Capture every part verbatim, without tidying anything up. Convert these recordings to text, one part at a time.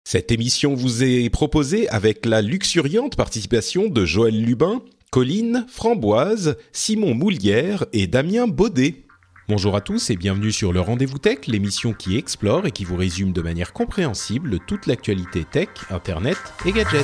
Cette émission vous est proposée avec la luxuriante participation de Joël Lubin, Colline Framboise, Simon Moulière et Damien Baudet. Bonjour à tous et bienvenue sur le Rendez-vous Tech, l'émission qui explore et qui vous résume de manière compréhensible toute l'actualité tech, internet et gadgets.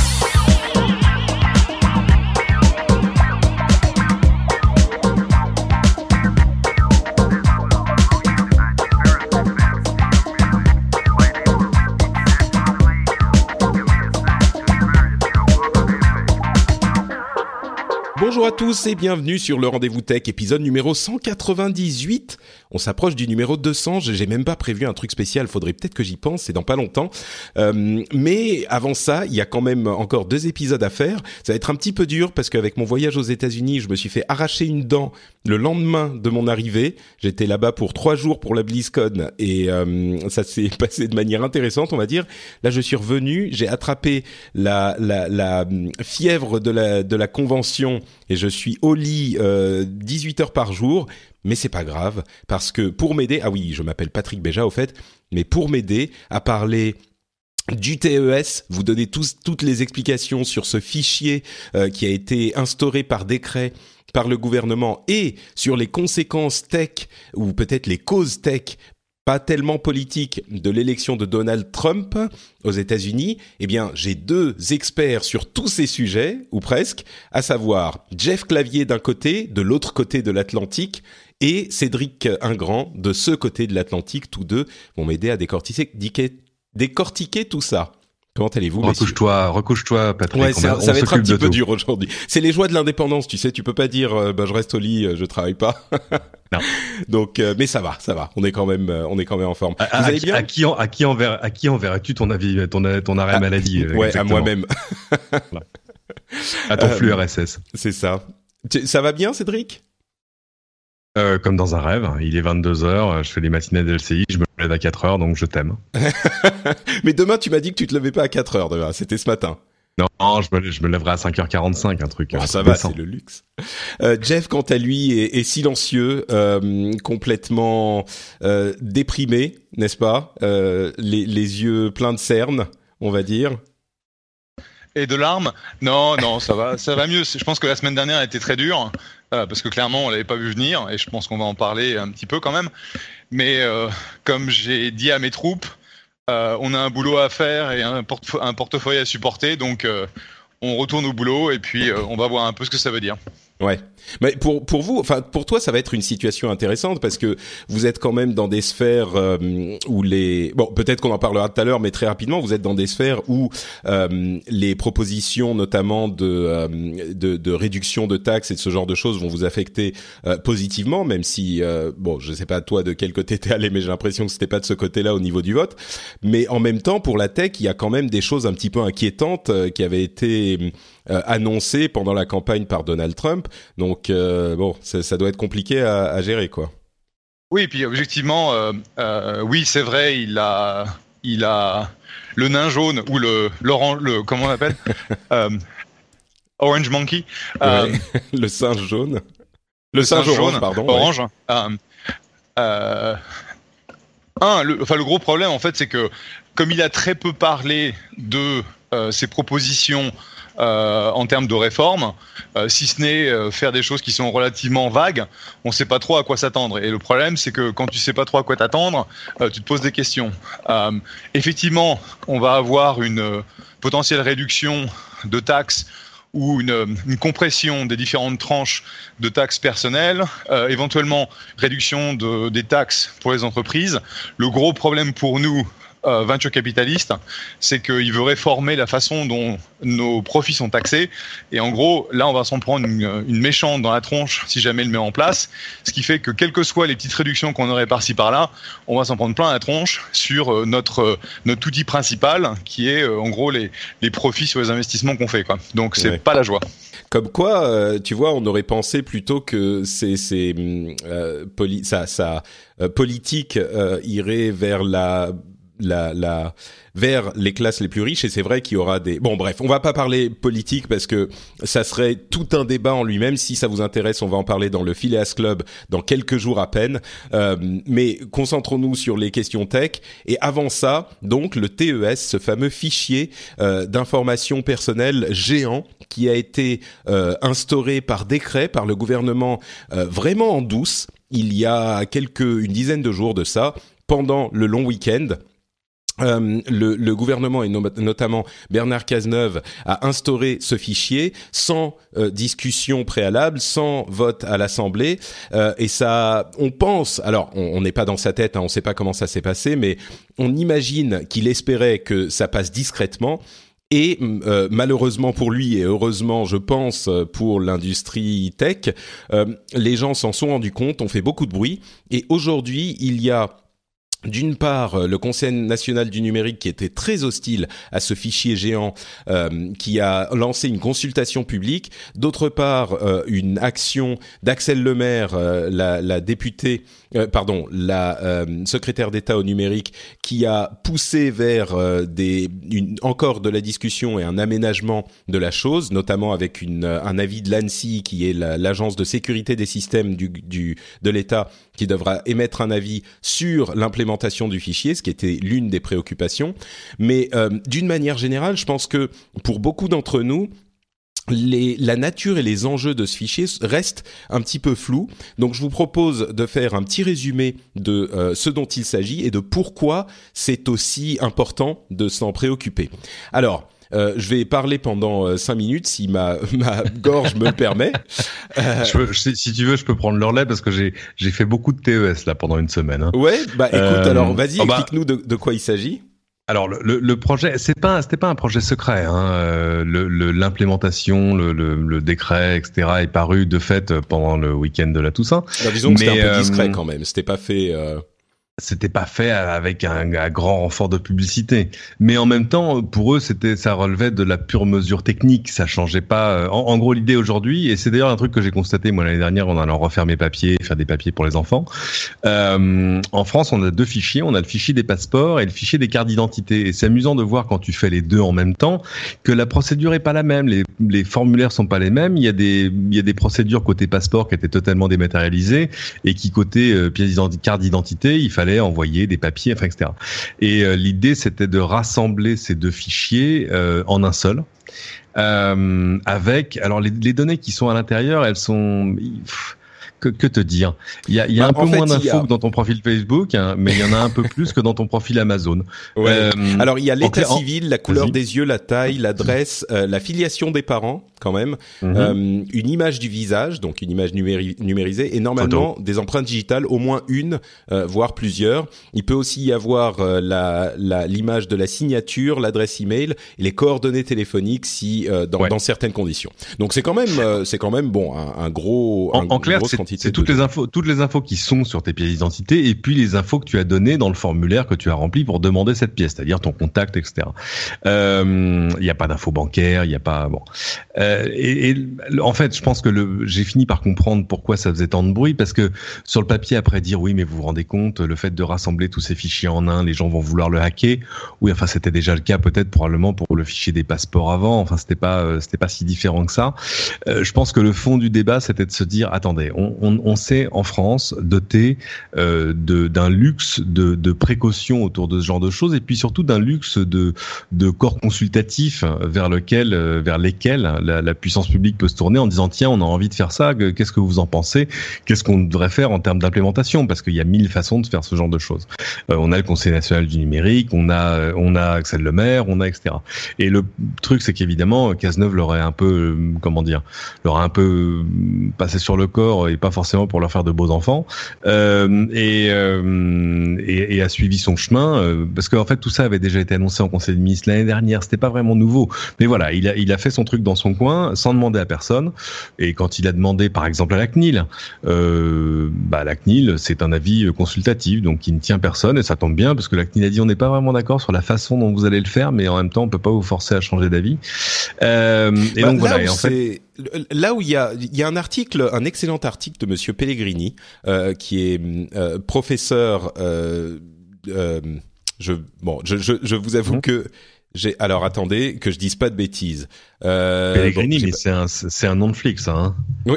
Bonjour à tous et bienvenue sur le Rendez-vous Tech, épisode numéro cent quatre-vingt-dix-huit. On s'approche du numéro deux cents, j'ai même pas prévu un truc spécial, faudrait peut-être que j'y pense, c'est dans pas longtemps. Euh, mais avant ça, il y a quand même encore deux épisodes à faire. Ça va être un petit peu dur parce qu'avec mon voyage aux États-Unis, je me suis fait arracher une dent le lendemain de mon arrivée. J'étais là-bas pour trois jours pour la BlizzCon et euh, ça s'est passé de manière intéressante, on va dire. Là, je suis revenu, j'ai attrapé la, la, la fièvre de la, de la convention et je suis au lit euh, dix-huit heures par jour. Mais c'est pas grave, parce que pour m'aider, ah oui, je m'appelle Patrick Béja au fait, mais pour m'aider à parler du T E S, vous donner tous, toutes les explications sur ce fichier euh, qui a été instauré par décret par le gouvernement et sur les conséquences tech, ou peut-être les causes tech, pas tellement politiques, de l'élection de Donald Trump aux États-Unis, eh bien, j'ai deux experts sur tous ces sujets, ou presque, à savoir Jeff Clavier d'un côté, de l'autre côté de l'Atlantique, et Cédric Ingrand de ce côté de l'Atlantique. Tous deux vont m'aider à décortiquer, décortiquer tout ça. Comment allez-vous, messieurs ? Recouche-toi, recouche-toi, Patrick. Ouais, ça, on, ça on va être un petit peu tout. dur aujourd'hui. C'est les joies de l'indépendance, tu sais. Tu peux pas dire, euh, bah, je reste au lit, euh, je travaille pas. Non. Donc, euh, mais ça va, ça va. On est quand même, euh, on est quand même en forme. À, Vous à, allez bien ? à qui, en, à qui enverras, à qui enverras-tu ton avis, ton, ton arrêt ah, maladie Ouais, exactement. à moi-même. À ton euh, flux R S S. C'est ça. Tu, ça va bien, Cédric ? Euh, comme dans un rêve. Il est vingt-deux heures. Je fais les matinées de L C I. Je me lève à quatre heures, donc je t'aime. Mais demain, tu m'as dit que tu te levais pas à quatre heures demain. C'était ce matin. Non, je me, je me lèverai à cinq heures quarante-cinq, un truc. Oh, un ça truc va, décent. c'est le luxe. Euh, Jeff, quant à lui, est, est silencieux, euh, complètement euh, déprimé, n'est-ce pas ? euh, les, les yeux pleins de cernes, on va dire. Et de larmes ? Non, non, ça va, ça va mieux. Je pense que la semaine dernière a été très dure, euh, parce que clairement, on l'avait pas vu venir, et je pense qu'on va en parler un petit peu quand même. Mais euh, comme j'ai dit à mes troupes, euh, on a un boulot à faire et un, portefeu- un portefeuille à supporter, donc euh, on retourne au boulot et puis euh, on va voir un peu ce que ça veut dire. Ouais. Mais pour pour vous, enfin pour toi, ça va être une situation intéressante parce que vous êtes quand même dans des sphères euh, où les bon, peut-être qu'on en parlera tout à l'heure, mais très rapidement, vous êtes dans des sphères où euh, les propositions, notamment de, euh, de de réduction de taxes et de ce genre de choses, vont vous affecter euh, positivement, même si euh, bon, je sais pas toi de quel côté t'es allé, mais j'ai l'impression que c'était pas de ce côté-là au niveau du vote. Mais en même temps, pour la tech, il y a quand même des choses un petit peu inquiétantes euh, qui avaient été euh, annoncées pendant la campagne par Donald Trump. Donc euh, bon, ça, ça doit être compliqué à, à gérer, quoi. Oui, et puis objectivement, euh, euh, oui, c'est vrai, il a, il a le nain jaune ou le, l'orange, le comment on l'appelle, euh, Orange Monkey, euh, Ouais. Le singe jaune, le, le singe, singe orange, jaune, pardon. orange. Ouais. Euh, euh, un, le, enfin le gros problème en fait, c'est que comme il a très peu parlé de euh, ses propositions. Euh, en termes de réforme, euh, si ce n'est euh, faire des choses qui sont relativement vagues, on ne sait pas trop à quoi s'attendre. Et le problème, c'est que quand tu ne sais pas trop à quoi t'attendre, euh, tu te poses des questions. Euh, effectivement, on va avoir une euh, potentielle réduction de taxes ou une, une compression des différentes tranches de taxes personnelles, euh, éventuellement réduction de, des taxes pour les entreprises. Le gros problème pour nous, Euh, venture capitaliste, c'est qu'il veut réformer la façon dont nos profits sont taxés. Et en gros, là, on va s'en prendre une, une méchante dans la tronche si jamais il le met en place. Ce qui fait que, quelles que soient les petites réductions qu'on aurait par-ci par-là, on va s'en prendre plein la tronche sur euh, notre euh, notre outil principal, qui est euh, en gros les les profits sur les investissements qu'on fait, quoi. Donc, c'est Ouais. pas la joie. Comme quoi, euh, tu vois, on aurait pensé plutôt que c'est c'est euh, poli- ça ça euh, politique euh, irait vers la la, la vers les classes les plus riches, et c'est vrai qu'il y aura des... Bon bref, on va pas parler politique parce que ça serait tout un débat en lui-même. Si ça vous intéresse, on va en parler dans le Phileas Club dans quelques jours à peine. Euh, mais concentrons-nous sur les questions tech. Et avant ça, donc le T E S, ce fameux fichier euh, d'informations personnelles géant qui a été euh, instauré par décret par le gouvernement euh, vraiment en douce il y a quelques une dizaine de jours de ça, pendant le long week-end. Euh, le, le gouvernement et no- notamment Bernard Cazeneuve a instauré ce fichier sans euh, discussion préalable, sans vote à l'Assemblée, euh, et ça, on pense, alors on n'est pas dans sa tête, hein, on ne sait pas comment ça s'est passé, mais on imagine qu'il espérait que ça passe discrètement. Et euh, malheureusement pour lui et heureusement, je pense, pour l'industrie tech, euh, les gens s'en sont rendus compte, ont fait beaucoup de bruit. Et aujourd'hui, il y a d'une part le Conseil national du numérique qui était très hostile à ce fichier géant, euh, qui a lancé une consultation publique. D'autre part, euh, une action d'Axel Lemaire, euh, la, la députée, euh, pardon, la euh, secrétaire d'État au numérique, qui a poussé vers euh, des une, encore de la discussion et un aménagement de la chose, notamment avec une, un avis de l'ANSSI, qui est la, l'agence de sécurité des systèmes du, du de l'État, qui devra émettre un avis sur l'implémentation du fichier, ce qui était l'une des préoccupations. Mais euh, d'une manière générale, je pense que pour beaucoup d'entre nous, les, la nature et les enjeux de ce fichier restent un petit peu flous. Donc je vous propose de faire un petit résumé de euh, ce dont il s'agit et de pourquoi c'est aussi important de s'en préoccuper. Alors, Euh, je vais parler pendant euh, cinq minutes si ma ma gorge me le permet. Euh... Je peux, je, si tu veux, je peux prendre le relais parce que j'ai j'ai fait beaucoup de T E S là pendant une semaine. Hein. Ouais, bah écoute, euh... alors vas-y, oh bah... explique-nous de, de quoi il s'agit. Alors le, le, le projet, c'est pas, c'était pas un projet secret. Hein. Euh, le, le, l'implémentation, le, le, le décret, et cetera, est paru de fait pendant le week-end de la Toussaint. Bah, disons que Mais, c'était un peu discret euh... quand même. C'était pas fait. Euh... C'était pas fait avec un, un grand renfort de publicité, mais en même temps, pour eux, c'était, ça relevait de la pure mesure technique. Ça changeait pas. En, en gros, l'idée aujourd'hui, et c'est d'ailleurs un truc que j'ai constaté moi l'année dernière en allant refaire mes papiers, faire des papiers pour les enfants. Euh, en France, on a deux fichiers. On a le fichier des passeports et le fichier des cartes d'identité. Et c'est amusant de voir quand tu fais les deux en même temps que la procédure est pas la même. Les, les formulaires sont pas les mêmes. Il y a des, il y a des procédures côté passeport qui étaient totalement dématérialisées et qui côté euh, pièce d'identité, carte d'identité, il fallait envoyer des papiers, enfin, et cetera. Et euh, l'idée, c'était de rassembler ces deux fichiers euh, en un seul. Euh, avec, alors les, les données qui sont à l'intérieur, elles sont... Pff, Que, que te dire? Il y a, il y a bah, un peu fait, moins d'infos a... que dans ton profil Facebook, hein, mais il y en a un peu plus que dans ton profil Amazon. Ouais. Euh, Alors il y a l'état en... civil, la couleur Vas-y. des yeux, la taille, l'adresse, euh, la filiation des parents quand même, mm-hmm. euh, une image du visage, donc une image numéri- numérisée, et normalement Photo. des empreintes digitales, au moins une, euh, voire plusieurs. Il peut aussi y avoir euh, la, la, l'image de la signature, l'adresse email et les coordonnées téléphoniques si euh, dans, ouais. dans certaines conditions. Donc c'est quand même, euh, c'est quand même bon, un, un gros, en, un, en clair, une grosse c'est, quantité. C'est toutes les infos, toutes les infos qui sont sur tes pièces d'identité et puis les infos que tu as données dans le formulaire que tu as rempli pour demander cette pièce, c'est-à-dire ton contact, et cetera. Il euh, y a pas d'infos bancaires, il y a pas bon. Euh, et, et en fait, je pense que le, j'ai fini par comprendre pourquoi ça faisait tant de bruit parce que sur le papier après dire oui, mais vous vous rendez compte, le fait de rassembler tous ces fichiers en un, les gens vont vouloir le hacker. Oui, enfin c'était déjà le cas peut-être probablement pour le fichier des passeports avant. Enfin c'était pas, c'était pas si différent que ça. Euh, je pense que le fond du débat c'était de se dire attendez, on, on, on sait en France doté euh, de d'un luxe de, de précautions autour de ce genre de choses et puis surtout d'un luxe de de corps consultatifs vers lequel euh, vers lesquels la, la puissance publique peut se tourner en disant tiens on a envie de faire ça, qu'est-ce que vous en pensez, qu'est-ce qu'on devrait faire en termes d'implémentation parce qu'il y a mille façons de faire ce genre de choses. Euh, on a le Conseil national du numérique, on a on a Axel Lemaire, on a et cetera. Et le truc c'est qu'évidemment Cazeneuve l'aurait un peu comment dire, l'aurait un peu passé sur le corps et pas forcément pour leur faire de beaux enfants euh, et, euh, et et a suivi son chemin euh, parce qu'en fait tout ça avait déjà été annoncé en Conseil des ministres l'année dernière, c'était pas vraiment nouveau mais voilà il a il a fait son truc dans son coin sans demander à personne et quand il a demandé par exemple à la C N I L euh, bah la C N I L c'est un avis consultatif donc qui ne tient personne et ça tombe bien parce que la C N I L a dit on n'est pas vraiment d'accord sur la façon dont vous allez le faire mais en même temps on peut pas vous forcer à changer d'avis euh, et bah, donc voilà et en c'est... fait là où il y a il y a un article, un excellent article de Monsieur Pellegrini, euh, qui est euh, professeur, euh, euh, Je bon, je je, je vous avoue mmh. que j'ai alors attendez que je dise pas de bêtises. Euh, Pellegrini, bon, mais pas... c'est un c'est un nom de flic ça. Hein. Oui.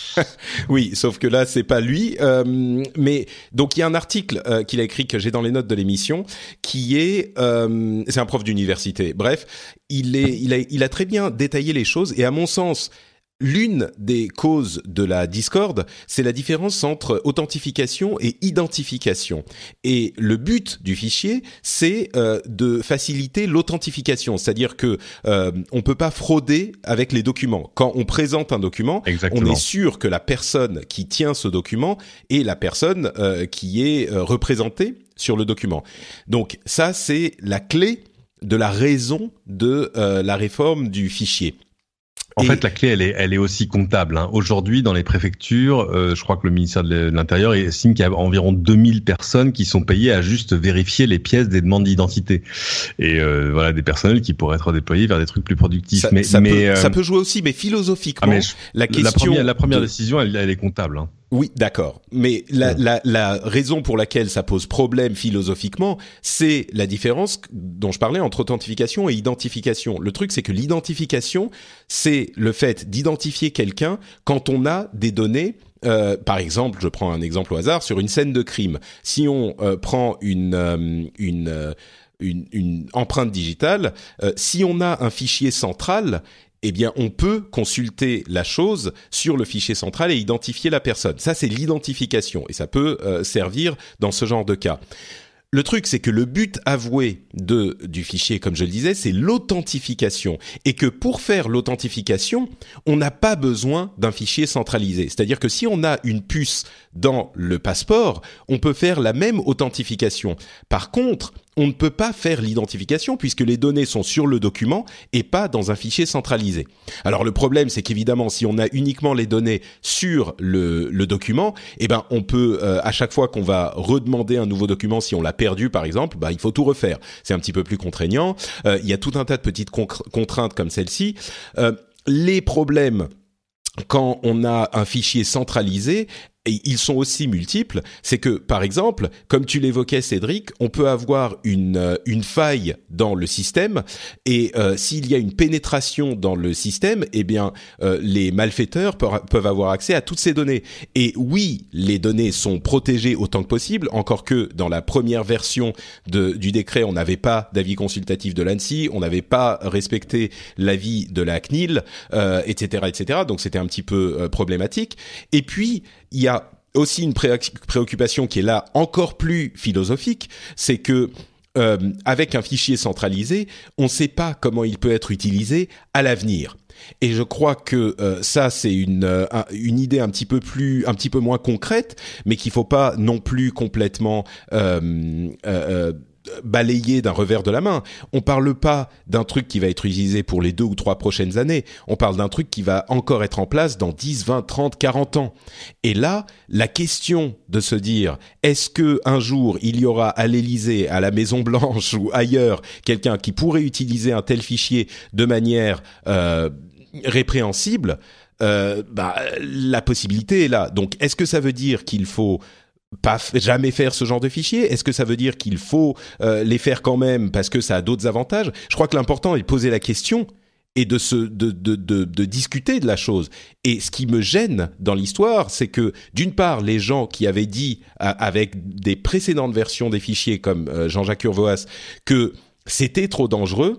Oui, sauf que là c'est pas lui. Euh, mais donc il y a un article euh, qu'il a écrit que j'ai dans les notes de l'émission, qui est euh, c'est un prof d'université. Bref, il est il a il a très bien détaillé les choses et à mon sens. L'une des causes de la discorde, c'est la différence entre authentification et identification. Et le but du fichier, c'est euh, de faciliter l'authentification, c'est-à-dire que euh, on peut pas frauder avec les documents. Quand on présente un document, Exactement. On est sûr que la personne qui tient ce document est la personne euh, qui est euh, représentée sur le document. Donc ça, c'est la clé de la raison de euh, la réforme du fichier. En Et... fait, la clé, elle est, elle est aussi comptable. Hein. Aujourd'hui, dans les préfectures, euh, je crois que le ministère de l'Intérieur estime qu'il y a environ deux mille personnes qui sont payées à juste vérifier les pièces des demandes d'identité. Et euh, voilà, des personnels qui pourraient être déployés vers des trucs plus productifs. Ça, mais ça, mais, peut, euh... ça peut jouer aussi, mais philosophiquement, ah, mais je, la question... La première, la première de... décision, elle, elle est comptable. Hein. Oui, d'accord. Mais la, ouais. la, la raison pour laquelle ça pose problème philosophiquement, c'est la différence dont je parlais entre authentification et identification. Le truc, c'est que l'identification, c'est le fait d'identifier quelqu'un quand on a des données. Euh, par exemple, je prends un exemple au hasard, sur une scène de crime. Si on euh, prend une... Euh, une euh, Une, une empreinte digitale, euh, si on a un fichier central, eh bien, on peut consulter la chose sur le fichier central et identifier la personne. Ça, c'est l'identification et ça peut euh, servir dans ce genre de cas. Le truc, c'est que le but avoué de du fichier, comme je le disais, c'est l'authentification. Et que pour faire l'authentification, on n'a pas besoin d'un fichier centralisé. C'est-à-dire que si on a une puce dans le passeport, on peut faire la même authentification. Par contre, on ne peut pas faire l'identification puisque les données sont sur le document et pas dans un fichier centralisé. Alors le problème, c'est qu'évidemment, si on a uniquement les données sur le, le document, eh ben on peut euh, à chaque fois qu'on va redemander un nouveau document, si on l'a perdu par exemple, bah il faut tout refaire. C'est un petit peu plus contraignant. Euh, il y a tout un tas de petites con- contraintes comme celle-ci. Euh, les problèmes quand on a un fichier centralisé, et ils sont aussi multiples, c'est que, par exemple, comme tu l'évoquais, Cédric, on peut avoir une euh, une faille dans le système, et euh, s'il y a une pénétration dans le système, eh bien, euh, les malfaiteurs peuvent avoir accès à toutes ces données. Et oui, les données sont protégées autant que possible, encore que dans la première version de, du décret, on n'avait pas d'avis consultatif de l'ANSSI, on n'avait pas respecté l'avis de la C N I L, euh, et cetera, et cetera. Donc, c'était un petit peu euh, problématique. Et puis, il y a aussi une pré- préoccupation qui est là encore plus philosophique, c'est que euh, avec un fichier centralisé, on ne sait pas comment il peut être utilisé à l'avenir. Et je crois que euh, ça c'est une euh, une idée un petit peu plus un petit peu moins concrète, mais qu'il faut pas non plus complètement euh, euh, balayé d'un revers de la main. On parle pas d'un truc qui va être utilisé pour les deux ou trois prochaines années. On parle d'un truc qui va encore être en place dans dix, vingt, trente, quarante ans. Et là, la question de se dire, est-ce que un jour il y aura à l'Élysée, à la Maison Blanche ou ailleurs, quelqu'un qui pourrait utiliser un tel fichier de manière euh, répréhensible, euh, bah, la possibilité est là. Donc, est-ce que ça veut dire qu'il faut pas f- jamais faire ce genre de fichiers? Est-ce que ça veut dire qu'il faut euh, les faire quand même parce que ça a d'autres avantages? Je crois que l'important est de poser la question et de se de de de, de discuter de la chose. Et ce qui me gêne dans l'histoire, c'est que d'une part, les gens qui avaient dit euh, avec des précédentes versions des fichiers comme euh, Jean-Jacques Urvoas que c'était trop dangereux.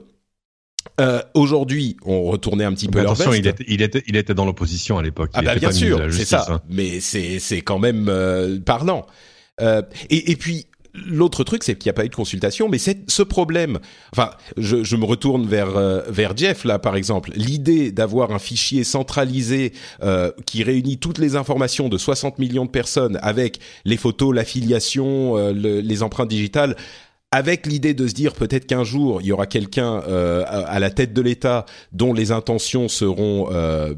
Euh, aujourd'hui, on retournait un petit peu leur veste. Attention, il était, il était, il était dans l'opposition à l'époque. Il Ah bah était bien pas sûr, ministre de la c'est Justice, ça. hein. Mais c'est c'est quand même euh, parlant. Euh, et, et puis l'autre truc, c'est qu'il n'y a pas eu de consultation. Mais c'est ce problème. Enfin, je, je me retourne vers euh, vers Jeff là, par exemple. L'idée d'avoir un fichier centralisé euh, qui réunit toutes les informations de soixante millions de personnes avec les photos, l'affiliation, euh, le, les empreintes digitales. Avec l'idée de se dire peut-être qu'un jour il y aura quelqu'un euh, à la tête de l'État dont les intentions seront euh,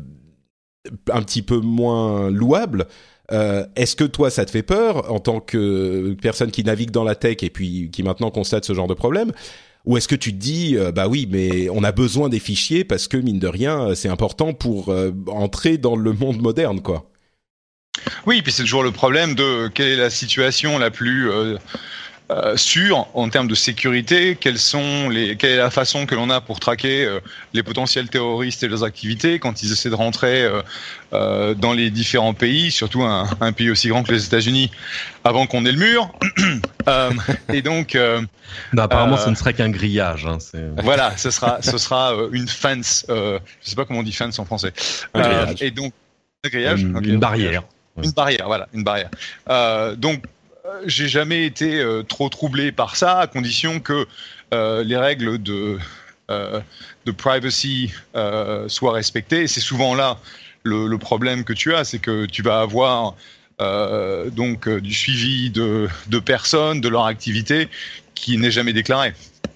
un petit peu moins louables. Euh, est-ce que toi ça te fait peur en tant que personne qui navigue dans la tech et puis qui maintenant constate ce genre de problème? Ou est-ce que tu te dis euh, bah oui mais on a besoin des fichiers parce que mine de rien c'est important pour euh, entrer dans le monde moderne quoi? Oui, puis c'est toujours le problème de quelle est la situation la plus euh, euh, sûr en termes de sécurité, quelles sont les, quelle est la façon que l'on a pour traquer euh, les potentiels terroristes et leurs activités quand ils essaient de rentrer euh, euh, dans les différents pays, surtout un, un pays aussi grand que les États-Unis, avant qu'on ait le mur. euh, et donc, euh, non, apparemment, euh, ce ne serait qu'un grillage. Hein, c'est... Voilà, ce sera, ce sera euh, une fence. Euh, je sais pas comment on dit fence en français. Un Euh, grillage. et donc, un grillage, une, okay, une barrière. Une barrière, voilà, une barrière. Euh, donc, euh, j'ai jamais été euh, trop troublé par ça, à condition que euh, les règles de euh, de privacy euh, soient respectées. Et c'est souvent là le, le problème que tu as, c'est que tu vas avoir euh, donc euh, du suivi de de personnes, de leur activité, qui n'est jamais déclaré.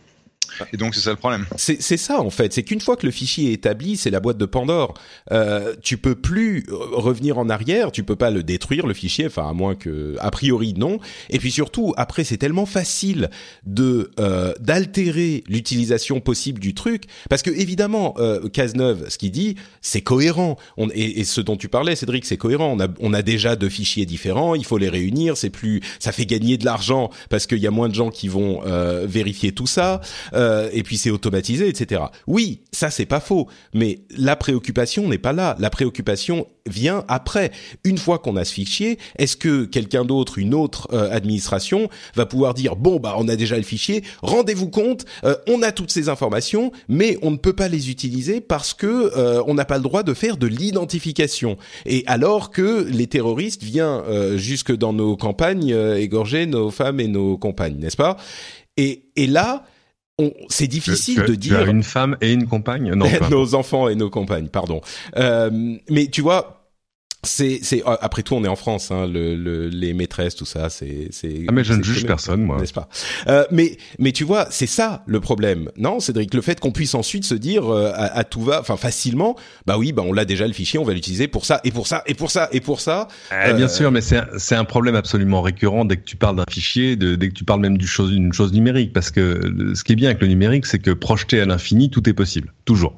Et donc c'est ça le problème. C'est, c'est ça en fait, c'est qu'une fois que le fichier est établi, c'est la boîte de Pandore. Euh, tu peux plus revenir en arrière, tu peux pas le détruire le fichier, enfin à moins que, a priori non. Et puis surtout, après c'est tellement facile de euh, d'altérer l'utilisation possible du truc, parce que évidemment, euh, Cazeneuve, ce qu'il dit, c'est cohérent. On, et, et ce dont tu parlais, Cédric, c'est cohérent. On a on a déjà deux fichiers différents, il faut les réunir. C'est plus, ça fait gagner de l'argent parce qu'il y a moins de gens qui vont euh, vérifier tout ça. Euh, et puis c'est automatisé, et cetera. Oui, ça c'est pas faux, mais la préoccupation n'est pas là. La préoccupation vient après. Une fois qu'on a ce fichier, est-ce que quelqu'un d'autre, une autre euh, administration, va pouvoir dire bon bah on a déjà le fichier, rendez-vous compte, euh, on a toutes ces informations, mais on ne peut pas les utiliser parce que euh, on n'a pas le droit de faire de l'identification. Et alors que les terroristes viennent euh, jusque dans nos campagnes euh, égorger nos femmes et nos compagnes, n'est-ce pas ? Et, et là. On, c'est difficile tu, tu, de dire. Tu as une femme et une compagne, non nos enfants et nos compagnes, pardon. Euh, mais tu vois. C'est, c'est après tout on est en France, hein, le, le, les maîtresses, tout ça, c'est, c'est. Ah mais je c'est ne juge personne, moi. N'est-ce pas euh, Mais mais tu vois, c'est ça le problème, non, Cédric, le fait qu'on puisse ensuite se dire euh, à, à tout va, enfin facilement, bah oui, bah on l'a déjà le fichier, on va l'utiliser pour ça et pour ça et pour ça et pour ça. Euh, bien sûr, mais c'est un, c'est un problème absolument récurrent dès que tu parles d'un fichier, de, dès que tu parles même d'une chose, d'une chose numérique, parce que ce qui est bien avec le numérique, c'est que projeter à l'infini, tout est possible, toujours.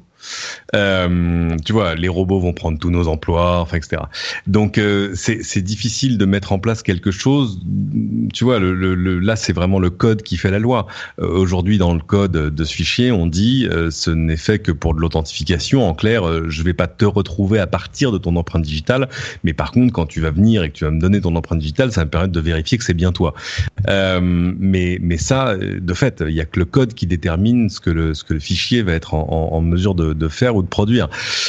Euh, tu vois, les robots vont prendre tous nos emplois, enfin, et cetera. Donc euh, c'est c'est difficile de mettre en place quelque chose. Tu vois, le, le, le là c'est vraiment le code qui fait la loi. Euh, aujourd'hui, dans le code de ce fichier, on dit euh, ce n'est fait que pour de l'authentification. En clair, euh, je vais pas te retrouver à partir de ton empreinte digitale, mais par contre, quand tu vas venir et que tu vas me donner ton empreinte digitale, ça va me permettre de vérifier que c'est bien toi. Euh, mais mais ça, de fait, il y a que le code qui détermine ce que le ce que le fichier va être en, en, en mesure de de faire ou de produire.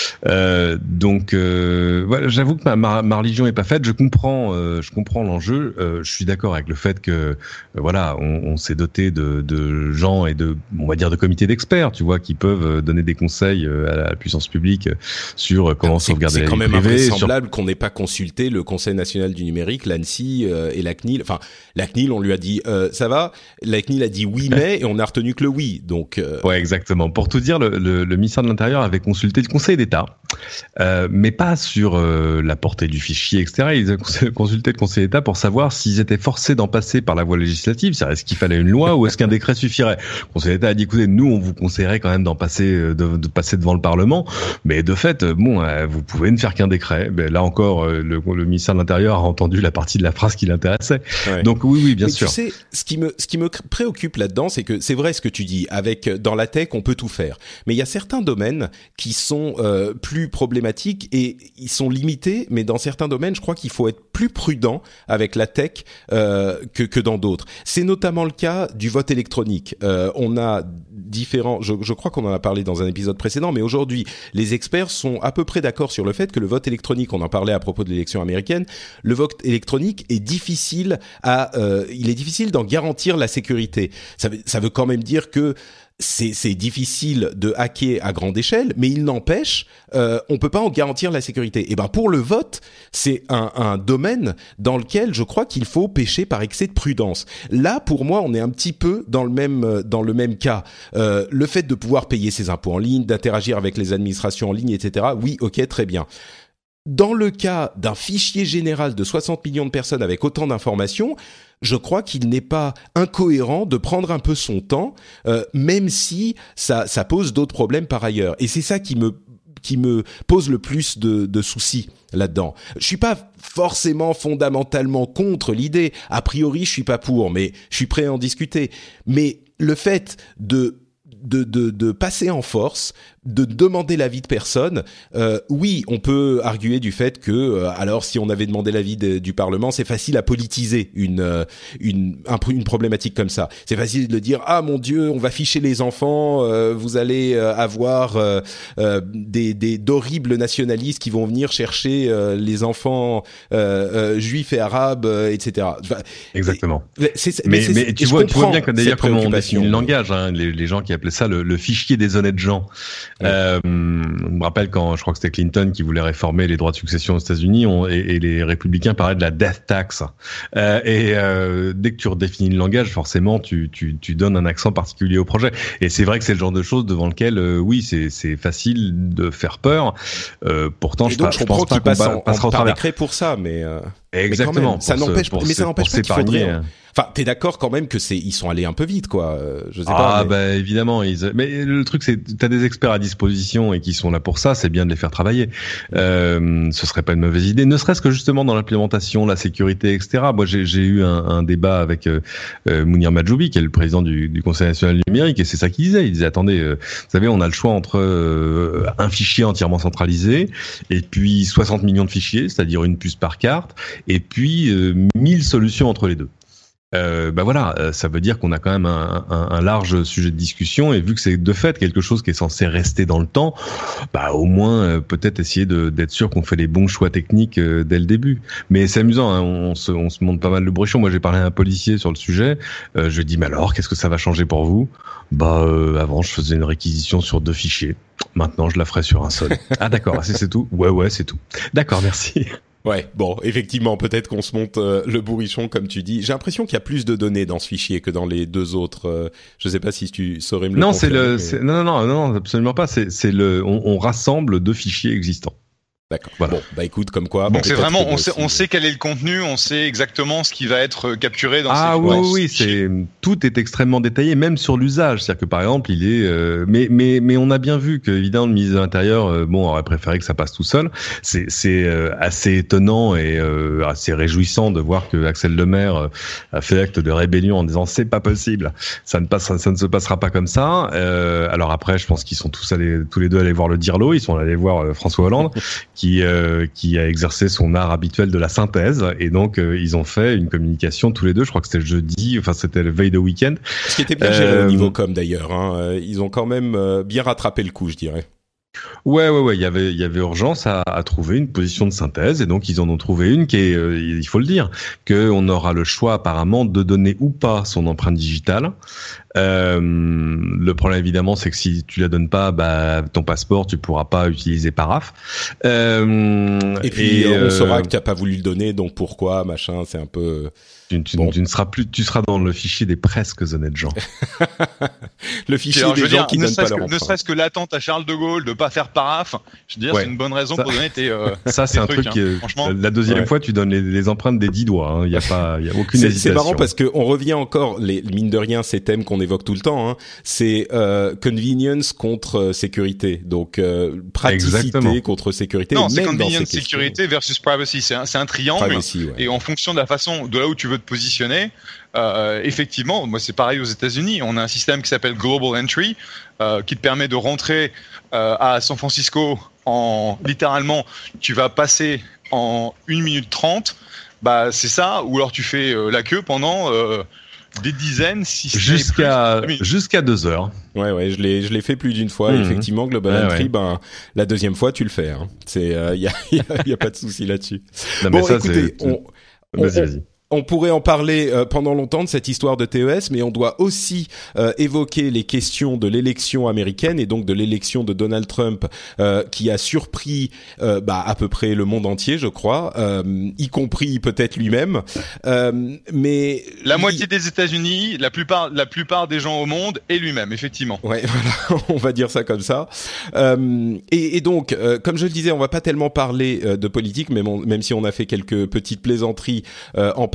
Euh, donc euh, voilà, j'avoue que ma, ma, ma religion est pas faite. Je comprends, euh, je comprends l'enjeu. Euh, je suis d'accord avec le fait que euh, voilà, on, on s'est doté de, de gens et de, on va dire, de comités d'experts, tu vois, qui peuvent donner des conseils à la puissance publique sur comment c'est, sauvegarder c'est la vie privée. C'est quand même invraisemblable sur... qu'on n'ait pas consulté le Conseil national du numérique, l'ANSSI euh, et la C N I L. Enfin, la C N I L, on lui a dit euh, ça va. La C N I L a dit oui mais et on a retenu que le oui. Donc euh... ouais, exactement. Pour tout dire, le, le, le ministère de l'Intérieur avait consulté le Conseil d'État, euh, mais pas sur euh, la portée du fichier, et cetera. Ils avaient consulté le Conseil d'État pour savoir s'ils étaient forcés d'en passer par la voie législative, c'est-à-dire est-ce qu'il fallait une loi ou est-ce qu'un décret suffirait. Le Conseil d'État a dit écoutez, nous on vous conseillerait quand même d'en passer, de, de passer devant le Parlement, mais de fait, bon, euh, vous pouvez ne faire qu'un décret. Ben, là encore, euh, le, le ministère de l'Intérieur a entendu la partie de la phrase qui l'intéressait. Ouais. Donc oui, oui, bien mais sûr. Tu sais, ce qui me, ce qui me préoccupe là-dedans, c'est que c'est vrai ce que tu dis. Avec dans la tech, on peut tout faire, mais il y a certains domaines qui sont euh, plus problématiques et ils sont limités, mais dans certains domaines, je crois qu'il faut être plus prudent avec la tech euh, que que dans d'autres. C'est notamment le cas du vote électronique. Euh, on a différents, je, je crois qu'on en a parlé dans un épisode précédent, mais aujourd'hui, les experts sont à peu près d'accord sur le fait que le vote électronique, on en parlait à propos de l'élection américaine, le vote électronique est difficile à, euh, il est difficile d'en garantir la sécurité. Ça veut, ça veut quand même dire que c'est, c'est difficile de hacker à grande échelle, mais il n'empêche, euh, on peut pas en garantir la sécurité. Et ben pour le vote, c'est un, un domaine dans lequel je crois qu'il faut pêcher par excès de prudence. Là, pour moi, on est un petit peu dans le même dans le même cas. Euh, le fait de pouvoir payer ses impôts en ligne, d'interagir avec les administrations en ligne, et cetera. Oui, ok, très bien. Dans le cas d'un fichier général de soixante millions de personnes avec autant d'informations, je crois qu'il n'est pas incohérent de prendre un peu son temps, euh, même si ça, ça pose d'autres problèmes par ailleurs. Et c'est ça qui me qui me pose le plus de, de soucis là-dedans. Je suis pas forcément fondamentalement contre l'idée. A priori, je suis pas pour, mais je suis prêt à en discuter. Mais le fait de de de, de passer en force, de demander l'avis de personne, euh, oui, on peut arguer du fait que, euh, alors, si on avait demandé l'avis de, du Parlement, c'est facile à politiser une euh, une un, une problématique comme ça. C'est facile de dire ah mon Dieu, on va ficher les enfants, euh, vous allez euh, avoir euh, euh, des des d'horribles nationalistes qui vont venir chercher euh, les enfants euh, euh, juifs et arabes, euh, et cetera. Enfin, Exactement. Mais, c'est, mais, mais, c'est, mais tu vois, tu vois bien que d'ailleurs comment on définit le mais... langage, hein, les, les gens qui appelaient ça le, le fichier des honnêtes gens. Ouais. Euh, je me rappelle quand je crois que c'était Clinton qui voulait réformer les droits de succession aux États-Unis on, et, et les républicains parlaient de la death tax. Euh, et euh, dès que tu redéfinis le langage, forcément, tu, tu, tu donnes un accent particulier au projet. Et c'est vrai que c'est le genre de choses devant lequel, euh, oui, c'est, c'est facile de faire peur. Euh, pourtant, et je, donc, je je pense pas qu'on passe en, passera au travers. Pour ça, mais euh, exactement. Mais même, ça n'empêche, se, mais ça n'empêche pas qu'il faudrait. Hein. Enfin, t'es d'accord quand même que c'est, ils sont allés un peu vite, quoi. Je sais ah, pas. Ah, mais... bah évidemment. Ils... Mais le truc, c'est, t'as des experts à disposition et qui sont là pour ça. C'est bien de les faire travailler. Euh, ce serait pas une mauvaise idée. Ne serait-ce que justement dans l'implémentation, la sécurité, et cetera. Moi, j'ai, j'ai eu un, un débat avec euh, Mounir Majoubi, qui est le président du, du Conseil national du numérique, et c'est ça qu'il disait. Il disait attendez, euh, vous savez, on a le choix entre euh, un fichier entièrement centralisé et puis soixante millions de fichiers, c'est-à-dire une puce par carte, et puis euh, mille solutions entre les deux. Euh, bah voilà, ça veut dire qu'on a quand même un, un, un large sujet de discussion et vu que c'est de fait quelque chose qui est censé rester dans le temps, bah au moins euh, peut-être essayer de, d'être sûr qu'on fait les bons choix techniques euh, dès le début. Mais c'est amusant, hein, on, se, on se monte pas mal le bourrichon. Moi j'ai parlé à un policier sur le sujet, euh, je lui ai dit mais alors qu'est-ce que ça va changer pour vous ? Bah euh, avant je faisais une réquisition sur deux fichiers, maintenant je la ferai sur un seul. Ah d'accord, c'est, c'est tout ? Ouais ouais c'est tout. D'accord, merci. Ouais, bon, effectivement, peut-être qu'on se monte euh, le bourrichon, comme tu dis. J'ai l'impression qu'il y a plus de données dans ce fichier que dans les deux autres. Euh, je sais pas si tu saurais me le non, confirmer. C'est le, mais... c'est, non, non, non, non, absolument pas. C'est, c'est le, on, on rassemble deux fichiers existants. D'accord. Voilà. Bon, bah écoute, comme quoi. Donc bon, c'est vraiment, on sait, on sait quel est le contenu, on sait exactement ce qui va être capturé dans ah, ces. Ah oui, oui, oui, c'est tout est extrêmement détaillé, même sur l'usage. C'est-à-dire que par exemple, il est, euh, mais mais mais on a bien vu que évidemment le ministre de l'Intérieur, euh, bon, aurait préféré que ça passe tout seul. C'est c'est euh, assez étonnant et euh, assez réjouissant de voir que Axel Lemaire euh, a fait acte de rébellion en disant c'est pas possible, ça ne passe, ça ne se passera pas comme ça. Euh, alors après, je pense qu'ils sont tous allés, tous les deux allés voir le Dirlo, ils sont allés voir euh, François Hollande, qui euh, qui a exercé son art habituel de la synthèse, et donc euh, ils ont fait une communication tous les deux. Je crois que c'était le jeudi, enfin c'était le veille de week-end. Ce qui était bien géré euh, au niveau com d'ailleurs. Hein. Ils ont quand même euh, bien rattrapé le coup, je dirais. Ouais, ouais, ouais. Il y avait, il y avait urgence à, à trouver une position de synthèse, et donc ils en ont trouvé une qui est, euh, il faut le dire, que on aura le choix apparemment de donner ou pas son empreinte digitale. Euh, le problème évidemment, c'est que si tu la donnes pas, bah ton passeport, tu pourras pas utiliser Paraf. Euh, et puis et, on euh, saura que tu as pas voulu le donner, donc pourquoi, machin. C'est un peu. Tu, tu, bon. tu ne seras plus, tu seras dans le fichier des presque honnêtes gens. Le fichier alors, des gens dire, qui ne donnent pas leur que, empreinte. Ne serait-ce que l'attente à Charles de Gaulle de pas faire Paraf, je veux dire, ouais. c'est une bonne raison ça, pour donner tes. Euh, ça, c'est tes un trucs, truc. Qui, hein. Franchement, la deuxième ouais. fois, tu donnes les, les empreintes des dix doigts. Il hein. y a pas, il y a aucune c'est, hésitation. C'est marrant parce que on revient encore, les mine de rien, ces thèmes qu'on évoque tout le temps. Hein, c'est euh, convenience contre euh, sécurité. Donc euh, praticité Exactement. contre sécurité. Non, même c'est convenience dans ces sécurité questions. versus privacy. C'est un, c'est un triangle. Privacy, ouais. Et en fonction de la façon, de là où tu veux te positionner. Euh, effectivement, moi c'est pareil aux États-Unis. On a un système qui s'appelle Global Entry, euh, qui te permet de rentrer euh, à San Francisco en littéralement, tu vas passer en une minute trente. Bah c'est ça. Ou alors tu fais euh, la queue pendant euh, des dizaines, si jusqu'à plus. jusqu'à deux heures. Ouais ouais, je l'ai je l'ai fait plus d'une fois. Mmh. Effectivement, Global ouais, Entry, ouais. ben la deuxième fois tu le fais. Hein. C'est il euh, y a y a, y a pas de souci là-dessus. Non, bon, mais ça, écoutez, c'est... on, vas-y on, vas-y. On pourrait en parler euh, pendant longtemps de cette histoire de T E S, mais on doit aussi euh, évoquer les questions de l'élection américaine et donc de l'élection de Donald Trump, euh, qui a surpris euh, bah, à peu près le monde entier, je crois, euh, y compris peut-être lui-même. Euh, mais la lui... moitié des États-Unis, la plupart, la plupart des gens au monde et lui-même, effectivement. Ouais, voilà, on va dire ça comme ça. Euh, et, et donc, euh, comme je le disais, on va pas tellement parler euh, de politique, même, on, même si on a fait quelques petites plaisanteries euh, en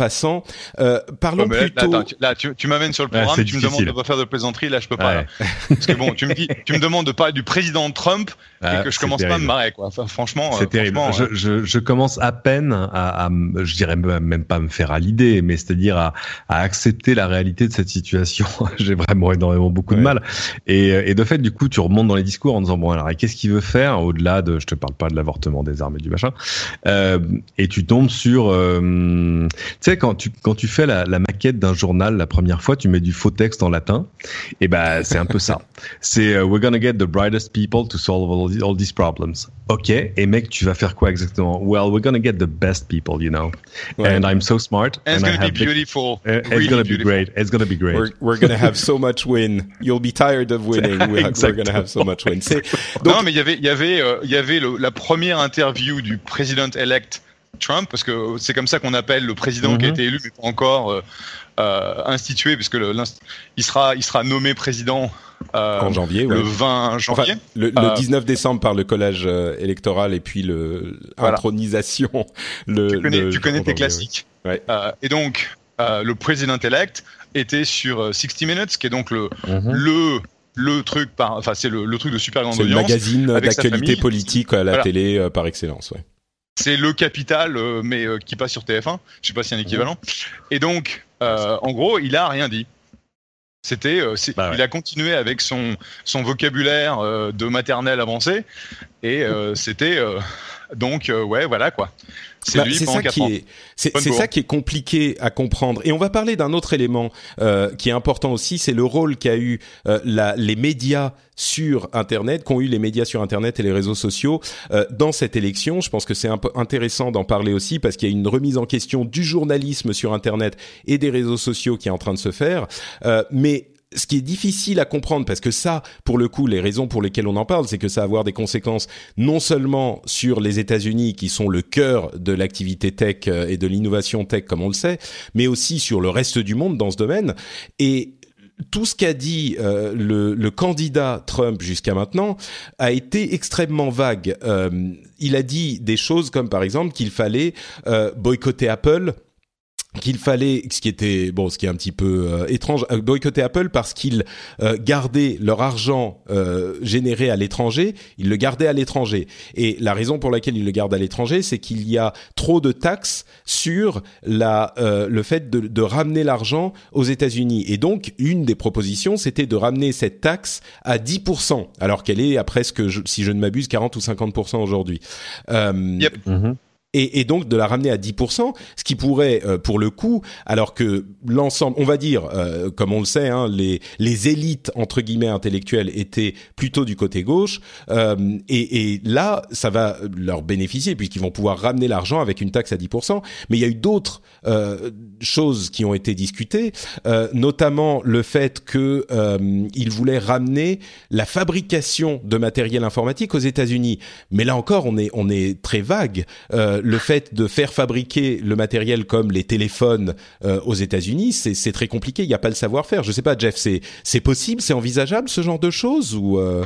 passant. Euh, parlons ouais, plutôt. Là, attends, là tu, tu m'amènes sur le programme, ouais, tu difficile. me demandes de pas faire de plaisanterie, là je peux pas. Ouais. Là. Parce que bon, tu me dis, tu me demandes de parler du président Trump Ah, et que je c'est commence terrible. pas à me marrer, quoi. Enfin, franchement, C'est euh, terrible. franchement, Je, je, je commence à peine à, à, je dirais même pas à me faire à l'idée, mais c'est-à-dire à, à accepter la réalité de cette situation. J'ai vraiment énormément beaucoup ouais. de mal. Et, et de fait, du coup, tu remontes dans les discours en disant bon alors, qu'est-ce qu'il veut faire au-delà de, je te parle pas de l'avortement des armes et du machin. Euh, et tu tombes sur, euh, tu sais, quand tu quand tu fais la, la maquette d'un journal la première fois, tu mets du faux texte en latin. Et ben, c'est un peu ça. C'est uh, we're gonna get the brightest people to solve all these, all these problems. Ok. Et mec, tu vas faire quoi exactement? Well, we're gonna get the best people, you know. Ouais. And I'm so smart. and it's and I gonna be have big- beautiful. Uh, it's really gonna be beautiful. great. It's gonna be great. We're, we're gonna have so much win. You'll be tired of winning. We're, we're gonna have so much win. C'est, donc, Non, mais il y avait, il y avait, euh, il y avait le, la première interview du président-elect Trump, parce que c'est comme ça qu'on appelle le président Mm-hmm. qui a été élu, mais pas encore euh, euh, institué, puisque le, il sera, il sera nommé président euh, en janvier, le ouais. vingt janvier. Enfin, le, le Euh, dix-neuf décembre par le collège euh, électoral et puis le Voilà. intronisation. Le, tu connais, le tu connais en tes janvier, classiques. ouais. Ouais. Euh, et donc, euh, le président-elect était sur euh, sixty minutes, qui est donc le, Mhm. le, le truc par, enfin, c'est le, le truc de super grande C'est le audience. magazine avec sa d'actualité famille. politique à la Voilà. télé euh, par excellence. Ouais. C'est le Capital, euh, mais euh, qui passe sur T F un. Je sais pas s'il y a un équivalent. Et donc, euh, en gros, il a rien dit. C'était, euh, c'est, Bah ouais. il a continué avec son son vocabulaire euh, de maternelle avancée, et euh, c'était euh, donc euh, ouais, voilà quoi. C'est Bah, lui c'est pendant ça quatre qui ans. est, c'est, Bonne c'est bourre. ça qui est compliqué à comprendre. Et on va parler d'un autre élément euh, qui est important aussi, c'est le rôle qu'a eu euh, la, les médias sur Internet, qu'ont eu les médias sur Internet et les réseaux sociaux euh, dans cette élection. Je pense que c'est un peu intéressant d'en parler aussi parce qu'il y a une remise en question du journalisme sur Internet et des réseaux sociaux qui est en train de se faire. Euh, mais ce qui est difficile à comprendre, parce que ça, pour le coup, les raisons pour lesquelles on en parle, c'est que ça va avoir des conséquences non seulement sur les États-Unis, qui sont le cœur de l'activité tech et de l'innovation tech, comme on le sait, mais aussi sur le reste du monde dans ce domaine. Et tout ce qu'a dit euh, le, le candidat Trump jusqu'à maintenant a été extrêmement vague. Euh, il a dit des choses comme, par exemple, qu'il fallait euh, boycotter Apple, qu'il fallait, ce qui était bon, ce qui est un petit peu euh, étrange, euh, boycotter Apple parce qu'ils euh, gardaient leur argent euh, généré à l'étranger, ils le gardaient à l'étranger. Et la raison pour laquelle ils le gardent à l'étranger, c'est qu'il y a trop de taxes sur la euh, le fait de, de ramener l'argent aux États-Unis. Et donc, une des propositions, c'était de ramener cette taxe à dix pour cent, alors qu'elle est à presque, si je ne m'abuse, quarante ou cinquante pour cent aujourd'hui. Euh, Yep. Mhm. Et, et donc de la ramener à dix pour cent, ce qui pourrait, euh, pour le coup, alors que l'ensemble, on va dire, euh, comme on le sait, hein, les les élites entre guillemets intellectuelles étaient plutôt du côté gauche, euh, et, et là, ça va leur bénéficier puisqu'ils vont pouvoir ramener l'argent avec une taxe à dix pour cent. Mais il y a eu d'autres euh, choses qui ont été discutées, euh, notamment le fait que euh, ils voulaient ramener la fabrication de matériel informatique aux États-Unis. Mais là encore, on est on est très vague. Euh, le fait de faire fabriquer le matériel comme les téléphones euh, aux États-Unis, c'est, c'est très compliqué. Il n'y a pas le savoir-faire. Je sais pas, Jeff, c'est c'est possible, c'est envisageable ce genre de choses ou euh...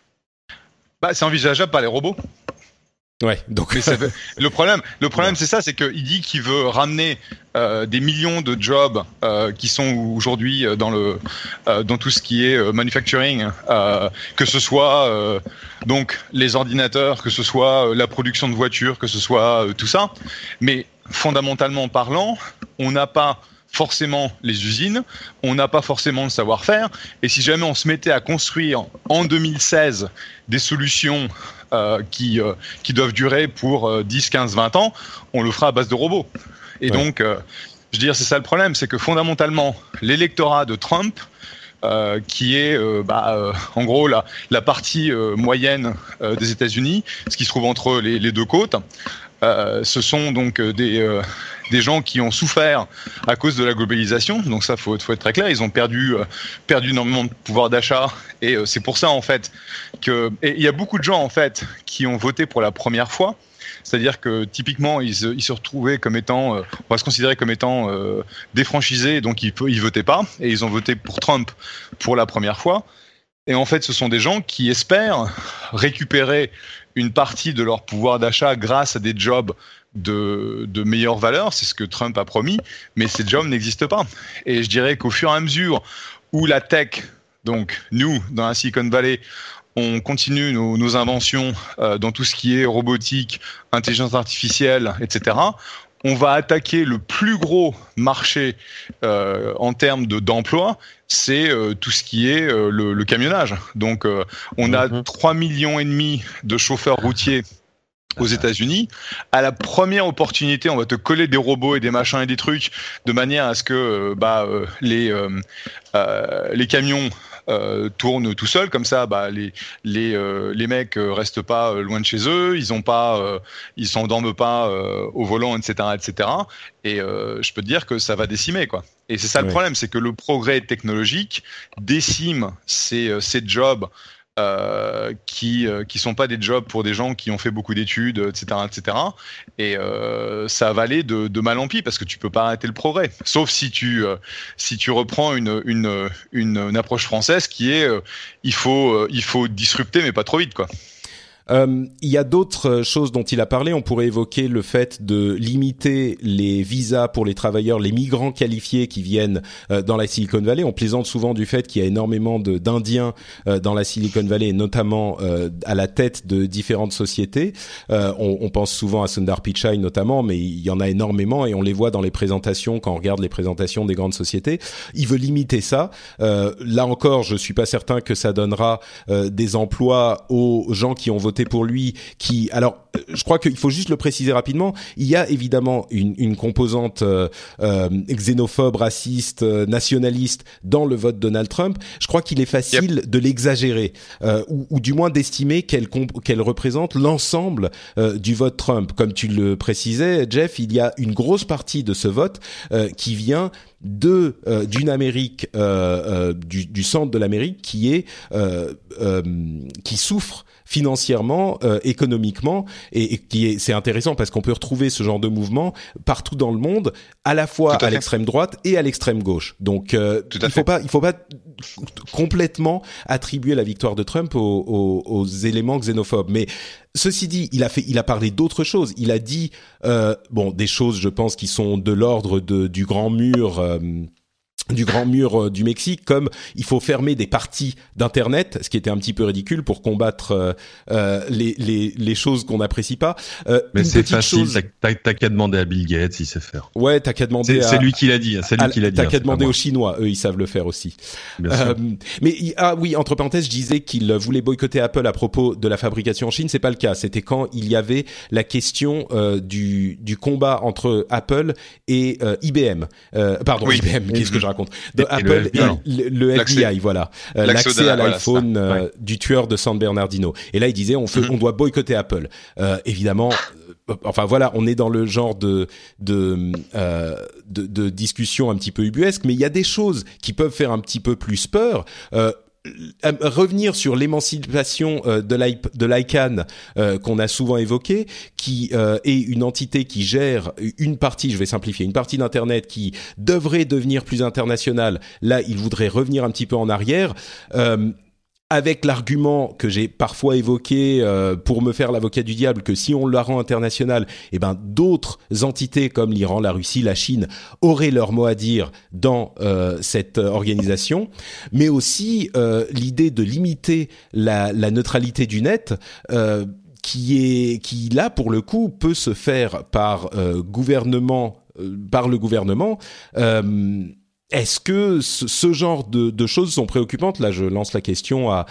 Bah, c'est envisageable par les robots. Ouais. Donc Mais c'est- le problème, le problème, c'est ça, c'est qu'il dit qu'il veut ramener euh, des millions de jobs euh, qui sont aujourd'hui euh, dans le euh, dans tout ce qui est euh, manufacturing, euh, que ce soit euh, donc les ordinateurs, que ce soit euh, la production de voitures, que ce soit euh, tout ça. Mais fondamentalement parlant, on n'a pas forcément les usines, on n'a pas forcément le savoir-faire, et si jamais on se mettait à construire en deux mille seize des solutions euh, qui, euh, qui doivent durer pour euh, dix, quinze, vingt ans, on le fera à base de robots. Et Ouais. donc, euh, je veux dire, c'est ça le problème, c'est que fondamentalement, l'électorat de Trump, euh, qui est euh, bah, euh, en gros la, la partie euh, moyenne euh, des États-Unis, ce qui se trouve entre les, les deux côtes, euh, ce sont donc euh, des... Euh, des gens qui ont souffert à cause de la globalisation, donc ça faut, faut être très clair, ils ont perdu euh, perdu énormément de pouvoir d'achat, et euh, c'est pour ça en fait que et il y a beaucoup de gens en fait qui ont voté pour la première fois, c'est-à-dire que typiquement ils, se- ils se retrouvaient comme étant, euh, on va se considérer comme étant euh, défranchisés, donc ils ils votaient pas, et ils ont voté pour Trump pour la première fois. Et en fait, ce sont des gens qui espèrent récupérer une partie de leur pouvoir d'achat grâce à des jobs de, de meilleure valeur, c'est ce que Trump a promis, mais ces jobs n'existent pas. Et je dirais qu'au fur et à mesure où la tech, donc nous, dans la Silicon Valley, on continue nos, nos inventions euh, dans tout ce qui est robotique, intelligence artificielle, et cetera, on va attaquer le plus gros marché euh, en termes de, d'emploi, c'est euh, tout ce qui est euh, le, le camionnage. Donc, euh, on a mm-hmm. trois millions et demi de chauffeurs routiers aux États-Unis. À la première opportunité, on va te coller des robots et des machins et des trucs de manière à ce que euh, bah, euh, les, euh, euh, les camions Euh, tournent tout seuls, comme ça bah, les, les, euh, les mecs euh, restent pas euh, loin de chez eux, ils ont pas, euh, ils s'endorment pas euh, au volant, et cetera, et cetera. Et euh, je peux te dire que ça va décimer, quoi. Et c'est ça oui. le problème, c'est que le progrès technologique décime ces, ces jobs euh, qui euh, qui sont pas des jobs pour des gens qui ont fait beaucoup d'études, et cetera, et cetera. Et euh, ça va aller de, de mal en pis parce que tu peux pas arrêter le progrès, sauf si tu euh, si tu reprends une une une, une approche française qui est euh, il faut euh, il faut disrupter mais pas trop vite, quoi. Euh, il y a d'autres choses dont il a parlé. On pourrait évoquer le fait de limiter les visas pour les travailleurs, les migrants qualifiés qui viennent euh, dans la Silicon Valley. On plaisante souvent du fait qu'il y a énormément de, d'Indiens euh, dans la Silicon Valley, et notamment euh, à la tête de différentes sociétés. Euh, on, on pense souvent à Sundar Pichai notamment, mais il y en a énormément et on les voit dans les présentations quand on regarde les présentations des grandes sociétés. Il veut limiter ça. Euh, là encore, je suis pas certain que ça donnera euh, des emplois aux gens qui ont voté pour lui, qui alors je crois qu'il faut juste le préciser rapidement, il y a évidemment une, une composante euh, euh, xénophobe, raciste, euh, nationaliste dans le vote Donald Trump. Je crois qu'il est facile yep. de l'exagérer euh, ou, ou du moins d'estimer qu'elle, comp- qu'elle représente l'ensemble euh, du vote Trump. Comme tu le précisais, Jeff, il y a une grosse partie de ce vote euh, qui vient de euh, d'une Amérique euh, euh, du, du centre de l'Amérique qui est euh, euh, qui souffre financièrement, euh, économiquement, et, et qui est, c'est intéressant parce qu'on peut retrouver ce genre de mouvement partout dans le monde, à la fois à, à l'extrême droite et à l'extrême gauche. Donc, euh, il faut pas, il faut pas complètement attribuer la victoire de Trump aux, aux, aux éléments xénophobes. Mais ceci dit, il a fait, il a parlé d'autres choses. Il a dit, euh, bon, des choses, je pense, qui sont de l'ordre de du grand mur. Euh, du grand mur euh, du Mexique, comme il faut fermer des parties d'internet, ce qui était un petit peu ridicule pour combattre euh, euh, les les les choses qu'on n'apprécie pas. Euh, Mais c'est facile, chose... t'as, t'as qu'à demander à Bill Gates, il sait faire. Ouais, t'as qu'à demander. C'est, à... c'est lui qui l'a dit. C'est lui à... qui l'a dit. T'as hein, qu'à demander aux Chinois, eux ils savent le faire aussi. Bien sûr. Euh, mais ah oui, entre parenthèses, je disais qu'il voulait boycotter Apple à propos de la fabrication en Chine. C'est pas le cas. C'était quand il y avait la question euh, du du combat entre Apple et euh, I B M. Euh, pardon, oui. I B M. Qu'est-ce que je raconte? De et Apple. Et le, le F B I, l'accès. voilà, euh, l'accès, l'accès à l'iPhone voilà, euh, ouais. du tueur de San Bernardino. Et là, il disait, on, fait, mm-hmm. on doit boycotter Apple. Euh, évidemment, euh, enfin voilà, on est dans le genre de de, euh, de de discussion un petit peu ubuesque, mais il y a des choses qui peuvent faire un petit peu plus peur. Euh, revenir sur l'émancipation euh, de l'I P, de l'I C A N euh, qu'on a souvent évoqué, qui euh, est une entité qui gère une partie, je vais simplifier, une partie d'Internet qui devrait devenir plus internationale. Là, il voudrait revenir un petit peu en arrière. Euh, avec l'argument que j'ai parfois évoqué euh, pour me faire l'avocat du diable, que si on la rend internationale, eh ben d'autres entités comme l'Iran, la Russie, la Chine auraient leur mot à dire dans euh, cette organisation, mais aussi euh, l'idée de limiter la, la neutralité du net. Euh, qui est qui là pour le coup peut se faire par euh, gouvernement euh, par le gouvernement. Euh, Est-ce que ce, ce genre de, de choses sont préoccupantes? Là, je lance la question à,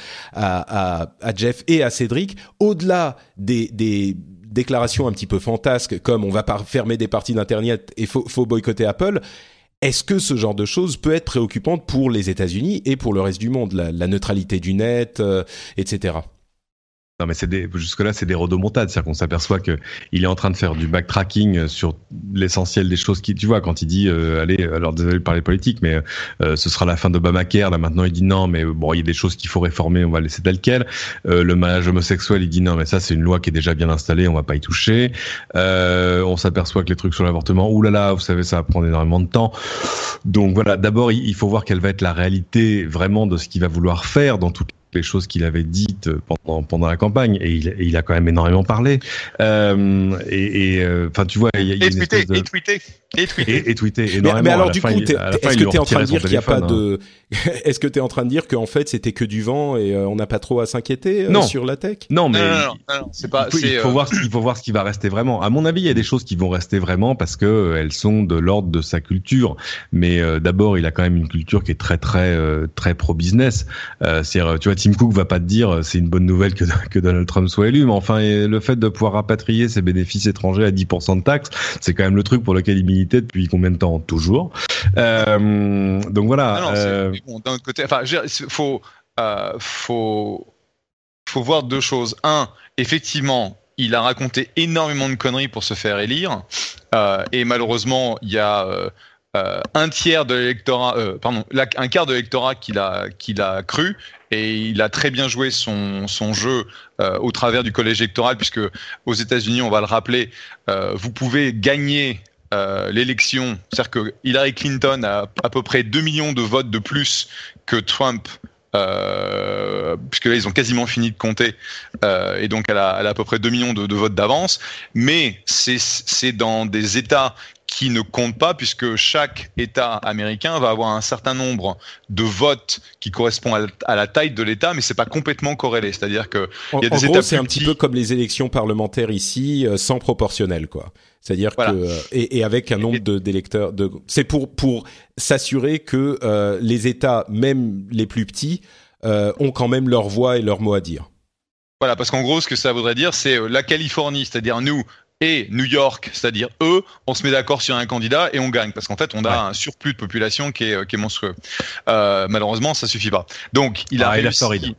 à, à, à Jeff et à Cédric. Au-delà des, des déclarations un petit peu fantasques, comme on va pas fermer des parties d'Internet et faut, faut boycotter Apple, est-ce que ce genre de choses peut être préoccupante pour les États-Unis et pour le reste du monde, la, la neutralité du net, euh, et cetera? Non, mais c'est des, jusque-là, c'est des rodomontades. C'est-à-dire qu'on s'aperçoit que il est en train de faire du backtracking sur l'essentiel des choses qui, tu vois, quand il dit, euh, allez, alors désolé de parler politique, mais euh, ce sera la fin d'Obamacare. Là, maintenant, il dit non, mais bon, il y a des choses qu'il faut réformer, on va laisser tel quel. Euh, le mariage homosexuel, il dit non, mais ça, c'est une loi qui est déjà bien installée, on va pas y toucher. Euh, on s'aperçoit que les trucs sur l'avortement, oulala, vous savez, ça va prendre énormément de temps. Donc voilà, d'abord, il faut voir quelle va être la réalité vraiment de ce qu'il va vouloir faire dans toutes les choses qu'il avait dites pendant pendant la campagne, et il, et il a quand même énormément parlé. Euh, et enfin, euh, tu vois, il y a, il y a et, une tweeté, espèce de... et tweeté, et tweeté, et, et tweeté énormément. Mais, mais alors du fin, coup, il, est-ce que tu es en train de dire qu'il n'y a pas hein. de, est-ce que tu es en train de dire qu'en fait c'était que du vent et euh, on n'a pas trop à s'inquiéter euh, non. sur la tech? Non, mais non, non, non, non, non, c'est pas. Il faut, c'est, il faut euh... voir, il faut voir ce qui va rester vraiment. À mon avis, il y a des choses qui vont rester vraiment parce que euh, elles sont de l'ordre de sa culture. Mais euh, d'abord, il a quand même une culture qui est très très euh, très pro business. Euh, c'est, tu vois, Tim Cook va pas te dire c'est une bonne nouvelle que que Donald Trump soit élu, mais enfin, le fait de pouvoir rapatrier ses bénéfices étrangers à dix pour cent de taxes, c'est quand même le truc pour lequel il militait depuis combien de temps? Toujours. Euh, donc voilà. Non, non, euh... bon, d'un autre côté, enfin, il faut euh, faut faut voir deux choses. Un, effectivement, il a raconté énormément de conneries pour se faire élire, euh, et malheureusement, il y a euh, euh, un tiers de l'électorat, euh, pardon, la, un quart de l'électorat qu'il a qu'il a cru, et il a très bien joué son son jeu euh, au travers du collège électoral, puisque aux États-Unis, on va le rappeler, euh, vous pouvez gagner Euh, l'élection, c'est-à-dire que Hillary Clinton a à peu près deux millions de votes de plus que Trump, euh, puisque là ils ont quasiment fini de compter, euh, et donc elle a, elle a à peu près deux millions de, de votes d'avance, mais c'est, c'est dans des États qui ne comptent pas, puisque chaque État américain va avoir un certain nombre de votes qui correspondent à la, à la taille de l'État, mais c'est pas complètement corrélé. C'est-à-dire que en, il y a des en États gros, c'est plus un petit petits. peu comme les élections parlementaires ici, euh, sans proportionnel, quoi. C'est-à-dire voilà. que euh, et, et avec un nombre de d'électeurs, de c'est pour pour s'assurer que euh, les États, même les plus petits, euh, ont quand même leur voix et leur mot à dire. Voilà, parce qu'en gros, ce que ça voudrait dire, c'est euh, la Californie, c'est-à-dire nous, et New York, c'est-à-dire eux, on se met d'accord sur un candidat et on gagne, parce qu'en fait, on a ouais. un surplus de population qui est, qui est monstrueux. Euh, malheureusement, ça suffit pas. Donc, il a ah, réussi... et la Floride.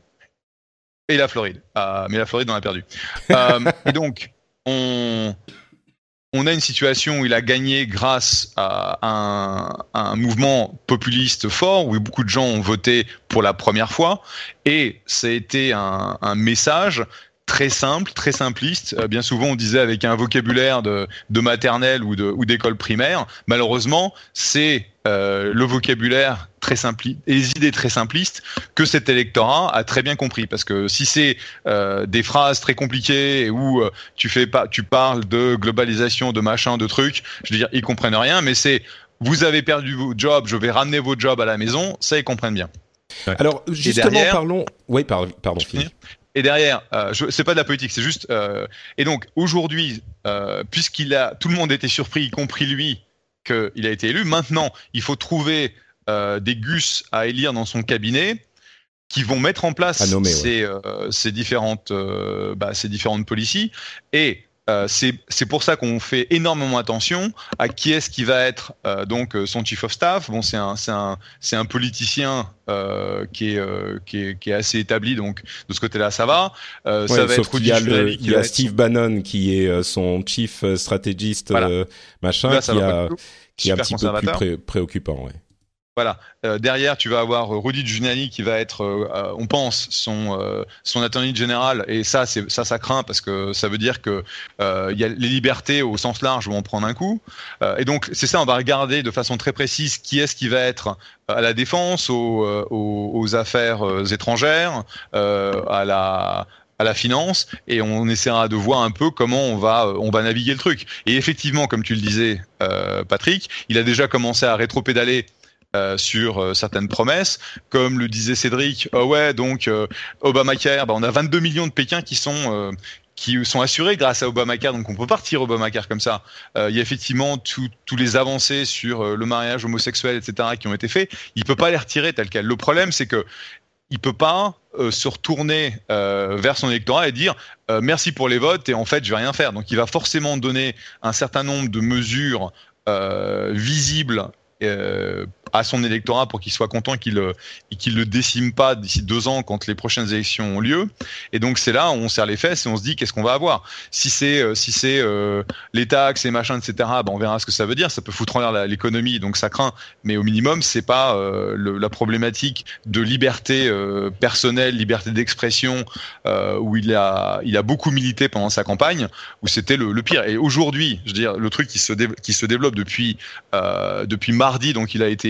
Et la Floride. Euh, mais la Floride, on a perdu. euh, et donc, on... on a une situation où il a gagné grâce à un, à un mouvement populiste fort, où beaucoup de gens ont voté pour la première fois, et ça a été un, un message très simple, très simpliste. Euh, bien souvent, on disait avec un vocabulaire de, de maternelle ou, de, ou d'école primaire. Malheureusement, c'est euh, le vocabulaire très simpliste et les idées très simplistes que cet électorat a très bien compris. Parce que si c'est euh, des phrases très compliquées où euh, tu fais pas, tu parles de globalisation, de machin, de trucs, je veux dire, ils comprennent rien. Mais c'est vous avez perdu vos jobs, je vais ramener vos jobs à la maison. Ça, ils comprennent bien. Ouais. Alors justement, derrière, parlons. Oui, pardon, pardon. Et derrière, euh, je, c'est pas de la politique, c'est juste. Euh, et donc aujourd'hui, euh, puisqu'il a, tout le monde était surpris, y compris lui, qu'il a été élu. Maintenant, il faut trouver euh, des gus à élire dans son cabinet qui vont mettre en place nommer, ces, ouais. euh, ces différentes, euh, bah, ces différentes policies. Et euh, c'est, c'est pour ça qu'on fait énormément attention à qui est-ce qui va être euh, donc son chief of staff. Bon, c'est un, c'est un, c'est un politicien euh, qui est, euh, qui est, qui est assez établi, donc de ce côté-là, ça va. Euh, ouais, ça va sauf être qu'il y a, le, il y a être... Steve Bannon qui est son chief stratégiste, voilà. euh, machin, là, qui, a, qui est un petit peu plus pré- préoccupant, ouais. Voilà. Euh, derrière, tu vas avoir Rudy Giuliani qui va être, euh, on pense, son euh, son attorney général, et ça, c'est ça, ça craint parce que ça veut dire que euh, y a les libertés au sens large vont en prendre un coup. Euh, et donc, c'est ça, on va regarder de façon très précise qui est-ce qui va être à la défense, aux, aux, aux affaires étrangères, euh, à la à la finance, et on essaiera de voir un peu comment on va on va naviguer le truc. Et effectivement, comme tu le disais, euh, Patrick, il a déjà commencé à rétropédaler Euh, sur euh, certaines promesses, comme le disait Cédric. Oh ouais, donc euh, Obamacare, bah, on a vingt-deux millions de Pékins qui sont euh, qui sont assurés grâce à Obamacare, donc on peut pas retirer Obamacare comme ça. Euh, il y a effectivement tous les avancées sur euh, le mariage homosexuel, et cetera, qui ont été faits. Il peut pas les retirer tel quel. Le problème, c'est que il peut pas euh, se retourner euh, vers son électorat et dire euh, merci pour les votes et en fait je vais rien faire. Donc il va forcément donner un certain nombre de mesures euh, visibles Euh, à son électorat pour qu'il soit content qu'il euh, qu'il le décime pas d'ici deux ans quand les prochaines élections ont lieu. Et donc c'est là où on serre les fesses et on se dit qu'est-ce qu'on va avoir. Si c'est euh, si c'est euh, les taxes et machin, et cetera. Ben on verra ce que ça veut dire. Ça peut foutre en l'air la, l'économie, donc ça craint. Mais au minimum, c'est pas euh, le, la problématique de liberté euh, personnelle, liberté d'expression euh, où il a il a beaucoup milité pendant sa campagne, où c'était le, le pire. Et aujourd'hui, je veux dire, le truc qui se dé, qui se développe depuis euh, depuis mardi, donc il a été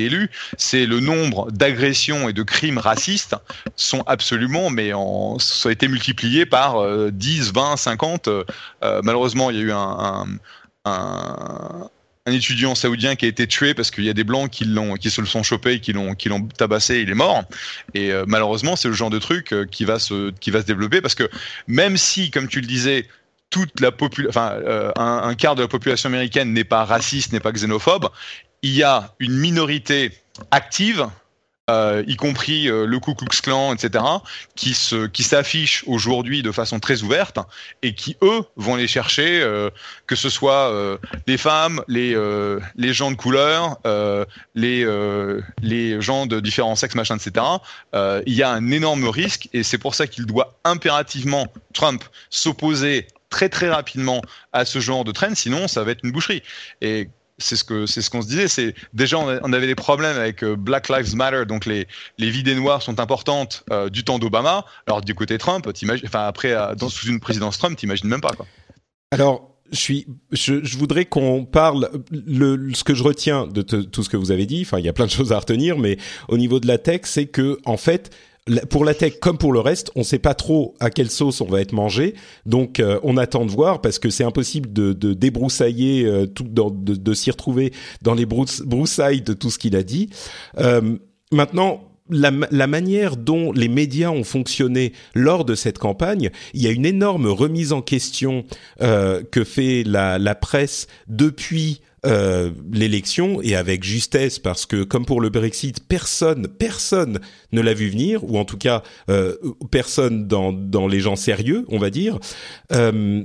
réélu, c'est le nombre d'agressions et de crimes racistes sont absolument, mais en, ça a été multiplié par euh, dix, vingt, cinquante. Euh, malheureusement, il y a eu un, un, un, un étudiant saoudien qui a été tué parce qu'il y a des blancs qui l'ont, qui se le sont chopés, qui l'ont, qui l'ont tabassé, il est mort. Et euh, malheureusement, c'est le genre de truc euh, qui va se, qui va se développer parce que même si, comme tu le disais, toute la population, enfin, euh, un, un quart de la population américaine n'est pas raciste, n'est pas xénophobe, il y a une minorité active, euh, y compris euh, le Ku Klux Klan, et cetera, qui se, qui s'affichent aujourd'hui de façon très ouverte et qui eux vont les chercher, euh, que ce soit euh, les femmes, les euh, les gens de couleur, euh, les euh, les gens de différents sexes, machin, et cetera. Euh, il y a un énorme risque et c'est pour ça qu'il doit impérativement Trump s'opposer très très rapidement à ce genre de trend, sinon ça va être une boucherie. Et c'est ce que c'est ce qu'on se disait, c'est déjà on avait des problèmes avec Black Lives Matter, donc les les vies des noirs sont importantes euh, du temps d'Obama. Alors du côté Trump, t'imagines, enfin après dans sous une présidence Trump, t'imagines même pas quoi. Alors je suis, je, je voudrais qu'on parle le ce que je retiens de te, tout ce que vous avez dit. Enfin, il y a plein de choses à retenir, mais au niveau de la tech, c'est que en fait. Pour la tech comme pour le reste, on ne sait pas trop à quelle sauce on va être mangé, donc euh, on attend de voir parce que c'est impossible de, de débroussailler euh, tout, dans, de, de s'y retrouver dans les brous- broussailles de tout ce qu'il a dit. Euh, maintenant. La, la manière dont les médias ont fonctionné lors de cette campagne, il y a une énorme remise en question euh, que fait la, la presse depuis euh, l'élection, et avec justesse, parce que comme pour le Brexit, personne, personne ne l'a vu venir, ou en tout cas euh, personne dans, dans les gens sérieux, on va dire. Euh,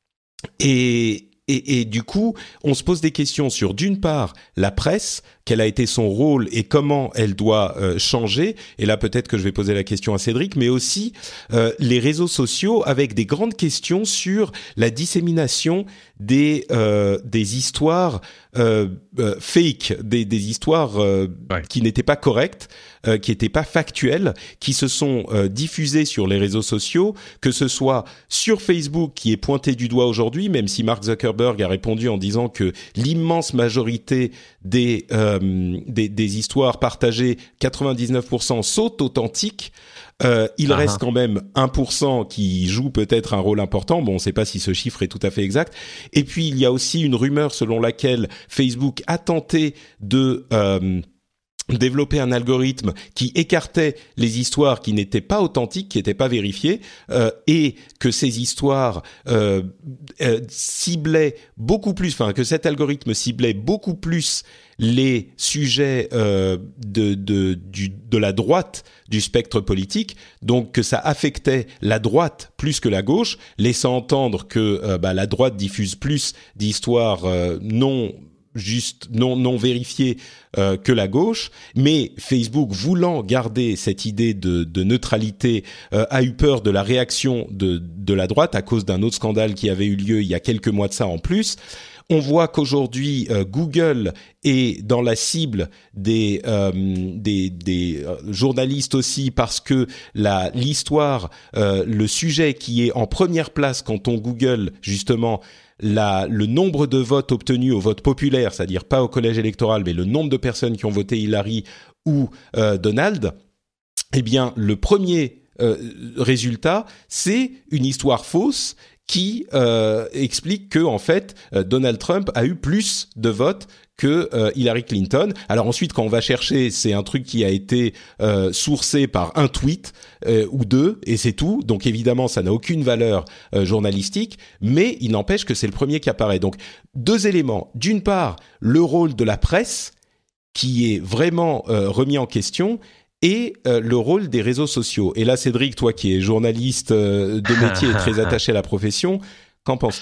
et Et, et du coup, on se pose des questions sur, d'une part, la presse, quel a été son rôle et comment elle doit euh, changer. Et là, peut-être que je vais poser la question à Cédric, mais aussi euh, les réseaux sociaux, avec des grandes questions sur la dissémination des euh, des histoires euh, euh, fake, des, des histoires euh, ouais. qui n'étaient pas correctes, euh, qui n'étaient pas factuelles, qui se sont euh, diffusées sur les réseaux sociaux, que ce soit sur Facebook, qui est pointé du doigt aujourd'hui, même si Mark Zuckerberg a répondu en disant que l'immense majorité des euh, des, des histoires partagées, quatre-vingt-dix-neuf pour cent sont authentiques. Euh, il uh-huh. reste quand même un pour cent qui joue peut-être un rôle important. Bon, on ne sait pas si ce chiffre est tout à fait exact. Et puis, il y a aussi une rumeur selon laquelle Facebook a tenté de euh, développer un algorithme qui écartait les histoires qui n'étaient pas authentiques, qui n'étaient pas vérifiées, euh, et que ces histoires euh, euh, ciblaient beaucoup plus, enfin que cet algorithme ciblait beaucoup plus les sujets euh, de de du de la droite du spectre politique, donc que ça affectait la droite plus que la gauche, laissant entendre que euh, bah, la droite diffuse plus d'histoires euh, non juste non non vérifiées euh, que la gauche, mais Facebook, voulant garder cette idée de de neutralité, euh, a eu peur de la réaction de de la droite à cause d'un autre scandale qui avait eu lieu il y a quelques mois de ça en plus. On voit qu'aujourd'hui euh, Google est dans la cible des euh, des, des euh, journalistes aussi, parce que la l'histoire, euh, le sujet qui est en première place quand on Google justement la le nombre de votes obtenus au vote populaire, c'est-à-dire pas au collège électoral, mais le nombre de personnes qui ont voté Hillary ou euh, Donald, eh bien le premier euh, résultat, c'est une histoire fausse qui euh, explique que en fait euh, Donald Trump a eu plus de votes que euh, Hillary Clinton. Alors ensuite, quand on va chercher, c'est un truc qui a été euh, sourcé par un tweet euh, ou deux, et c'est tout. Donc évidemment, ça n'a aucune valeur euh, journalistique, mais il n'empêche que c'est le premier qui apparaît. Donc deux éléments. D'une part, le rôle de la presse qui est vraiment euh, remis en question, et euh, le rôle des réseaux sociaux. Et là, Cédric, toi qui es journaliste euh, de métier et très attaché à la profession, qu'en penses-tu ?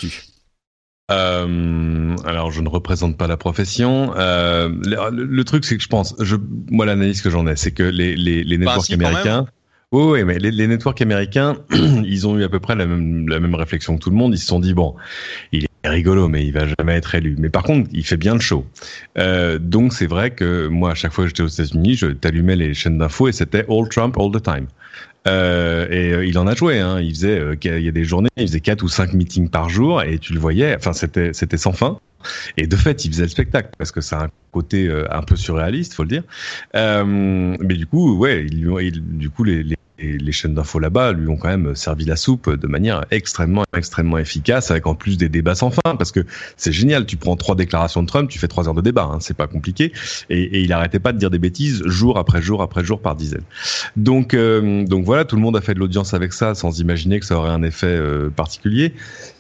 Euh, alors, je ne représente pas la profession. Euh, le, le truc, c'est que je pense, je, moi, l'analyse que j'en ai, c'est que les, les, les networks bah, si, américains... Oui, oui, mais les, les networks américains, ils ont eu à peu près la même, la même réflexion que tout le monde. Ils se sont dit, bon, il est rigolo, mais il va jamais être élu. Mais par contre, il fait bien le show. Euh, donc, c'est vrai que moi, à chaque fois que j'étais aux États-Unis, je t'allumais les chaînes d'infos et c'était all Trump all the time. Euh, et euh, il en a joué. Hein. Il faisait, euh, il y a des journées, il faisait quatre ou cinq meetings par jour, et tu le voyais. Enfin, c'était, c'était sans fin. Et de fait, il faisait le spectacle parce que c'est un côté euh, un peu surréaliste, faut le dire. Euh, mais du coup, ouais, il, il, du coup, les, les les chaînes d'infos là-bas lui ont quand même servi la soupe de manière extrêmement, extrêmement efficace, avec en plus des débats sans fin, parce que c'est génial. Tu prends trois déclarations de Trump, tu fais trois heures de débat, hein, c'est pas compliqué. Et, et il arrêtait pas de dire des bêtises jour après jour après jour par dizaines. Donc, euh, donc voilà, tout le monde a fait de l'audience avec ça, sans imaginer que ça aurait un effet euh, particulier.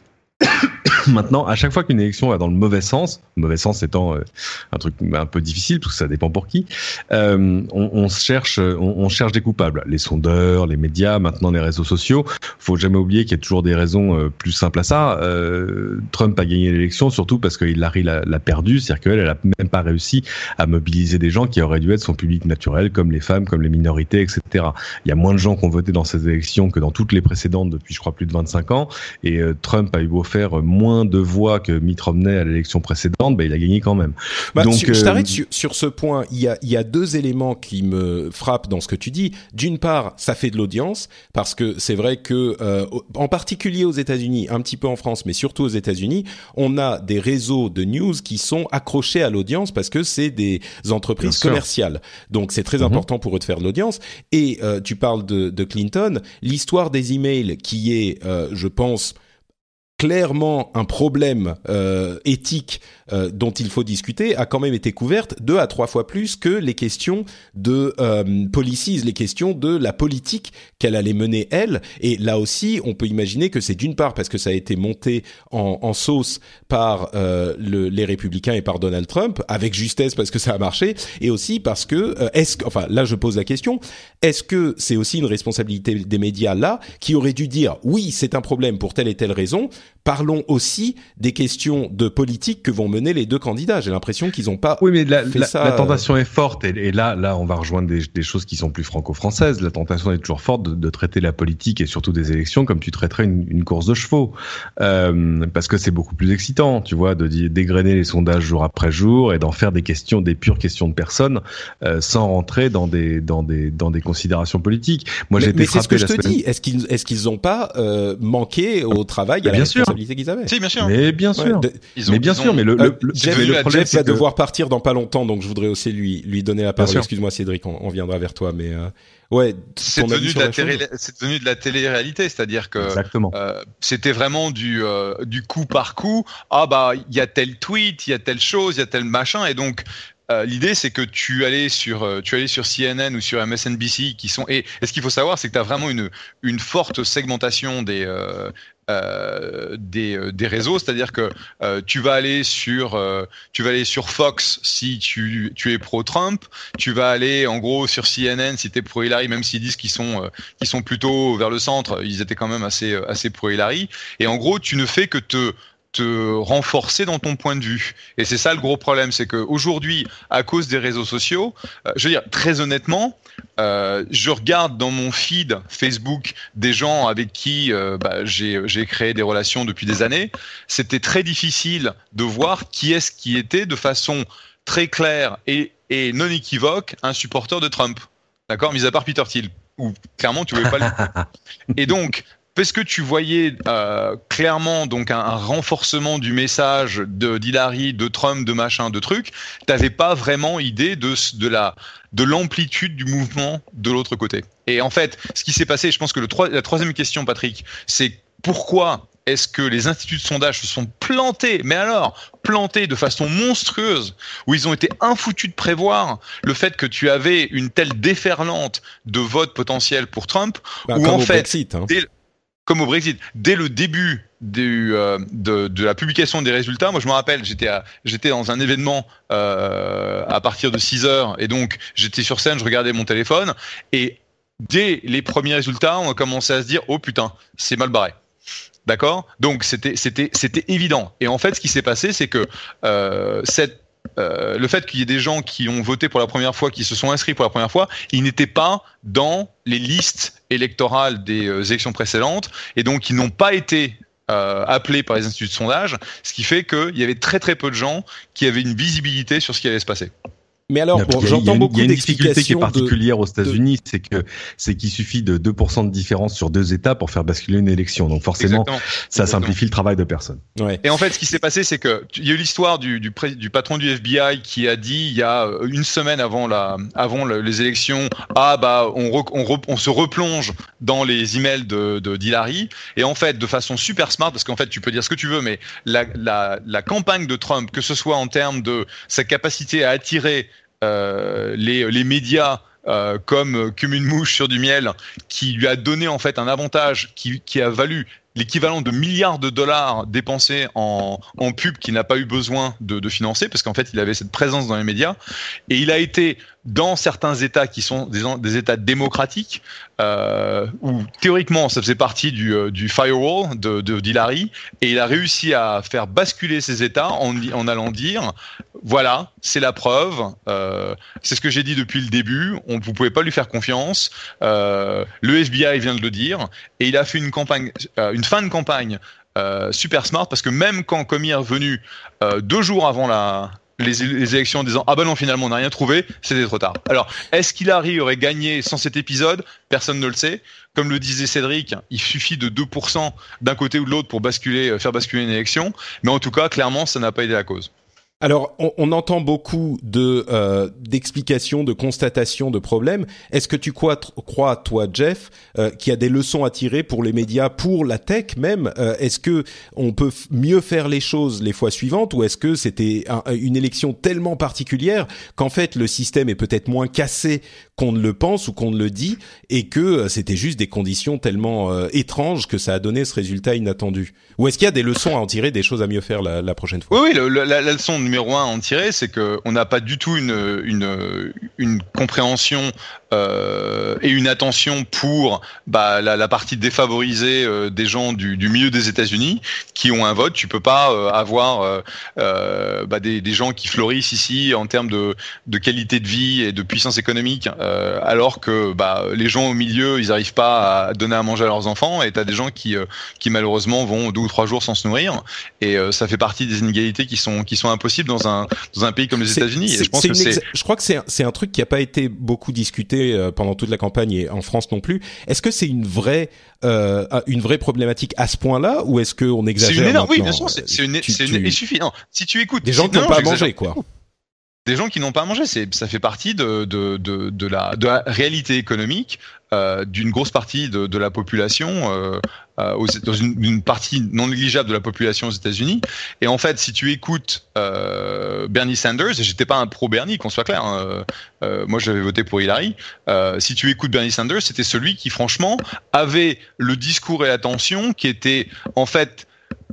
Maintenant, à chaque fois qu'une élection va dans le mauvais sens, mauvais sens étant euh, un truc un peu difficile, parce que ça dépend pour qui, euh, on, on cherche, on, on cherche des coupables. Les sondeurs, les médias, maintenant les réseaux sociaux. Faut jamais oublier qu'il y a toujours des raisons euh, plus simples à ça. Euh, Trump a gagné l'élection surtout parce que Hillary l'a, l'a perdu, c'est-à-dire qu'elle, elle a même pas réussi à mobiliser des gens qui auraient dû être son public naturel, comme les femmes, comme les minorités, et cetera. Il y a moins de gens qui ont voté dans ces élections que dans toutes les précédentes depuis, je crois, plus de vingt-cinq ans. Et euh, Trump a eu beau faire moins de voix que Mitt Romney à l'élection précédente, bah, il a gagné quand même. Bah, Donc, sur, je t'arrête euh... sur, sur ce point. Il y a, il y a deux éléments qui me frappent dans ce que tu dis. D'une part, ça fait de l'audience parce que c'est vrai que, euh, en particulier aux États-Unis, un petit peu en France, mais surtout aux États-Unis, on a des réseaux de news qui sont accrochés à l'audience parce que c'est des entreprises commerciales. Donc c'est très mm-hmm. important pour eux de faire de l'audience. Et euh, tu parles de, de Clinton, l'histoire des emails qui est, euh, je pense, clairement un problème euh, éthique euh, dont il faut discuter a quand même été couverte deux à trois fois plus que les questions de euh, policies, les questions de la politique qu'elle allait mener elle. Et là aussi, on peut imaginer que c'est d'une part parce que ça a été monté en, en sauce par euh, le, les républicains et par Donald Trump, avec justesse parce que ça a marché, et aussi parce que euh, est-ce que, enfin là je pose la question, est-ce que c'est aussi une responsabilité des médias là qui auraient dû dire oui c'est un problème pour telle et telle raison. Parlons aussi des questions de politique que vont mener les deux candidats. J'ai l'impression qu'ils n'ont pas oui, mais la, fait la, ça. La tentation est forte, et, et là, là, on va rejoindre des, des choses qui sont plus franco-françaises. La tentation est toujours forte de, de traiter la politique et surtout des élections comme tu traiterais une, une course de chevaux, euh, parce que c'est beaucoup plus excitant, tu vois, de dégrainer les sondages jour après jour et d'en faire des questions, des pures questions de personnes, euh, sans rentrer dans des, dans des, dans des considérations politiques. Moi, mais, j'ai été mais c'est ce que je te semaine... dis. Est-ce qu'ils, est-ce qu'ils n'ont pas euh, manqué au travail, à la bien sûr. Qu'ils avaient. Si, bien sûr. Mais bien sûr. Ouais, de, ils ont, mais bien ils ont, sûr, mais le, euh, le, Jeff, le, le problème, Jeff va c'est que... devoir partir dans pas longtemps, donc je voudrais aussi lui lui donner la parole. Excuse-moi, Cédric, on, on viendra vers toi, mais euh, ouais, c'est devenu de la, télé, c'est devenu de la télé-réalité, c'est-à-dire que euh, c'était vraiment du euh, du coup par coup. Ah bah il y a tel tweet, il y a telle chose, il y a tel machin, et donc. Euh, l'idée, c'est que tu allais sur, euh, tu allais sur C N N ou sur M S N B C, qui sont et, et ce qu'il faut savoir, c'est que tu as vraiment une une forte segmentation des euh, euh, des, euh, des réseaux, c'est-à-dire que euh, tu vas aller sur euh, tu vas aller sur Fox si tu tu es pro Trump, tu vas aller en gros sur C N N si tu es pro Hillary, même s'ils disent qu'ils sont euh, qu'ils sont plutôt vers le centre, ils étaient quand même assez assez pro Hillary, et en gros tu ne fais que te te renforcer dans ton point de vue. Et c'est ça le gros problème, c'est qu'aujourd'hui, à cause des réseaux sociaux, euh, je veux dire, très honnêtement, euh, je regarde dans mon feed Facebook des gens avec qui euh, bah, j'ai, j'ai créé des relations depuis des années. C'était très difficile de voir qui est-ce qui était de façon très claire et, et non équivoque un supporter de Trump. D'accord ? Mis à part Peter Thiel, où clairement tu ne pouvais pas le... Et donc, parce que tu voyais euh, clairement donc un, un renforcement du message de d'Hillary, de Trump, de machin, de trucs, t'avais pas vraiment idée de de la de l'amplitude du mouvement de l'autre côté. Et en fait, ce qui s'est passé, je pense que le trois, la troisième question, Patrick, c'est pourquoi est-ce que les instituts de sondage se sont plantés, mais alors plantés de façon monstrueuse, où ils ont été infoutus de prévoir le fait que tu avais une telle déferlante de votes potentiels pour Trump, bah, où en fait, Brexit, hein. dès, comme au Brexit, dès le début du, euh, de, de la publication des résultats, moi je me rappelle, j'étais, à, j'étais dans un événement euh, à partir de six heures, et donc j'étais sur scène, je regardais mon téléphone, et dès les premiers résultats, on a commencé à se dire « Oh putain, c'est mal barré ». D'accord ? Donc c'était, c'était, c'était évident. Et en fait, ce qui s'est passé, c'est que euh, cette Euh, le fait qu'il y ait des gens qui ont voté pour la première fois, qui se sont inscrits pour la première fois, ils n'étaient pas dans les listes électorales des euh, élections précédentes, et donc ils n'ont pas été euh, appelés par les instituts de sondage, ce qui fait qu'il y avait très très peu de gens qui avaient une visibilité sur ce qui allait se passer. Mais alors, bon, il y a, j'entends il y a, beaucoup il y a une difficulté qui est particulière de, aux États-Unis, de... c'est que c'est qu'il suffit de deux pour cent de différence sur deux États pour faire basculer une élection. Donc forcément, Exactement. ça Exactement. simplifie le travail de personne. Ouais. Et en fait, ce qui s'est passé, c'est que il y a eu l'histoire du, du, pré, du patron du F B I qui a dit il y a une semaine avant la, avant le, les élections, ah bah on, re, on, re, on se replonge dans les emails de, de d'Hillary. Et en fait, de façon super smart, parce qu'en fait, tu peux dire ce que tu veux, mais la, la, la campagne de Trump, que ce soit en termes de sa capacité à attirer Euh, les, les médias euh, comme, comme une mouche sur du miel, qui lui a donné en fait un avantage qui, qui a valu l'équivalent de milliards de dollars dépensés en, en pub qu'il n'a pas eu besoin de, de financer, parce qu'en fait il avait cette présence dans les médias, et il a été dans certains États qui sont des, des États démocratiques, euh, où théoriquement ça faisait partie du, du firewall de, de d'Hillary, et il a réussi à faire basculer ces États en, en allant dire voilà, c'est la preuve, euh, c'est ce que j'ai dit depuis le début, on, vous pouvez pas lui faire confiance, euh, le F B I vient de le dire, et il a fait une campagne, euh, une fin de campagne euh, super smart, parce que même quand Comey est revenu euh, deux jours avant la Les, les élections en disant ah ben non finalement on n'a rien trouvé, c'était trop tard. Alors est-ce qu'Hillary aurait gagné sans cet épisode? Personne ne le sait. Comme le disait Cédric, il suffit de deux pour cent d'un côté ou de l'autre pour basculer, faire basculer une élection, mais en tout cas clairement ça n'a pas été la cause. Alors, on, on entend beaucoup de euh, d'explications, de constatations de problèmes. Est-ce que tu crois, crois toi, Jeff, euh, qu'il y a des leçons à tirer pour les médias, pour la tech même? euh, Est-ce que on peut f- mieux faire les choses les fois suivantes, ou est-ce que c'était un, une élection tellement particulière qu'en fait le système est peut-être moins cassé qu'on ne le pense ou qu'on ne le dit, et que euh, c'était juste des conditions tellement euh, étranges que ça a donné ce résultat inattendu? Ou est-ce qu'il y a des leçons à en tirer, des choses à mieux faire la, la prochaine fois? Oui, oui, le, la, la leçon numéro un à en tirer, c'est que on n'a pas du tout une une une compréhension euh, et une attention pour bah, la, la partie défavorisée euh, des gens du, du milieu des États-Unis qui ont un vote. Tu peux pas euh, avoir euh, euh, bah, des, des gens qui fleurissent ici en termes de de qualité de vie et de puissance économique, euh, alors que bah, les gens au milieu, ils n'arrivent pas à donner à manger à leurs enfants, et t'as des gens qui euh, qui malheureusement vont deux ou trois jours sans se nourrir, et euh, ça fait partie des inégalités qui sont qui sont impossibles dans un dans un pays comme les c'est, États-Unis. C'est, et je pense c'est que c'est exa- je crois que c'est un, c'est un truc qui a pas été beaucoup discuté euh, pendant toute la campagne, et en France non plus. Est-ce que c'est une vraie euh, une vraie problématique à ce point-là, ou est-ce que on exagère? C'est une énorme, maintenant? oui, bien sûr, c'est, c'est une tu, c'est tu... une, il suffit. Non, si tu écoutes des gens si, qui n'ont non, pas à j'exagère. manger, quoi. Des gens qui n'ont pas à manger, c'est, ça fait partie de, de, de, de, la, de la réalité économique euh, d'une grosse partie de, de la population, euh, euh, aux, dans une, une partie non négligeable de la population aux États-Unis. Et en fait, si tu écoutes euh, Bernie Sanders, et j'étais pas un pro-Bernie, qu'on soit clair, hein, euh, moi j'avais voté pour Hillary, euh, si tu écoutes Bernie Sanders, c'était celui qui franchement avait le discours et l'attention qui était en fait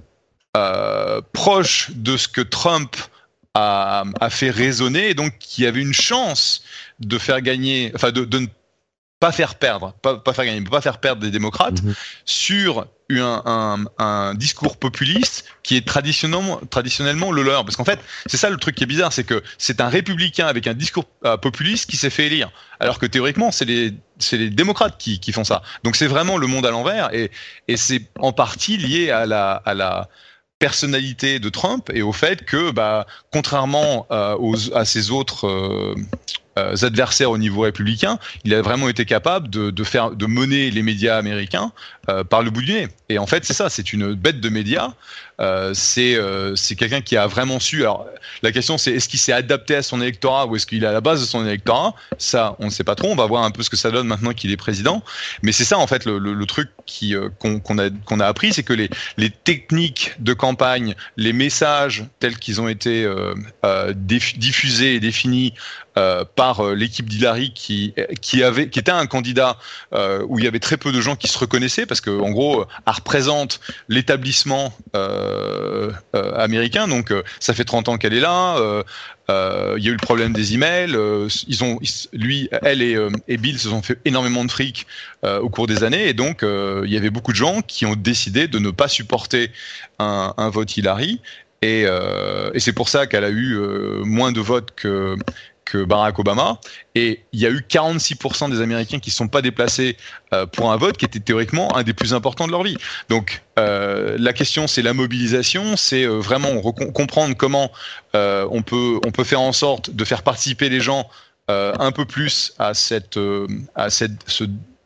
euh, proche de ce que Trump A, a fait résonner, et donc qui avait une chance de faire gagner, enfin de, de ne pas faire perdre, pas, pas faire gagner, pas faire perdre des démocrates mmh. sur un, un, un discours populiste qui est traditionnellement, traditionnellement le leur. Parce qu'en fait, c'est ça le truc qui est bizarre, c'est que c'est un républicain avec un discours euh, populiste qui s'est fait élire, alors que théoriquement c'est les c'est les démocrates qui, qui font ça. Donc c'est vraiment le monde à l'envers, et, et c'est en partie lié à la à la personnalité de Trump et au fait que, bah, contrairement euh, aux, à ses autres euh, euh, adversaires au niveau républicain, il a vraiment été capable de, de faire, de mener les médias américains euh, par le bout du nez. Et en fait, c'est ça, c'est une bête de médias. Euh, c'est euh, c'est quelqu'un qui a vraiment su. Alors, la question, c'est est-ce qu'il s'est adapté à son électorat ou est-ce qu'il est à la base de son électorat? Ça, on ne sait pas trop. On va voir un peu ce que ça donne maintenant qu'il est président. Mais c'est ça, en fait, le, le, le truc qui euh, qu'on, qu'on a qu'on a appris, c'est que les les techniques de campagne, les messages tels qu'ils ont été euh, euh, diffusés et définis euh, par euh, l'équipe d'Hillary, qui qui avait qui était un candidat euh, où il y avait très peu de gens qui se reconnaissaient, parce que en gros, elle représente l'établissement euh, euh, américain. Donc euh, ça fait trente ans qu'elle est là. Euh, euh, il y a eu le problème des emails. Euh, ils ont, ils, lui, elle et, euh, et Bill se sont fait énormément de fric euh, au cours des années, et donc euh, il y avait beaucoup de gens qui ont décidé de ne pas supporter un, un vote Hillary. Et, euh, et c'est pour ça qu'elle a eu euh, moins de votes que que Barack Obama, et il y a eu quarante-six pour cent des Américains qui ne sont pas déplacés euh, pour un vote qui était théoriquement un des plus importants de leur vie. Donc euh, la question, c'est la mobilisation, c'est euh, vraiment recom- comprendre comment euh, on peut on peut faire en sorte de faire participer les gens euh, un peu plus à cette euh, à cette ce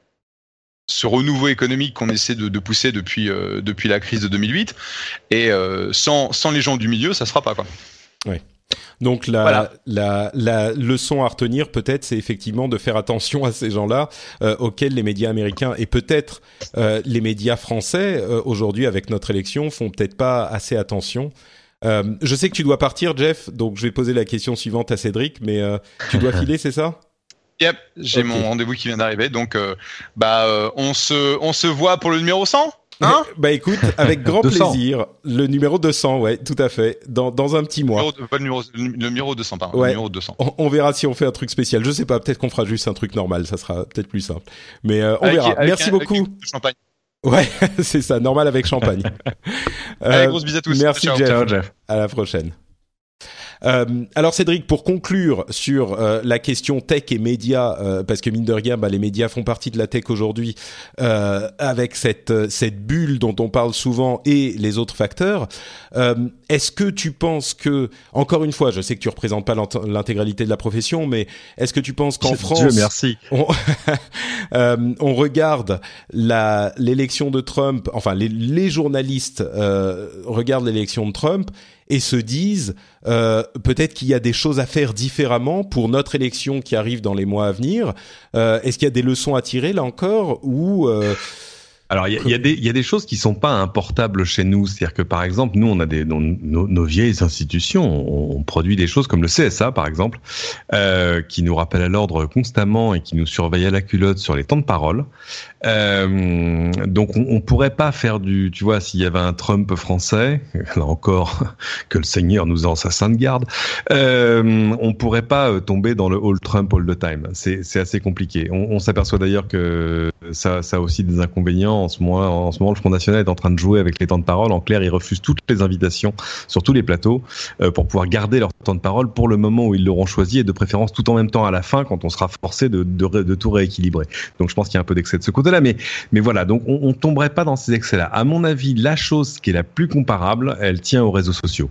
ce renouveau économique qu'on essaie de, de pousser depuis euh, depuis la crise de deux mille huit, et euh, sans sans les gens du milieu, ça se fera pas, quoi. Ouais. Donc la, voilà. la la leçon à retenir peut-être, c'est effectivement de faire attention à ces gens-là euh, auxquels les médias américains et peut-être euh, les médias français euh, aujourd'hui avec notre élection font peut-être pas assez attention. Euh, je sais que tu dois partir, Jeff, donc je vais poser la question suivante à Cédric, mais euh, tu dois filer, c'est ça? Yep, j'ai okay. mon rendez-vous qui vient d'arriver, donc euh, bah euh, on se on se voit pour le numéro cent, hein? Bah écoute, avec grand plaisir, le numéro deux cents, ouais, tout à fait, dans dans un petit mois. Le numéro, pas le numéro, le numéro deux cents, pardon, ouais. le numéro deux cents. On, on verra si on fait un truc spécial. Je sais pas, peut-être qu'on fera juste un truc normal, ça sera peut-être plus simple. Mais euh, on avec, verra. Avec Merci un, beaucoup. Avec du champagne. Ouais, c'est ça, normal avec champagne. euh, Allez, grosse bise à tous. Merci ciao. Jeff. Ciao, Jeff. À la prochaine. Euh, alors Cédric, pour conclure sur euh, la question tech et médias, euh, parce que mine de rien, bah, les médias font partie de la tech aujourd'hui, euh, avec cette cette bulle dont on parle souvent et les autres facteurs. Euh, est-ce que tu penses que, encore une fois, je sais que tu représentes pas l'intégralité de la profession, mais est-ce que tu penses qu'en France, Dieu merci, on, euh, on regarde la l'élection de Trump, enfin les, les journalistes euh, regardent l'élection de Trump et se disent euh, peut-être qu'il y a des choses à faire différemment pour notre élection qui arrive dans les mois à venir. Euh, est-ce qu'il y a des leçons à tirer là encore ou euh, Alors il y a, y a des il y a des choses qui sont pas importables chez nous, c'est-à-dire que par exemple nous on a des nos, nos, nos vieilles institutions, on, on produit des choses comme le C S A par exemple, euh, qui nous rappelle à l'ordre constamment et qui nous surveille à la culotte sur les temps de parole. Euh, donc on, on pourrait pas faire du, tu vois, s'il y avait un Trump français, là encore que le Seigneur nous en sa sainte garde, euh, on pourrait pas tomber dans le all Trump all the time. C'est c'est assez compliqué. On, on s'aperçoit d'ailleurs que ça ça a aussi des inconvénients. En ce moment, en ce moment, le Front National est en train de jouer avec les temps de parole. En clair, ils refusent toutes les invitations sur tous les plateaux euh, pour pouvoir garder leur temps de parole pour le moment où ils l'auront choisi et de préférence tout en même temps à la fin quand on sera forcé de de, de tout rééquilibrer. Donc je pense qu'il y a un peu d'excès de ce côté-là. Mais, mais voilà, donc on, on tomberait pas dans ces excès-là. À mon avis, la chose qui est la plus comparable, elle tient aux réseaux sociaux.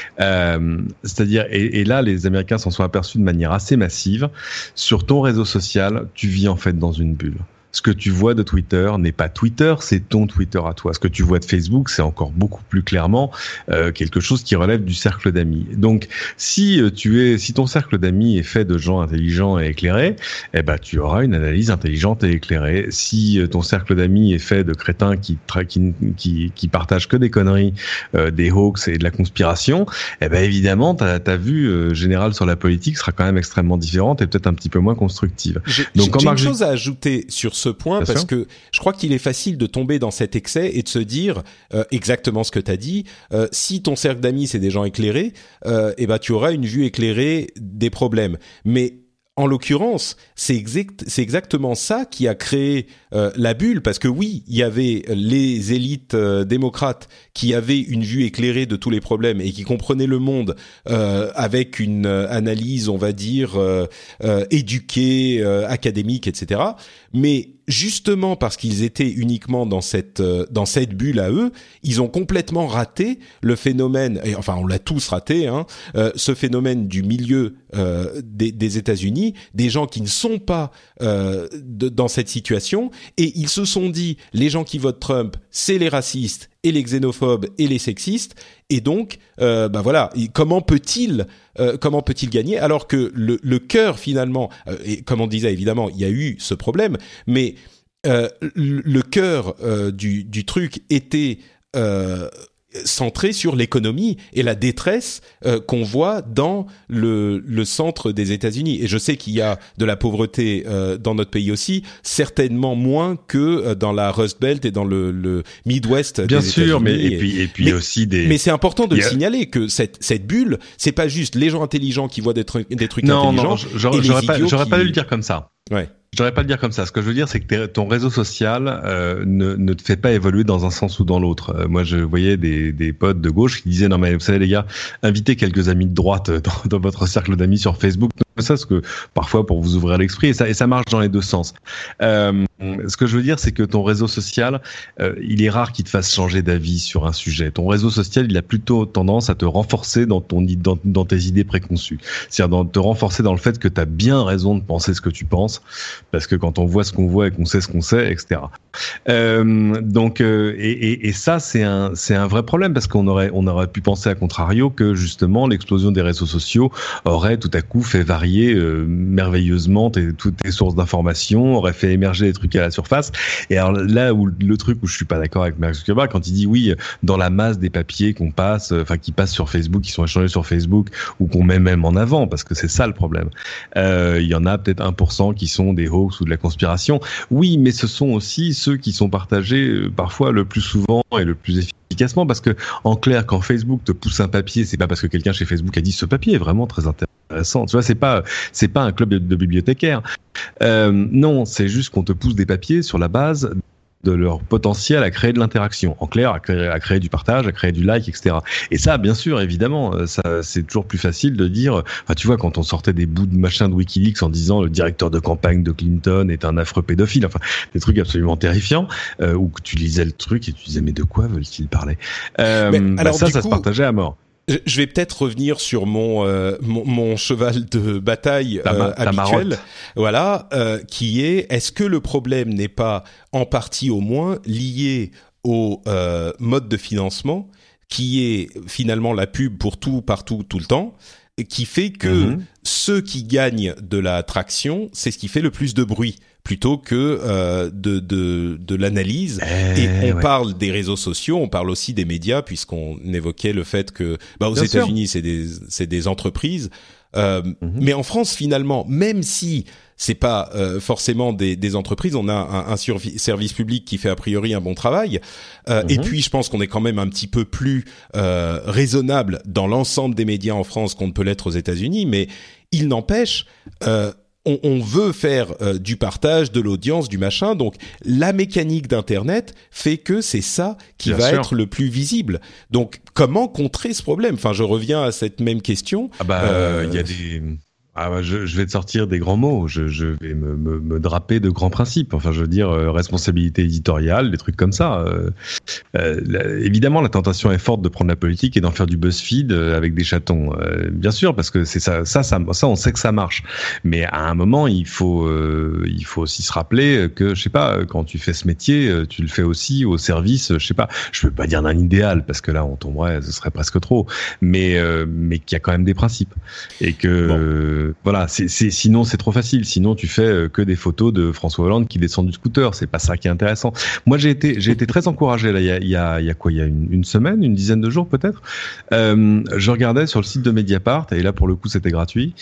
Euh, c'est-à-dire, et, et là, les Américains s'en sont aperçus de manière assez massive. Sur ton réseau social, tu vis en fait dans une bulle. Ce que tu vois de Twitter n'est pas Twitter, c'est ton Twitter à toi. Ce que tu vois de Facebook, c'est encore beaucoup plus clairement euh, quelque chose qui relève du cercle d'amis. Donc, si tu es, si ton cercle d'amis est fait de gens intelligents et éclairés, eh ben, tu auras une analyse intelligente et éclairée. Si ton cercle d'amis est fait de crétins qui qui qui, qui partagent que des conneries, euh, des hoax et de la conspiration, eh ben évidemment, ta ta vue euh, générale sur la politique sera quand même extrêmement différente et peut-être un petit peu moins constructive. J'ai, Donc, j'ai une chose à ajouter sur ce point, Bien parce sûr. que je crois qu'il est facile de tomber dans cet excès et de se dire euh, exactement ce que tu as dit. Euh, si ton cercle d'amis, c'est des gens éclairés, euh, eh ben, tu auras une vue éclairée des problèmes. Mais en l'occurrence, c'est, exact, c'est exactement ça qui a créé euh, la bulle, parce que oui, il y avait les élites euh, démocrates qui avaient une vue éclairée de tous les problèmes et qui comprenaient le monde euh, avec une euh, analyse, on va dire, euh, euh, éduquée, euh, académique, et cetera. Mais justement parce qu'ils étaient uniquement dans cette euh, dans cette bulle à eux, ils ont complètement raté le phénomène. Et enfin, on l'a tous raté, hein, euh, ce phénomène du milieu euh, des, des États-Unis, des gens qui ne sont pas euh, de, dans cette situation, et ils se sont dit, les gens qui votent Trump, c'est les racistes et les xénophobes et les sexistes, et donc, euh, bah voilà, comment peut-il, euh, comment peut-il gagner alors que le, le cœur finalement, euh, et comme on disait évidemment, il y a eu ce problème, mais euh, le cœur euh, du, du truc était euh, centré sur l'économie et la détresse euh, qu'on voit dans le, le centre des États-Unis. Et je sais qu'il y a de la pauvreté euh, dans notre pays aussi, certainement moins que euh, dans la Rust Belt et dans le, le Midwest. Bien des sûr, États-Unis. mais et puis et puis mais, aussi des. Mais c'est important de a... le signaler que cette cette bulle, c'est pas juste les gens intelligents qui voient des trucs des trucs non, intelligents. Non, j'aurais, et j'aurais les pas j'aurais qui... pas dû le dire comme ça. Ouais. J'aurais pas le dire comme ça. Ce que je veux dire, c'est que ton réseau social euh, ne, ne te fait pas évoluer dans un sens ou dans l'autre. Euh, moi, je voyais des, des potes de gauche qui disaient non mais vous savez les gars, invitez quelques amis de droite dans, dans votre cercle d'amis sur Facebook. ça, parce que parfois pour vous ouvrir l'esprit, et ça, et ça marche dans les deux sens. Euh, ce que je veux dire, c'est que ton réseau social, euh, il est rare qu'il te fasse changer d'avis sur un sujet. Ton réseau social, il a plutôt tendance à te renforcer dans ton dans, dans tes idées préconçues. C'est-à-dire dans, te renforcer dans le fait que tu as bien raison de penser ce que tu penses, parce que quand on voit ce qu'on voit et qu'on sait ce qu'on sait, et cetera. Euh, donc, euh, et, et, et ça, c'est un c'est un vrai problème, parce qu'on aurait on aurait pu penser à contrario que justement l'explosion des réseaux sociaux aurait tout à coup fait varier Euh, merveilleusement tes, toutes tes sources d'informations, aurait fait émerger des trucs à la surface. Et alors là où le truc où je suis pas d'accord avec Mark Zuckerberg, quand il dit oui, dans la masse des papiers qu'on passe, enfin qui passent sur Facebook, qui sont échangés sur Facebook ou qu'on met même en avant, parce que c'est ça le problème. Euh, il y en a peut-être un pour cent qui sont des hoax ou de la conspiration. Oui, mais ce sont aussi ceux qui sont partagés euh, parfois le plus souvent et le plus efficacement, parce que en clair, quand Facebook te pousse un papier, c'est pas parce que quelqu'un chez Facebook a dit ce papier est vraiment très intéressant. Tu vois, c'est pas c'est pas un club de, de bibliothécaires. Euh, non, c'est juste qu'on te pousse des papiers sur la base de leur potentiel à créer de l'interaction. En clair, à créer, à créer du partage, à créer du like, et cetera. Et ça, bien sûr, évidemment, ça, c'est toujours plus facile de dire. Enfin, tu vois, quand on sortait des bouts de machin de WikiLeaks en disant le directeur de campagne de Clinton est un affreux pédophile, enfin, des trucs absolument terrifiants, euh, où tu lisais le truc et tu disais mais de quoi veulent-ils parler euh, mais, bah, alors, ça, ça coup... se partageait à mort. Je vais peut-être revenir sur mon euh, mon, mon cheval de bataille euh, ma- habituel, voilà, euh, qui est est-ce que le problème n'est pas en partie au moins lié au euh, mode de financement qui est finalement la pub pour tout, partout, tout le temps, et qui fait que mmh. ceux qui gagnent de la traction, c'est ce qui fait le plus de bruit, plutôt que euh, de, de, de l'analyse. Et, et on ouais. parle des réseaux sociaux, on parle aussi des médias, puisqu'on évoquait le fait que bah, aux Bien États-Unis, sûr. c'est des, c'est des entreprises. Euh, mmh. Mais en France, finalement, même si c'est pas euh, forcément des, des entreprises, on a un, un survi- service public qui fait a priori un bon travail. Euh, mmh. Et puis, je pense qu'on est quand même un petit peu plus euh, raisonnable dans l'ensemble des médias en France qu'on ne peut l'être aux États-Unis. Mais il n'empêche, euh, on, on veut faire euh, du partage, de l'audience, du machin. Donc, la mécanique d'Internet fait que c'est ça qui Bien va sûr. être le plus visible. Donc, comment contrer ce problème ? Enfin, je reviens à cette même question. Ah bah, il euh, y a des... Ah bah je, je vais te sortir des grands mots, je, je vais me, me, me draper de grands principes, enfin je veux dire euh, responsabilité éditoriale, des trucs comme ça. Euh, euh, la, évidemment la tentation est forte de prendre la politique et d'en faire du BuzzFeed euh, avec des chatons, euh, bien sûr, parce que c'est ça, ça, ça, ça on sait que ça marche. Mais à un moment il faut, euh, il faut aussi se rappeler que je sais pas, quand tu fais ce métier, tu le fais aussi au service, je sais pas, je peux pas dire d'un idéal parce que là on tomberait, ce serait presque trop, mais euh, mais qu'il y a quand même des principes et que bon. euh, Voilà, c'est, c'est, sinon c'est trop facile. Sinon tu fais que des photos de François Hollande qui descend du scooter. C'est pas ça qui est intéressant. Moi j'ai été, j'ai été très encouragé là. Il y a, il y a, il y a quoi Il y a une, une semaine, une dizaine de jours peut-être. Euh, je regardais sur le site de Mediapart et là pour le coup c'était gratuit.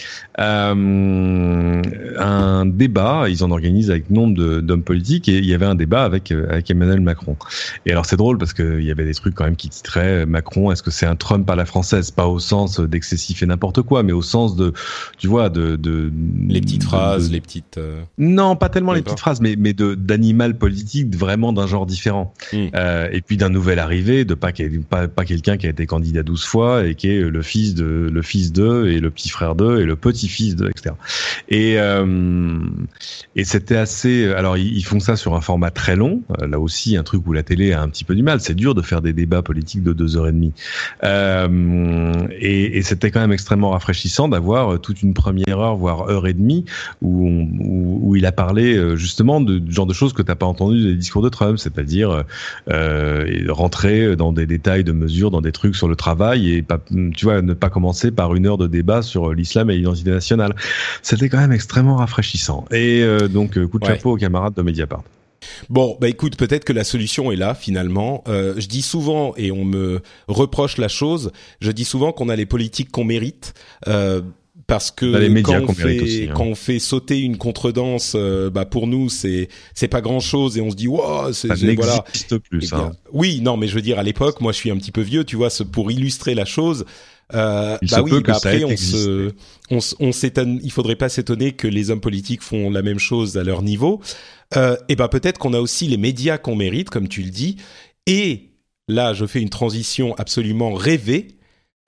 Euh, un débat. Ils en organisent avec nombre de, d'hommes politiques et il y avait un débat avec avec Emmanuel Macron. Et alors c'est drôle parce que il y avait des trucs quand même qui titraient Macron. Est-ce que c'est un Trump à la française ? Pas au sens d'excessif et n'importe quoi, mais au sens de tu vois, de, de les petites de, phrases, de, les petites. Euh... Non, pas tellement les petites phrases, mais mais de d'animal politique vraiment d'un genre différent. Mmh. Euh, et puis d'un nouvel arrivé, de pas pas pas quelqu'un qui a été candidat douze fois et qui est le fils de le fils d'eux et le petit frère d'eux et le petit fils d'eux, et cetera. Et euh, et c'était assez. Alors ils, ils font ça sur un format très long. Là aussi, un truc où la télé a un petit peu du mal. C'est dur de faire des débats politiques de deux heures et demie. Euh, et, et c'était quand même extrêmement rafraîchissant d'avoir toute une première heure, voire heure et demie, où, on, où, où il a parlé justement de, du genre de choses que t'as pas entendu des discours de Trump, c'est-à-dire euh, rentrer dans des détails de mesures, dans des trucs sur le travail et pas, tu vois, ne pas commencer par une heure de débat sur l'islam et l'identité nationale. C'était quand même extrêmement rafraîchissant. Et euh, donc coup de ouais. chapeau aux camarades de Mediapart. Bon, bah écoute, peut-être que la solution est là finalement. Euh, je dis souvent, et on me reproche la chose, je dis souvent qu'on a les politiques qu'on mérite. Euh, Parce que quand on, fait, aussi, hein. quand on fait sauter une contredanse, euh, bah pour nous c'est c'est pas grand chose et on se dit wow, c'est, ça c'est n'existe voilà. plus. Eh bien, hein. Oui, non, mais je veux dire à l'époque, moi je suis un petit peu vieux, tu vois, pour illustrer la chose. Euh, il bah se oui, peut bah que après ça on se, on, on s'étonne. Il faudrait pas s'étonner que les hommes politiques font la même chose à leur niveau. Euh, et ben peut-être qu'on a aussi les médias qu'on mérite, comme tu le dis. Et là, je fais une transition absolument rêvée.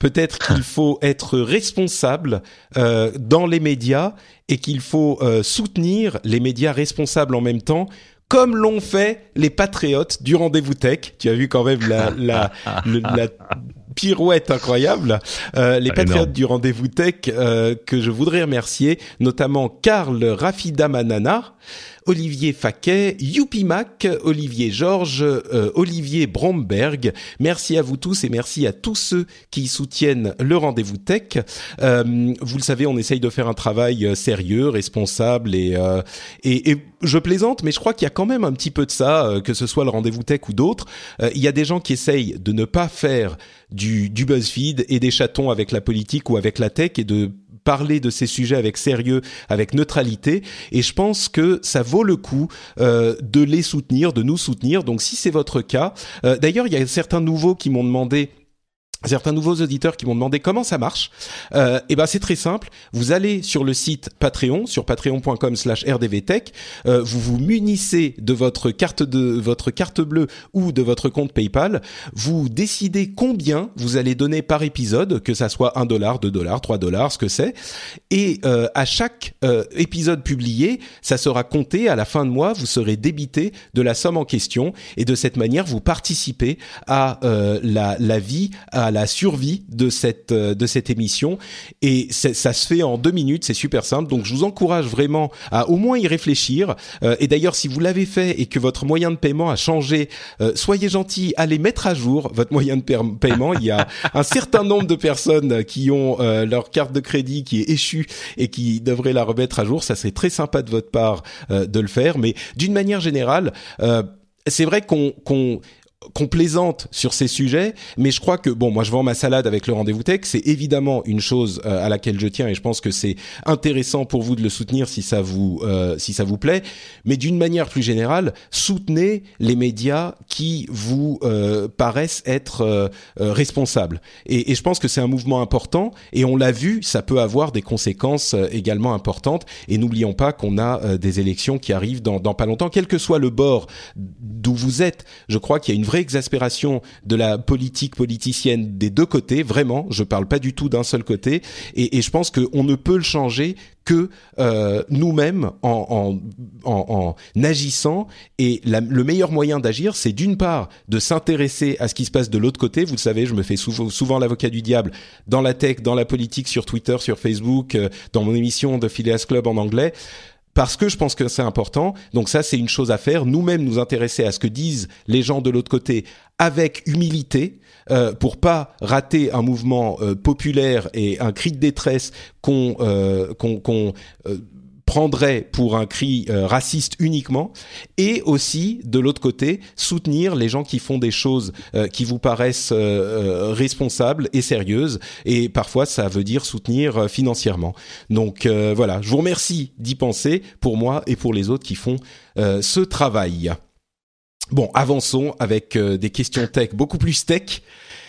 peut-être qu'il faut être responsable euh, dans les médias et qu'il faut euh, soutenir les médias responsables en même temps, comme l'ont fait les patriotes du Rendez-vous Tech. Tu as vu quand même la, la, le, la pirouette incroyable. Euh, les patriotes énorme. Du Rendez-vous Tech euh, que je voudrais remercier, notamment Karl Rafidamanana, Olivier Faquet, Youpi Mac, Olivier Georges, euh, Olivier Bromberg. Merci à vous tous et merci à tous ceux qui soutiennent le Rendez-vous Tech. Euh, vous le savez, on essaye de faire un travail sérieux, responsable et, euh, et, et je plaisante, mais je crois qu'il y a quand même un petit peu de ça, euh, que ce soit le Rendez-vous Tech ou d'autres. Euh, il y a des gens qui essayent de ne pas faire du, du BuzzFeed et des chatons avec la politique ou avec la tech et de parler de ces sujets avec sérieux, avec neutralité, et je pense que ça vaut le coup euh, de les soutenir, de nous soutenir. Donc si c'est votre cas, euh, d'ailleurs il y a certains nouveaux qui m'ont demandé Certains nouveaux auditeurs qui m'ont demandé comment ça marche. Euh, et ben c'est très simple. Vous allez sur le site Patreon, sur patreon point com slash r d v tech. Euh, vous vous munissez de votre carte de votre carte bleue ou de votre compte PayPal. Vous décidez combien vous allez donner par épisode, que ça soit un dollar, deux dollars, trois dollars, ce que c'est. Et euh, à chaque euh, épisode publié, ça sera compté à la fin de mois. Vous serez débité de la somme en question et de cette manière, vous participez à euh, la la vie, à la survie de cette de cette émission, et ça se fait en deux minutes, c'est super simple. Donc je vous encourage vraiment à au moins y réfléchir. Euh, et d'ailleurs, si vous l'avez fait et que votre moyen de paiement a changé, euh, soyez gentil, allez mettre à jour votre moyen de pa- paiement. Il y a un certain nombre de personnes qui ont euh, leur carte de crédit qui est échue et qui devraient la remettre à jour. Ça serait très sympa de votre part euh, de le faire. Mais d'une manière générale, euh, c'est vrai qu'on qu'on qu'on plaisante sur ces sujets, mais je crois que, bon, moi je vends ma salade avec le Rendez-vous Tech, c'est évidemment une chose euh, à laquelle je tiens et je pense que c'est intéressant pour vous de le soutenir si ça vous euh, si ça vous plaît, mais d'une manière plus générale, soutenez les médias qui vous euh, paraissent être euh, euh, responsables. Et, et je pense que c'est un mouvement important et on l'a vu, ça peut avoir des conséquences euh, également importantes, et n'oublions pas qu'on a euh, des élections qui arrivent dans, dans pas longtemps, quel que soit le bord d'où vous êtes. Je crois qu'il y a une vraie exaspération de la politique politicienne des deux côtés, vraiment, je parle pas du tout d'un seul côté, et, et je pense qu'on ne peut le changer que euh, nous-mêmes en, en, en, en agissant, et la, le meilleur moyen d'agir, c'est d'une part de s'intéresser à ce qui se passe de l'autre côté. Vous le savez, je me fais souvent, souvent l'avocat du diable dans la tech, dans la politique, sur Twitter, sur Facebook, euh, dans mon émission de Phileas Club en anglais, parce que je pense que c'est important. Donc ça, c'est une chose à faire. Nous-mêmes, nous intéresser à ce que disent les gens de l'autre côté avec humilité, euh, pour pas rater un mouvement euh, populaire et un cri de détresse qu'on euh, qu'on, qu'on euh, prendrait pour un cri euh, raciste uniquement, et aussi de l'autre côté soutenir les gens qui font des choses euh, qui vous paraissent euh, responsables et sérieuses, et parfois ça veut dire soutenir euh, financièrement. Donc euh, voilà, je vous remercie d'y penser pour moi et pour les autres qui font euh, ce travail. Bon, avançons avec euh, des questions tech beaucoup plus tech.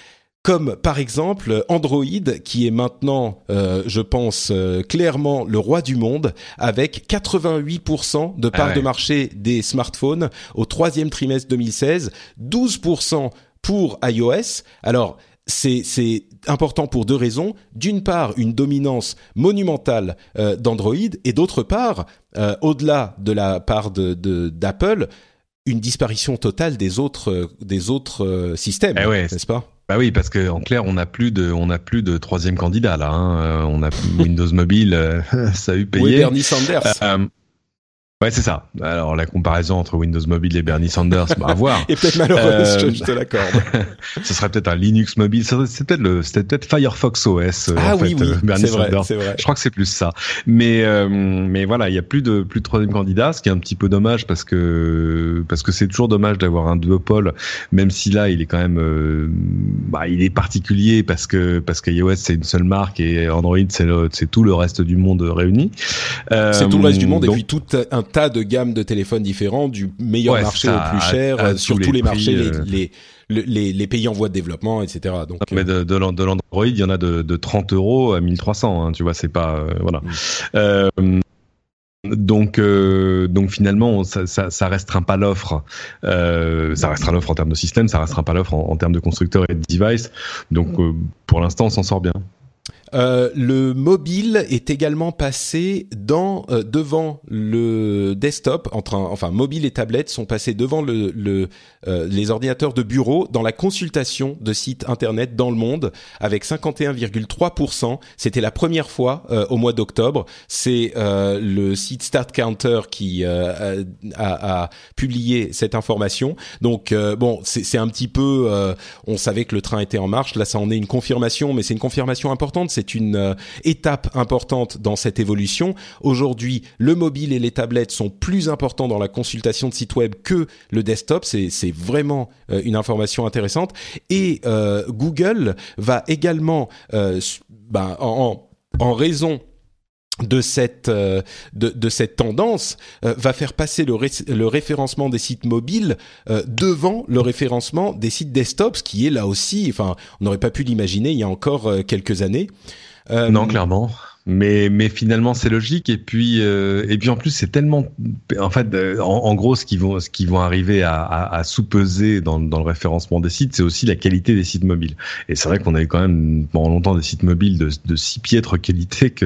Comme par exemple Android, qui est maintenant, euh, je pense, euh, clairement le roi du monde, avec quatre-vingt-huit pour cent de part ah ouais. de marché des smartphones au troisième trimestre deux mille seize, douze pour cent pour iOS. Alors, c'est, c'est important pour deux raisons. D'une part, une dominance monumentale euh, d'Android, et d'autre part, euh, au-delà de la part de, de, d'Apple, une disparition totale des autres, euh, des autres euh, systèmes, eh ouais. n'est-ce pas ? Bah oui, parce que en clair, on n'a plus de, on n'a plus de troisième candidat là. Hein. On a Windows Mobile, euh, ça a eu payé. Oui, Bernie Sanders. Euh, ouais, c'est ça. Alors la comparaison entre Windows Mobile et Bernie Sanders, bah, à voir. Et peut-être malheureuse, euh, je, je te l'accorde. Ce serait peut-être un Linux Mobile. C'est peut-être le, c'était peut-être Firefox O S. Ah en oui, fait, oui. Bernie c'est vrai, Sanders. c'est vrai. Je crois que c'est plus ça. Mais, euh, mais voilà, il y a plus de, plus de troisième candidat, ce qui est un petit peu dommage parce que, parce que c'est toujours dommage d'avoir un duopole, même si là, il est quand même, euh, bah, il est particulier parce que, parce qu'iOS c'est une seule marque et Android c'est le, c'est tout le reste du monde réuni. Euh, c'est tout le reste du monde, donc, et puis tout un tas de gammes de téléphones différents, du meilleur ouais, marché ça, au plus cher, à, à sur tous les, les prix, marchés, euh... les, les, les, les pays en voie de développement, et cetera. Donc, mais de, de, de l'Android, il y en a de, de trente euros à mille trois cents, hein, tu vois, c'est pas, euh, voilà. Mm. Euh, Donc, euh, donc finalement, ça, ça, ça restreint pas l'offre. Euh, ça restreint l'offre en termes de système, ça restreint pas l'offre en, en termes de constructeurs et de device. Donc, euh, pour l'instant, on s'en sort bien. Euh, le mobile est également passé dans euh, devant le desktop, entre un, enfin mobile et tablette sont passés devant le, le euh, les ordinateurs de bureau dans la consultation de sites internet dans le monde avec cinquante et un virgule trois pour cent. C'était la première fois euh, au mois d'octobre. C'est euh, le site Start Counter qui euh, a, a publié cette information. Donc euh, bon, c'est, c'est un petit peu, euh, on savait que le train était en marche. Là, ça en est une confirmation, mais c'est une confirmation importante. C'est C'est une euh, étape importante dans cette évolution. Aujourd'hui, le mobile et les tablettes sont plus importants dans la consultation de sites web que le desktop. C'est, c'est vraiment euh, une information intéressante. Et euh, Google va également, euh, ben, en, en raison de cette euh, de, de cette tendance euh, va faire passer le, ré, le référencement des sites mobiles euh, devant le référencement des sites desktop, ce qui est là aussi, enfin, on n'aurait pas pu l'imaginer il y a encore euh, quelques années. Euh, non, clairement. Mais mais finalement c'est logique et puis euh, et puis en plus c'est tellement en fait en, en gros ce qui vont ce qui vont arriver à, à, à sous-peser dans dans le référencement des sites, c'est aussi la qualité des sites mobiles. Et c'est vrai qu'on a eu quand même pendant longtemps des sites mobiles de de si piètre qualité que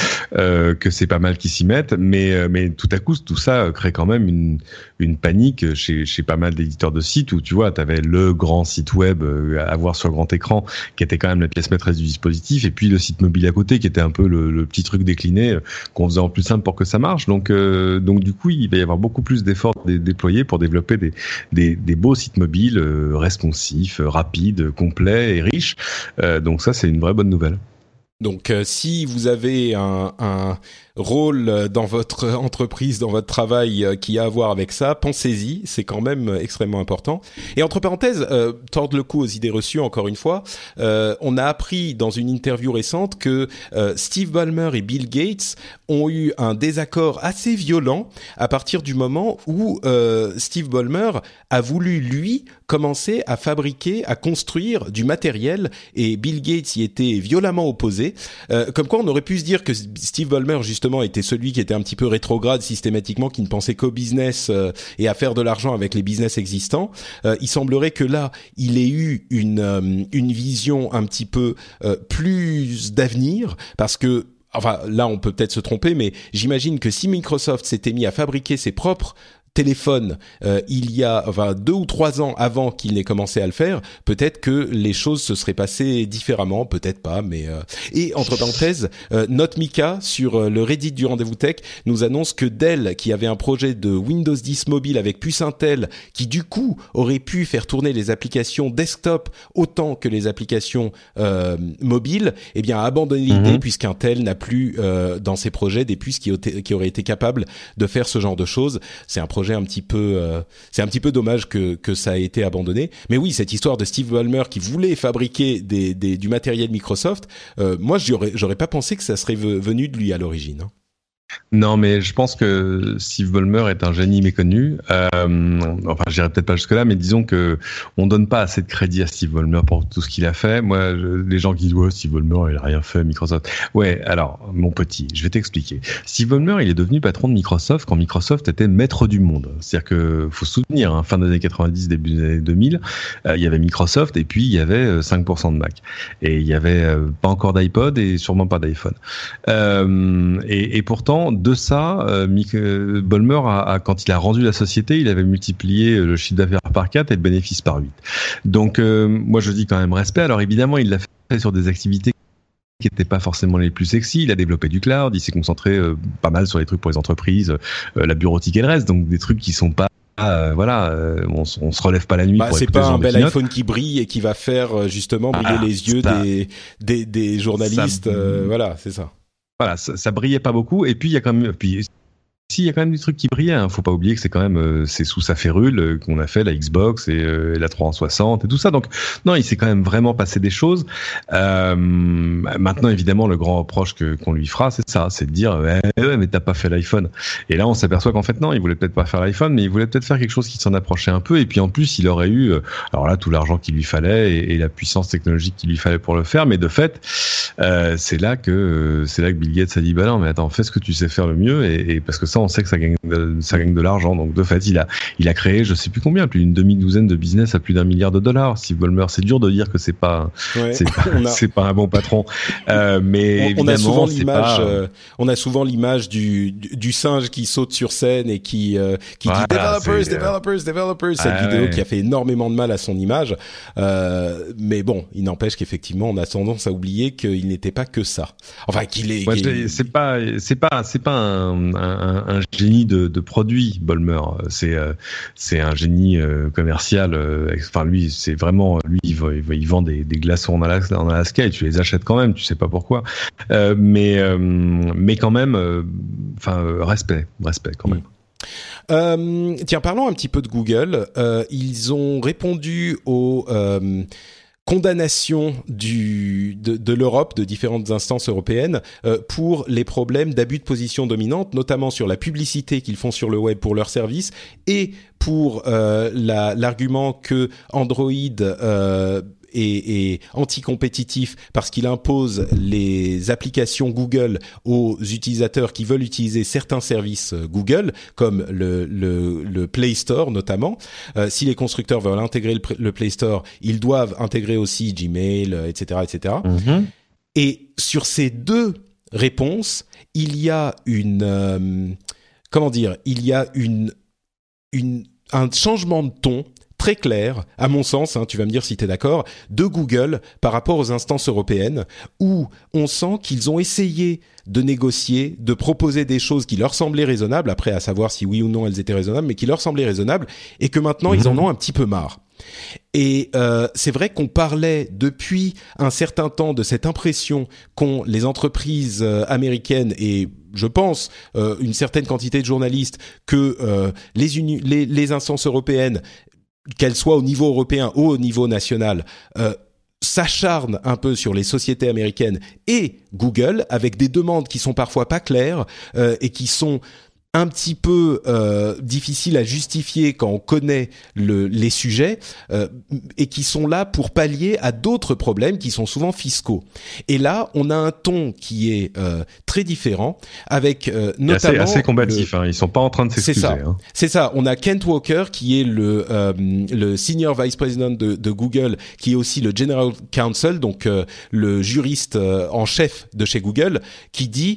euh, que c'est pas mal qu'ils s'y mettent, mais mais tout à coup tout ça crée quand même une une panique chez chez pas mal d'éditeurs de sites où tu vois, tu avais le grand site web à voir sur grand écran qui était quand même la pièce maîtresse du dispositif et puis le site mobile à côté qui était un peu le le petit truc décliné qu'on faisait en plus simple pour que ça marche. Donc, euh, donc du coup, il va y avoir beaucoup plus d'efforts dé- déployés pour développer des, des, des beaux sites mobiles euh, responsifs, rapides, complets et riches. Euh, donc ça, c'est une vraie bonne nouvelle. Donc, euh, si vous avez un, un rôle dans votre entreprise, dans votre travail euh, qui a à voir avec ça, pensez-y, c'est quand même extrêmement important. Et entre parenthèses, euh, tordre le cou aux idées reçues, encore une fois, euh, on a appris dans une interview récente que euh, Steve Ballmer et Bill Gates ont eu un désaccord assez violent à partir du moment où euh, Steve Ballmer a voulu, lui, commencer à fabriquer, à construire du matériel et Bill Gates y était violemment opposé. Euh, comme quoi, on aurait pu se dire que Steve Ballmer, justement, était celui qui était un petit peu rétrograde systématiquement, qui ne pensait qu'au business euh, et à faire de l'argent avec les business existants. Euh, il semblerait que là, il ait eu une euh, une vision un petit peu euh, plus d'avenir, parce que enfin là, on peut peut-être se tromper, mais j'imagine que si Microsoft s'était mis à fabriquer ses propres téléphone euh, il y a enfin deux ou trois ans avant qu'il n'ait commencé à le faire, peut-être que les choses se seraient passées différemment, peut-être pas, mais euh... et entre parenthèses, euh, Note Mika sur euh, le Reddit du Rendez-vous Tech nous annonce que Dell, qui avait un projet de Windows dix mobile avec puce Intel, qui du coup aurait pu faire tourner les applications desktop autant que les applications euh, mobiles, eh bien a abandonné l'idée mm-hmm. puisqu'Intel n'a plus euh, dans ses projets des puces qui, qui auraient été capables de faire ce genre de choses. C'est un projet un petit peu euh, c'est un petit peu dommage que que ça ait été abandonné, mais oui, cette histoire de Steve Ballmer qui voulait fabriquer des, des du matériel Microsoft, euh, moi j'aurais j'aurais pas pensé que ça serait venu de lui à l'origine, hein. Non, mais je pense que Steve Ballmer est un génie méconnu. Euh, enfin, j'irai peut-être pas jusque-là, mais disons que on donne pas assez de crédit à Steve Ballmer pour tout ce qu'il a fait. Moi, je, les gens qui disent ouais, Steve Ballmer, il a rien fait, Microsoft. Ouais, alors, mon petit, je vais t'expliquer. Steve Ballmer, il est devenu patron de Microsoft quand Microsoft était maître du monde. C'est-à-dire que faut se souvenir, hein, fin des années quatre-vingt-dix, début des années deux mille, euh, il y avait Microsoft et puis il y avait cinq pour cent de Mac. Et il y avait euh, pas encore d'iPod et sûrement pas d'iPhone. Euh, et, et pourtant, de ça, euh, Mick, euh, Ballmer, a, a, quand il a rendu la société, il avait multiplié le chiffre d'affaires par quatre et le bénéfice par huit. Donc, euh, moi, je dis quand même respect. Alors, évidemment, il l'a fait sur des activités qui n'étaient pas forcément les plus sexy. Il a développé du cloud, il s'est concentré euh, pas mal sur les trucs pour les entreprises, euh, la bureautique et le reste, donc des trucs qui sont pas Euh, voilà, euh, on, on se relève pas la nuit. Bah, pour c'est écouter pas un bel keynote. iPhone qui brille et qui va faire justement briller ah, les yeux ça, des, des des journalistes. Ça, euh, voilà, c'est ça. Voilà, ça, ça brillait pas beaucoup. Et puis il y a quand même, puis il y a quand même des trucs qui brillaient. Hein. Faut pas oublier que c'est quand même euh, c'est sous sa férule euh, qu'on a fait la Xbox et, euh, et la trois cent soixante et tout ça. Donc non, il s'est quand même vraiment passé des choses. Euh, maintenant, évidemment, le grand reproche que qu'on lui fera, c'est ça, c'est de dire eh, ouais, mais t'as pas fait l'iPhone. Et là, on s'aperçoit qu'en fait non, il voulait peut-être pas faire l'iPhone, mais il voulait peut-être faire quelque chose qui s'en approchait un peu. Et puis en plus, il aurait eu, euh, alors là, tout l'argent qu'il lui fallait et, et la puissance technologique qu'il lui fallait pour le faire. Mais de fait, euh, c'est là que euh, c'est là que Bill Gates a dit bah non, mais attends, fais ce que tu sais faire le mieux. Et, et parce que ça, on sait que ça gagne, de, ça gagne de l'argent. Donc de fait, il a, il a créé, je sais plus combien, plus d'une demi-douzaine de business à plus d'un milliard de dollars. Steve Ballmer, c'est dur de dire que c'est pas, ouais, c'est pas, a... c'est pas un bon patron. Euh, mais on, on a souvent l'image, pas... euh, on a souvent l'image du, du, du singe qui saute sur scène et qui, euh, qui voilà, dit developers, developers, developers. Cette ah, vidéo ouais. qui a fait énormément de mal à son image. Euh, mais bon, il n'empêche qu'effectivement, on a tendance à oublier qu'il n'était pas que ça. Enfin, qu'il est. Ouais, qu'il... C'est pas, c'est pas, c'est pas un, un, un génie de, de produit, Ballmer. C'est, euh, c'est un génie euh, commercial. Euh, enfin, lui, c'est vraiment, lui, il, va, il, va, il vend des, des glaçons en Alaska, en Alaska et tu les achètes quand même. Tu sais pas pourquoi. Euh, mais, euh, mais quand même, enfin, euh, respect, respect quand même. Mmh. Euh, tiens, parlons un petit peu de Google. Euh, ils ont répondu aux euh, condamnations du, de, de l'Europe, de différentes instances européennes, euh, pour les problèmes d'abus de position dominante, notamment sur la publicité qu'ils font sur le web pour leurs services et pour euh, la, l'argument que Android euh, Et, et anti-compétitif parce qu'il impose les applications Google aux utilisateurs qui veulent utiliser certains services Google, comme le, le, le Play Store notamment. Euh, si les constructeurs veulent intégrer le, le Play Store, ils doivent intégrer aussi Gmail, et cetera, et cetera. Mm-hmm. Et sur ces deux réponses, il y a une euh, comment dire, il y a une une un changement de ton très clair, à mon sens, hein, tu vas me dire si tu es d'accord, de Google par rapport aux instances européennes, où on sent qu'ils ont essayé de négocier, de proposer des choses qui leur semblaient raisonnables, après à savoir si oui ou non elles étaient raisonnables, mais qui leur semblaient raisonnables, et que maintenant mmh. ils en ont un petit peu marre. Et euh, c'est vrai qu'on parlait depuis un certain temps de cette impression qu'ont les entreprises euh, américaines et je pense euh, une certaine quantité de journalistes que euh, les, uni- les, les instances européennes, qu'elles soient au niveau européen ou au niveau national, euh, s'acharnent un peu sur les sociétés américaines et Google avec des demandes qui sont parfois pas claires euh, et qui sont un petit peu euh, difficiles à justifier quand on connaît le, les sujets euh, et qui sont là pour pallier à d'autres problèmes qui sont souvent fiscaux. Et là, on a un ton qui est euh, très différent avec euh, notamment... assez, assez combatif, le... hein. Ils sont pas en train de s'excuser. C'est ça. Hein. C'est ça. On a Kent Walker qui est le, euh, le Senior Vice President de, de Google, qui est aussi le General Counsel, donc euh, le juriste euh, en chef de chez Google, qui dit...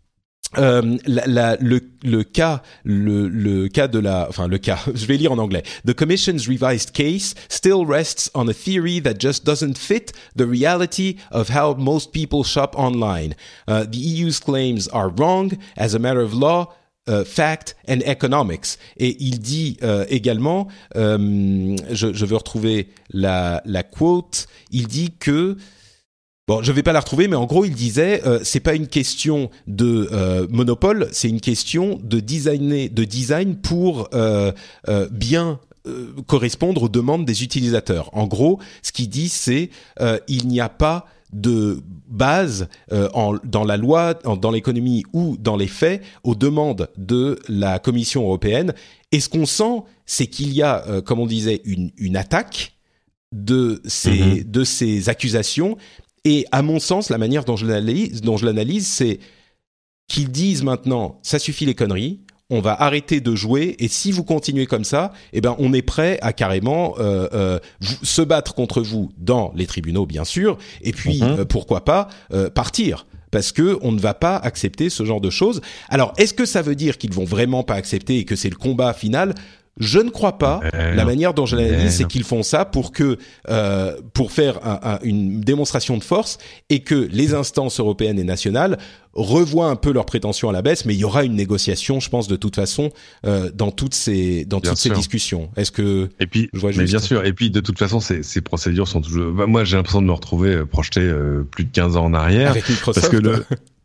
Euh, la, la, le, le cas, le, le cas de la, enfin le cas, je vais lire en anglais. The Commission's revised case still rests on a theory that just doesn't fit the reality of how most people shop online. Uh, the E U's claims are wrong as a matter of law. Uh, fact and economics. Et il dit euh, également, euh, je, je veux retrouver la, la quote. Il dit que bon, je vais pas la retrouver, mais en gros, il disait, euh, c'est pas une question de euh, monopole, c'est une question de designer, de design pour euh, euh, bien euh, correspondre aux demandes des utilisateurs. En gros, ce qu'il dit, c'est euh, il n'y a pas de base euh, en, dans la loi, en, dans l'économie ou dans les faits aux demandes de la Commission européenne. Et ce qu'on sent, c'est qu'il y a, euh, comme on disait, une, une attaque de ces, mmh. de ces accusations. Et à mon sens, la manière dont je l'analyse, dont je l'analyse, c'est qu'ils disent maintenant, ça suffit les conneries, on va arrêter de jouer, et si vous continuez comme ça, eh ben on est prêt à carrément euh, euh, vous, se battre contre vous dans les tribunaux, bien sûr, et puis mm-hmm. euh, pourquoi pas euh, partir. Parce que on ne va pas accepter ce genre de choses. Alors, est-ce que ça veut dire qu'ils vont vraiment pas accepter et que c'est le combat final ? Je ne crois pas. Euh, la manière dont je l'analyse, c'est qu'ils font ça pour que, euh, pour faire un, un, une démonstration de force et que les instances européennes et nationales revoient un peu leurs prétentions à la baisse. Mais il y aura une négociation, je pense, de toute façon, euh, dans toutes ces, dans bien toutes sûr. ces discussions. Est-ce que et puis, je vois mais juste... bien sûr. Et puis, de toute façon, ces, ces procédures sont toujours. Bah, moi, j'ai l'impression de me retrouver projeté euh, plus de quinze ans en arrière. Avec Microsoft. Parce que le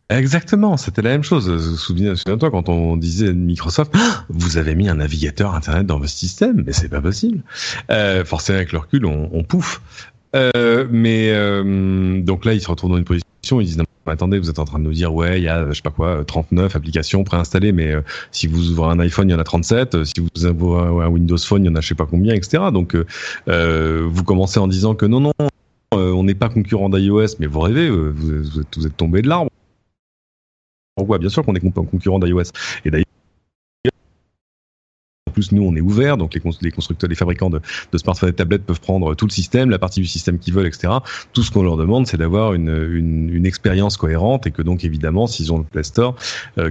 Exactement, c'était la même chose. Souviens, souviens-toi quand on disait Microsoft, ah, vous avez mis un navigateur internet dans votre système, mais c'est pas possible. Euh, forcément, avec le recul, on, on pouffe. Euh, mais euh, donc là, ils se retrouvent dans une position, ils disent non, attendez, vous êtes en train de nous dire ouais, il y a je sais pas quoi, trente-neuf applications préinstallées, mais euh, si vous ouvrez un iPhone, il y en a trente-sept. Si vous ouvrez un Windows Phone, il y en a je sais pas combien, et cetera. Donc euh, vous commencez en disant que non, non, euh, on n'est pas concurrent d'iOS, mais vous rêvez, vous, vous, êtes, vous êtes tombé de l'arbre. Pourquoi ? Bien sûr qu'on est concurrent d'iOS. Et d'ailleurs, en plus, nous, on est ouvert, donc les, cons- les constructeurs, les fabricants de, de smartphones et de tablettes peuvent prendre tout le système, la partie du système qu'ils veulent, et cetera. Tout ce qu'on leur demande, c'est d'avoir une, une, une expérience cohérente et que donc, évidemment, s'ils ont le Play Store, euh,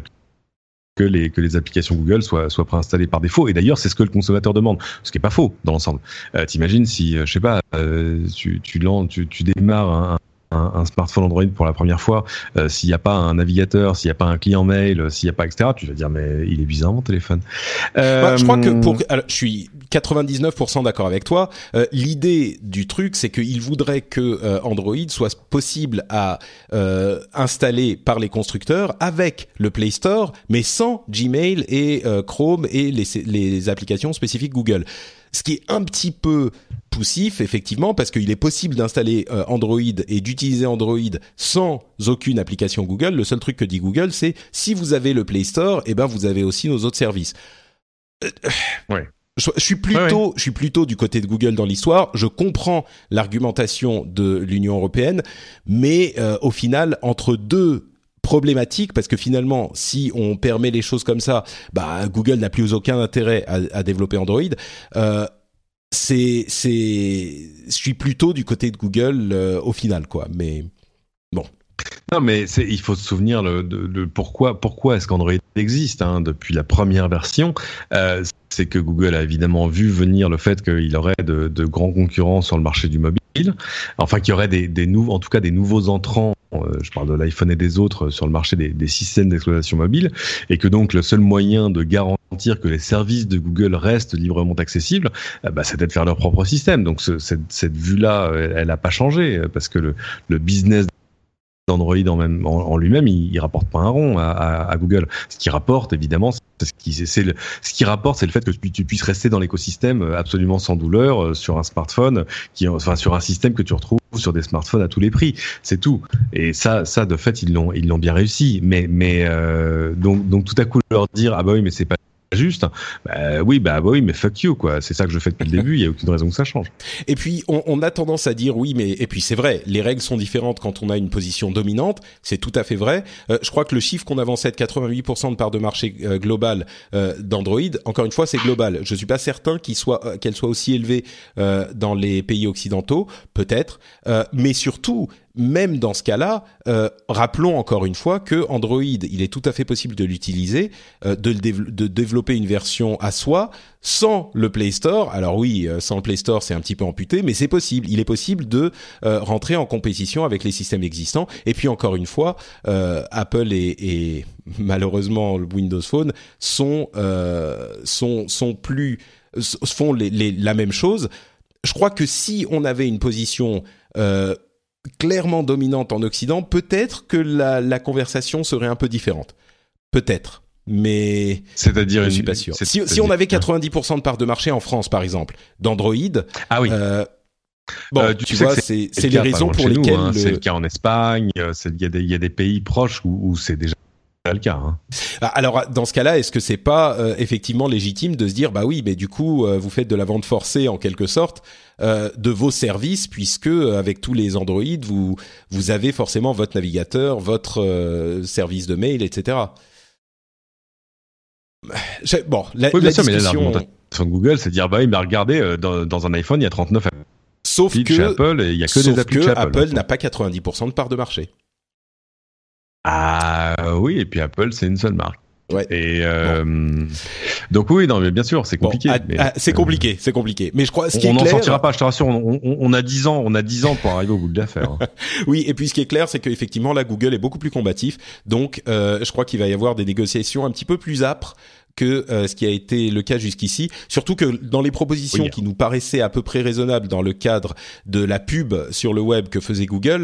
que les, que les applications Google soient, soient préinstallées par défaut. Et d'ailleurs, c'est ce que le consommateur demande, ce qui est pas faux dans l'ensemble. Euh, t'imagines si, euh, je sais pas, euh, tu, tu, lances, tu, tu démarres un, un, un smartphone Android pour la première fois, euh, s'il n'y a pas un navigateur, s'il n'y a pas un client mail, s'il n'y a pas, et cetera, tu vas dire, mais il est bizarre mon téléphone. Euh... Bah, je crois que pour, alors, je suis quatre-vingt-dix-neuf pour cent d'accord avec toi. Euh, l'idée du truc, c'est qu'il voudrait que euh, Android soit possible à euh, installer par les constructeurs avec le Play Store, mais sans Gmail et euh, Chrome et les, les applications spécifiques Google. Ce qui est un petit peu poussif, effectivement, parce qu'il est possible d'installer euh, Android et d'utiliser Android sans aucune application Google. Le seul truc que dit Google, c'est si vous avez le Play Store, eh ben vous avez aussi nos autres services. Euh, ouais. Je, je suis plutôt, ouais, ouais. je suis plutôt du côté de Google dans l'histoire. Je comprends l'argumentation de l'Union européenne, mais euh, au final, entre deux problématique parce que finalement, si on permet les choses comme ça, bah Google n'a plus aucun intérêt à, à développer Android. Euh, c'est, c'est, je suis plutôt du côté de Google euh, au final, quoi. Mais bon. Non, mais c'est, il faut se souvenir le, de, de pourquoi, pourquoi est-ce qu'Android existe hein, depuis la première version. Euh, c'est que Google a évidemment vu venir le fait qu'il aurait de, de grands concurrents sur le marché du mobile, enfin qu'il y aurait des, des nouveaux, en tout cas des nouveaux entrants. Euh, je parle de l'iPhone et des autres sur le marché des, des systèmes d'exploitation mobile, et que donc le seul moyen de garantir que les services de Google restent librement accessibles, euh, bah, c'était de faire leur propre système. Donc ce, cette, cette vue-là, elle n'a pas changé parce que le, le business d'Android en, même, en, en lui-même, il, il rapporte pas un rond à, à, à Google. Ce qui rapporte, évidemment, c'est ce qui, c'est le, ce qui rapporte, c'est le fait que tu, tu puisses rester dans l'écosystème absolument sans douleur sur un smartphone, qui, enfin sur un système que tu retrouves sur des smartphones à tous les prix. C'est tout. Et ça, ça de fait, ils l'ont, ils l'ont bien réussi. Mais, mais euh, donc, donc tout à coup leur dire ah bah oui, mais c'est pas juste, bah oui, bah oui, mais fuck you, quoi. C'est ça que je fais depuis le début, il n'y a aucune raison que ça change. Et puis, on, on a tendance à dire oui, mais, et puis c'est vrai, les règles sont différentes quand on a une position dominante, c'est tout à fait vrai. Euh, je crois que le chiffre qu'on avançait de quatre-vingt-huit pour cent de part de marché euh, global euh, d'Android, encore une fois, c'est global. Je suis pas certain qu'il soit, euh, qu'elle soit aussi élevée euh, dans les pays occidentaux, peut-être, euh, mais surtout, même dans ce cas-là, euh, rappelons encore une fois que Android, il est tout à fait possible de l'utiliser, euh, de, le dév- de développer une version à soi sans le Play Store. Alors oui, euh, sans le Play Store, c'est un petit peu amputé, mais c'est possible. Il est possible de euh, rentrer en compétition avec les systèmes existants. Et puis encore une fois, euh, Apple et, et malheureusement le Windows Phone sont euh, sont sont plus font les, les, la même chose. Je crois que si on avait une position euh, clairement dominante en Occident, peut-être que la, la conversation serait un peu différente. Peut-être. Mais c'est-à-dire je suis pas sûr. Si, si on avait quatre-vingt-dix pour cent de part de marché en France, par exemple, d'Android, ah oui. Euh, bon, euh, tu, tu sais vois, c'est, c'est, c'est les raisons pour lesquelles nous, hein, le... c'est le cas en Espagne. Il y a des il y a des pays proches où, où c'est déjà le cas. Hein. Alors dans ce cas-là, est-ce que c'est pas euh, effectivement légitime de se dire bah oui, mais du coup euh, vous faites de la vente forcée en quelque sorte euh, de vos services puisque euh, avec tous les Android vous vous avez forcément votre navigateur, votre euh, service de mail, et cetera. J'ai, bon, la, oui, la ça, discussion. Mais là, l'argumentation de Google, c'est de dire bah oui, mais regardez euh, dans, dans un iPhone il y a trente-neuf sauf applis que chez Apple et il y a que sauf des applis que chez Apple. Apple n'a pas quatre-vingt-dix pour cent de part de marché. Ah oui, et puis Apple, c'est une seule marque. Ouais. Et euh, bon. Donc oui, non, mais bien sûr, c'est compliqué. Bon, à, mais, à, c'est compliqué, euh, c'est compliqué. Mais je crois, ce qui on est n'en clair, sortira pas. Je te rassure, on, on, on a dix ans, on a dix ans pour arriver au bout de l'affaire. Hein. Oui, et puis ce qui est clair, c'est qu'effectivement, là, Google est beaucoup plus combatif. Donc, euh, je crois qu'il va y avoir des négociations un petit peu plus âpres que euh, ce qui a été le cas jusqu'ici. Surtout que dans les propositions oui. qui nous paraissaient à peu près raisonnables dans le cadre de la pub sur le web que faisait Google,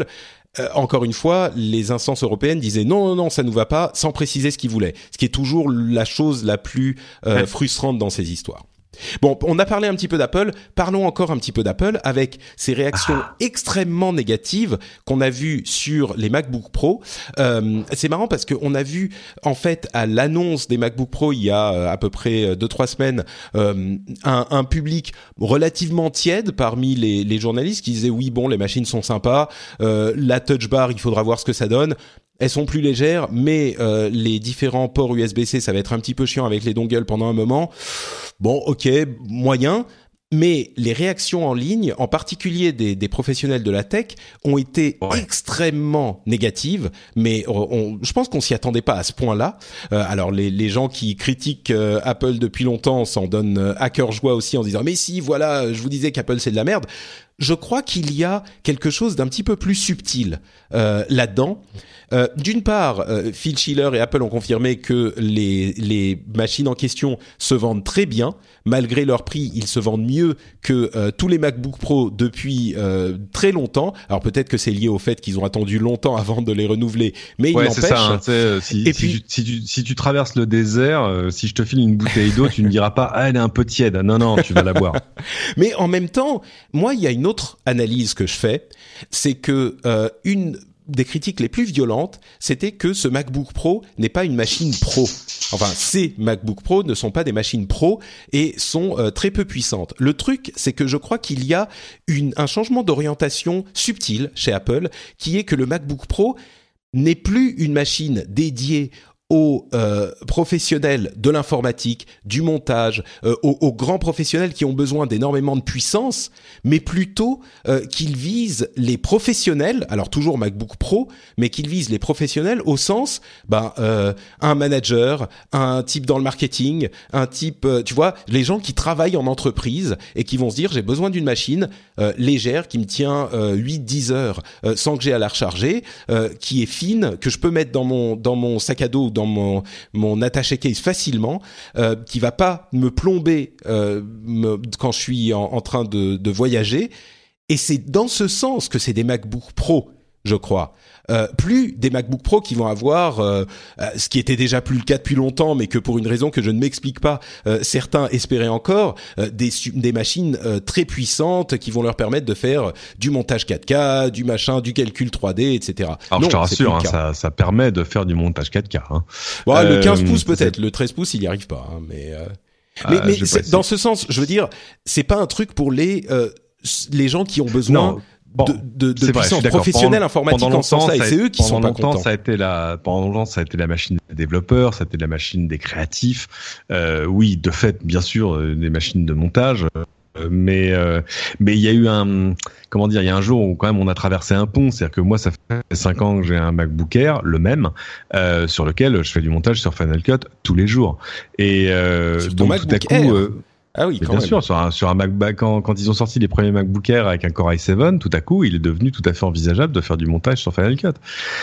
Euh, encore une fois, les instances européennes disaient non, non, non, ça nous va pas, sans préciser ce qu'ils voulaient. Ce qui est toujours la chose la plus euh, ouais. frustrante dans ces histoires. Bon, on a parlé un petit peu d'Apple, parlons encore un petit peu d'Apple avec ces réactions ah. extrêmement négatives qu'on a vues sur les MacBook Pro. Euh, c'est marrant parce qu'on a vu, en fait, à l'annonce des MacBook Pro, il y a à peu près deux trois semaines, euh, un, un public relativement tiède parmi les, les journalistes qui disaient oui, bon, les machines sont sympas, euh, la Touch Bar, il faudra voir ce que ça donne. Elles sont plus légères, mais euh, les différents ports U S B C, ça va être un petit peu chiant avec les dongles pendant un moment. Bon, ok, moyen. Mais les réactions en ligne, en particulier des, des professionnels de la tech, ont été ouais. extrêmement négatives. Mais on, on, je pense qu'on s'y attendait pas à ce point-là. Euh, alors les, les gens qui critiquent euh, Apple depuis longtemps s'en donnent euh, à cœur joie aussi en disant « Mais si, voilà, je vous disais qu'Apple c'est de la merde ». Je crois qu'il y a quelque chose d'un petit peu plus subtil euh, là-dedans. Euh, d'une part, euh, Phil Schiller et Apple ont confirmé que les, les machines en question se vendent très bien. Malgré leur prix, ils se vendent mieux que euh, tous les MacBook Pro depuis euh, très longtemps. Alors peut-être que c'est lié au fait qu'ils ont attendu longtemps avant de les renouveler, mais ouais, il n'empêche. C'est ça, hein, euh, si, et si, puis, tu, si, tu, si tu traverses le désert, euh, si je te file une bouteille d'eau, tu ne diras pas « Ah, elle est un peu tiède ». Non, non, tu vas la boire. Mais en même temps, moi, il y a une autre analyse que je fais, c'est que euh, une des critiques les plus violentes, c'était que ce MacBook Pro n'est pas une machine pro. Enfin, ces MacBook Pro ne sont pas des machines pro et sont euh, très peu puissantes. Le truc, c'est que je crois qu'il y a une, un changement d'orientation subtil chez Apple, qui est que le MacBook Pro n'est plus une machine dédiée aux euh, professionnels de l'informatique, du montage, euh, aux, aux grands professionnels qui ont besoin d'énormément de puissance, mais plutôt euh, qu'ils visent les professionnels, alors toujours MacBook Pro, mais qu'ils visent les professionnels au sens, ben, euh, un manager, un type dans le marketing, un type, euh, tu vois, les gens qui travaillent en entreprise et qui vont se dire, j'ai besoin d'une machine euh, légère qui me tient euh, huit dix heures euh, sans que j'ai à la recharger, euh, qui est fine, que je peux mettre dans mon, dans mon sac à dos ou dans mon mon attaché case facilement, euh, qui va pas me plomber euh, me, quand je suis en, en train de, de voyager. Et c'est dans ce sens que c'est des MacBook Pro, je crois. Euh, plus des MacBook Pro qui vont avoir, euh, euh, ce qui était déjà plus le cas depuis longtemps, mais que pour une raison que je ne m'explique pas, euh, certains espéraient encore, euh, des, des machines euh, très puissantes qui vont leur permettre de faire du montage quatre K, du machin, du calcul trois D, et cetera. Alors non, je te rassure, hein, ça, ça permet de faire du montage quatre K. Hein. Bon, euh, le quinze pouces peut-être, le treize pouces il n'y arrive pas, hein, mais... Euh... Mais, euh, mais c'est, dans ce sens, je veux dire, c'est pas un truc pour les euh, les gens qui ont besoin... Non. Bon, de, de, de puissance professionnelle informatique en sens ça, et c'est eux qui sont pas contents. Ça a été la, pendant longtemps, ça a été la machine des développeurs, ça a été la machine des créatifs. Euh, oui, de fait, bien sûr, euh, des machines de montage. Euh, mais euh, mais il y a eu un, comment dire, il y a un jour où quand même on a traversé un pont. C'est-à-dire que moi, ça fait cinq ans que j'ai un MacBook Air, le même, euh, sur lequel je fais du montage sur Final Cut tous les jours. Et euh, donc tout à coup. Euh, Ah oui, quand bien même. sûr, sur un, sur un MacBook, quand, quand ils ont sorti les premiers MacBook Air avec un Core i sept, tout à coup, il est devenu tout à fait envisageable de faire du montage sur Final Cut.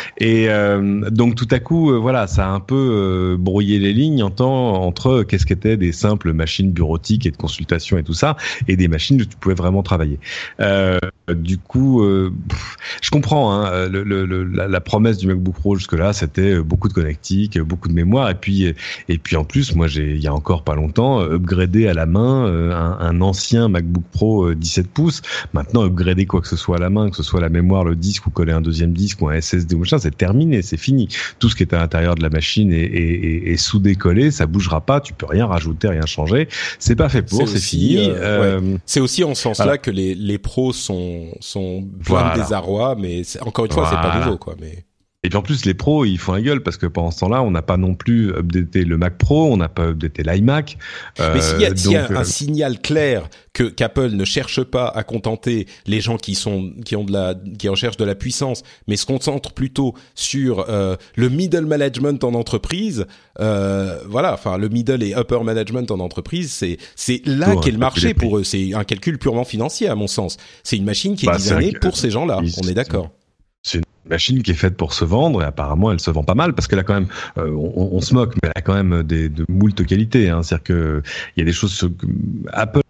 Et euh, donc tout à coup, euh, voilà, ça a un peu euh, brouillé les lignes en temps, entre qu'est-ce qu'étaient des simples machines bureautiques et de consultation et tout ça, et des machines où tu pouvais vraiment travailler. Euh, du coup, euh, pff, je comprends, hein, le, le, le, la, la promesse du MacBook Pro jusque-là, c'était beaucoup de connectique, beaucoup de mémoire, et puis et puis en plus, moi, j'ai il y a encore pas longtemps upgradé à la main Un, un ancien MacBook Pro dix-sept pouces. Maintenant, upgrader quoi que ce soit à la main, que ce soit la mémoire, le disque ou coller un deuxième disque ou un S S D ou machin, c'est terminé, c'est fini. Tout ce qui est à l'intérieur de la machine est, est, est, est soudé, collé, ça bougera pas, tu peux rien rajouter, rien changer. C'est pas fait pour, c'est, c'est aussi, fini. Euh, euh, ouais. C'est aussi en ce sens-là voilà. que les, les pros sont, sont plein voilà. de désarroi, mais c'est, encore une fois, voilà. c'est pas nouveau, quoi, mais... Et puis en plus, les pros, ils font la gueule parce que pendant ce temps-là, on n'a pas non plus updaté le Mac Pro, on n'a pas updaté l'iMac. Euh, Mais s'il y a, donc, s'il y a un euh... signal clair que qu'Apple ne cherche pas à contenter les gens qui sont qui ont de la qui recherchent de la puissance, mais se concentre plutôt sur euh, le middle management en entreprise, euh, voilà, enfin le middle et upper management en entreprise, c'est c'est là qu'est le marché pour eux. C'est un calcul purement financier à mon sens. C'est une machine qui est bah, designée un... pour ces gens-là. Ils... On est d'accord. C'est une machine qui est faite pour se vendre et apparemment elle se vend pas mal parce qu'elle a quand même, euh, on, on se moque, mais elle a quand même des de moult qualités. Hein. C'est-à-dire que il y a des choses que Apple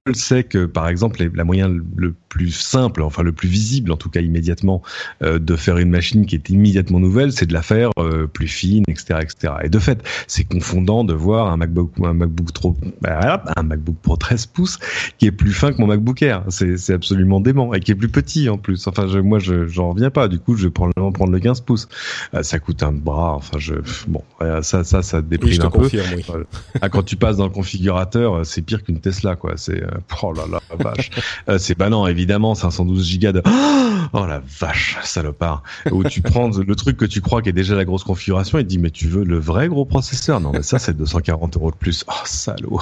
sait que, par exemple, les, la moyen le plus simple, enfin le plus visible, en tout cas immédiatement, euh, de faire une machine qui est immédiatement nouvelle, c'est de la faire euh, plus fine, et cetera, et cetera. Et de fait, c'est confondant de voir un MacBook, un MacBook Pro, un MacBook Pro treize pouces qui est plus fin que mon MacBook Air. C'est, c'est absolument dément et qui est plus petit en plus. Enfin, je, moi, je, j'en reviens pas. Du coup, je vais probablement prendre le quinze pouces. Euh, ça coûte un bras. Enfin, je, bon, ça, ça, ça déprime oui, je te un peu. confirme, oui. Ah, quand tu passes dans le configurateur, c'est pire qu'une Tesla, quoi. C'est, euh, oh là là, vache. euh, c'est bah non, évidemment, cinq cent douze gigas de, oh la vache, salopard. Où tu prends le truc que tu crois qui est déjà la grosse configuration et tu dis, mais tu veux le vrai gros processeur? Non, mais ça, c'est deux cent quarante euros de plus. Oh, salaud.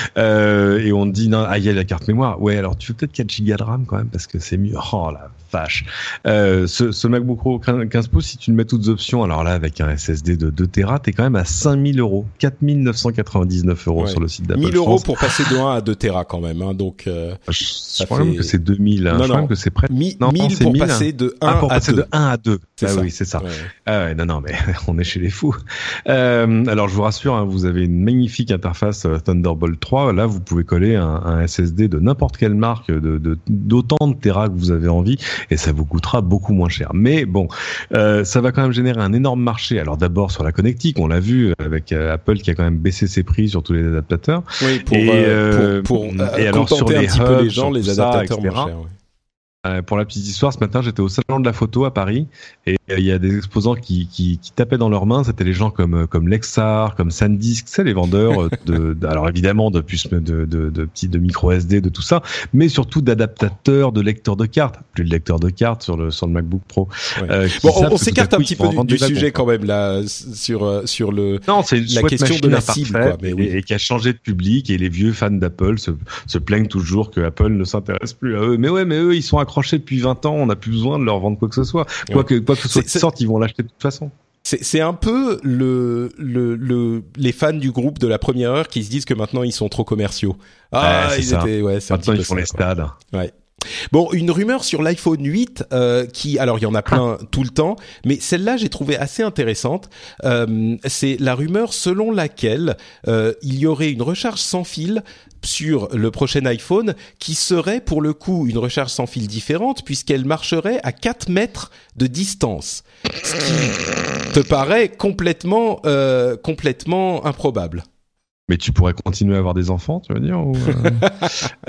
Euh, et on te dit, non, ah, il y a la carte mémoire. Ouais, alors tu veux peut-être quatre gigas de RAM quand même parce que c'est mieux. Oh la vache. Euh, ce, ce MacBook Pro quinze pouces, si tu le mets toutes options, alors là, avec un S S D de deux téra, t'es quand même à cinq mille euros. quatre mille neuf cent quatre-vingt-dix-neuf euros ouais. sur le site d'Apple. mille euros pour passer de un à deux téra quand même, hein, donc, euh, je, je crois fait... même que c'est deux mille, hein. Non, je crois non. même que c'est près. Mi- non, mille c'est pour mille, passer de un ah, pour à passer deux. de un à deux. C'est ah ça. oui, c'est ça. Ouais. Ah ouais, non, non, mais on est chez les fous. Euh, alors, je vous rassure, hein, vous avez une magnifique interface euh, Thunderbolt trois. Là, vous pouvez coller un, un S S D de n'importe quelle marque, de, de, d'autant de téra que vous avez envie, et ça vous coûtera beaucoup moins cher. Mais bon, euh, ça va quand même générer un énorme marché. Alors d'abord sur la connectique, on l'a vu avec euh, Apple qui a quand même baissé ses prix sur tous les adaptateurs. Oui, pour, et, euh, pour, pour euh, et alors sur les un petit hubs, peu les gens, les adaptateurs ça, moins chers. Ouais. Euh, pour la petite histoire, ce matin, j'étais au salon de la photo à Paris et il euh, y a des exposants qui, qui, qui tapaient dans leurs mains. C'était les gens comme comme Lexar, comme SanDisk, c'est les vendeurs de, de alors évidemment de puces de de, de, de petits de micro S D, de tout ça, mais surtout d'adaptateurs, de lecteurs de cartes. Plus de lecteurs de cartes sur le sur le MacBook Pro. Ouais. Euh, bon, on, on s'écarte un petit peu du, du sujet quand même là sur sur le non, c'est la question de la cible, quoi. Mais oui. et, et qui a changé de public et les vieux fans d'Apple se se plaignent toujours que Apple ne s'intéresse plus à eux. Mais ouais, mais eux ils sont accrochés depuis vingt ans, on n'a plus besoin de leur vendre quoi que ce soit. Quoi ouais. que quoi que ce soit qui sorte, ils vont l'acheter de toute façon. C'est, c'est un peu le, le, le, les fans du groupe de la première heure qui se disent que maintenant ils sont trop commerciaux. Ah, ouais, ils ça. étaient, ouais, c'est maintenant un petit ils font peu les ça, stades. Ouais. Bon, une rumeur sur l'iPhone huit euh, qui, alors il y en a plein tout le temps, mais celle-là j'ai trouvé assez intéressante. Euh, c'est la rumeur selon laquelle euh, il y aurait une recharge sans fil sur le prochain iPhone qui serait pour le coup une recharge sans fil différente puisqu'elle marcherait à quatre mètres de distance, ce qui te paraît complètement euh, complètement improbable. Mais tu pourrais continuer à avoir des enfants, tu veux dire ou euh...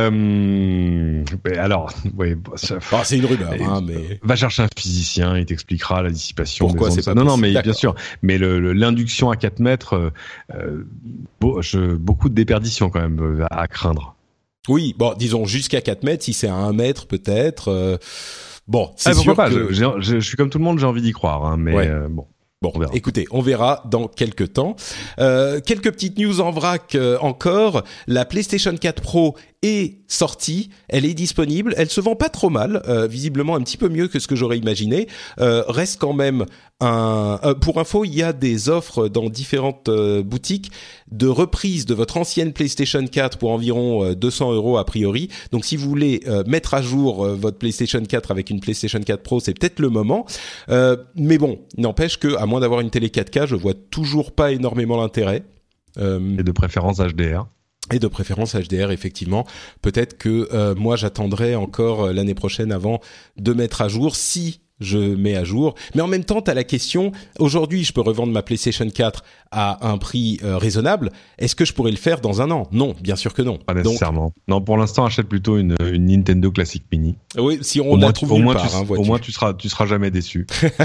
euh... Alors, oui, ça... ah, c'est une rumeur, hein, mais va chercher un physicien, il t'expliquera la dissipation. Pourquoi des c'est ondes. pas Non, non, mais D'accord. bien sûr. Mais le, le, l'induction à quatre mètres, euh, beau, je, beaucoup de déperdition quand même à, à craindre. Oui, bon, disons jusqu'à quatre mètres, si c'est à un mètre peut-être. Euh... Bon, c'est ah, sûr pas, que je, je, je suis comme tout le monde, j'ai envie d'y croire, hein, mais ouais. euh, bon. Bon, on écoutez, on verra dans quelques temps. Euh, quelques petites news en vrac euh, encore. La PlayStation quatre Pro est sortie, elle est disponible, elle se vend pas trop mal, euh, visiblement un petit peu mieux que ce que j'aurais imaginé. Euh, reste quand même un. Euh, pour info, il y a des offres dans différentes euh, boutiques de reprise de votre ancienne PlayStation quatre pour environ euh, deux cents euros a priori. Donc, si vous voulez euh, mettre à jour euh, votre PlayStation quatre avec une PlayStation quatre Pro, c'est peut-être le moment. Euh, mais bon, n'empêche que à moins d'avoir une télé quatre K, je vois toujours pas énormément l'intérêt. Euh, Et de préférence H D R. Et de préférence H D R, effectivement. Peut-être que euh, moi, j'attendrai encore euh, l'année prochaine avant de mettre à jour, si je mets à jour. Mais en même temps, t'as la question, aujourd'hui, je peux revendre ma PlayStation quatre à un prix euh, raisonnable. Est-ce que je pourrais le faire dans un an ? Non, bien sûr que non. Pas nécessairement. Donc, non, pour l'instant, achète plutôt une, une Nintendo Classic Mini. Oui, si on la trouve nulle part. Tu, hein, au moins, tu seras, tu seras jamais déçu.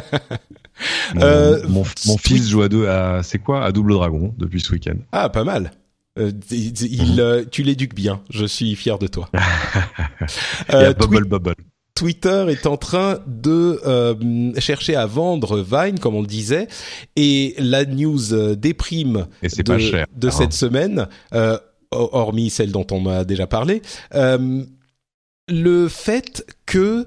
mon, euh, mon, mon fils joue à deux, à, c'est quoi ? À Double Dragon, depuis ce week-end. Ah, pas mal. Euh, il, il, euh, tu l'éduques bien. Je suis fier de toi. euh, Il y a Bubble twi- Bubble. Twitter est en train de euh, chercher à vendre Vine, comme on le disait, et la news euh, déprime et c'est de, pas cher, de cette semaine, euh, hormis celle dont on m'a déjà parlé, euh, le fait que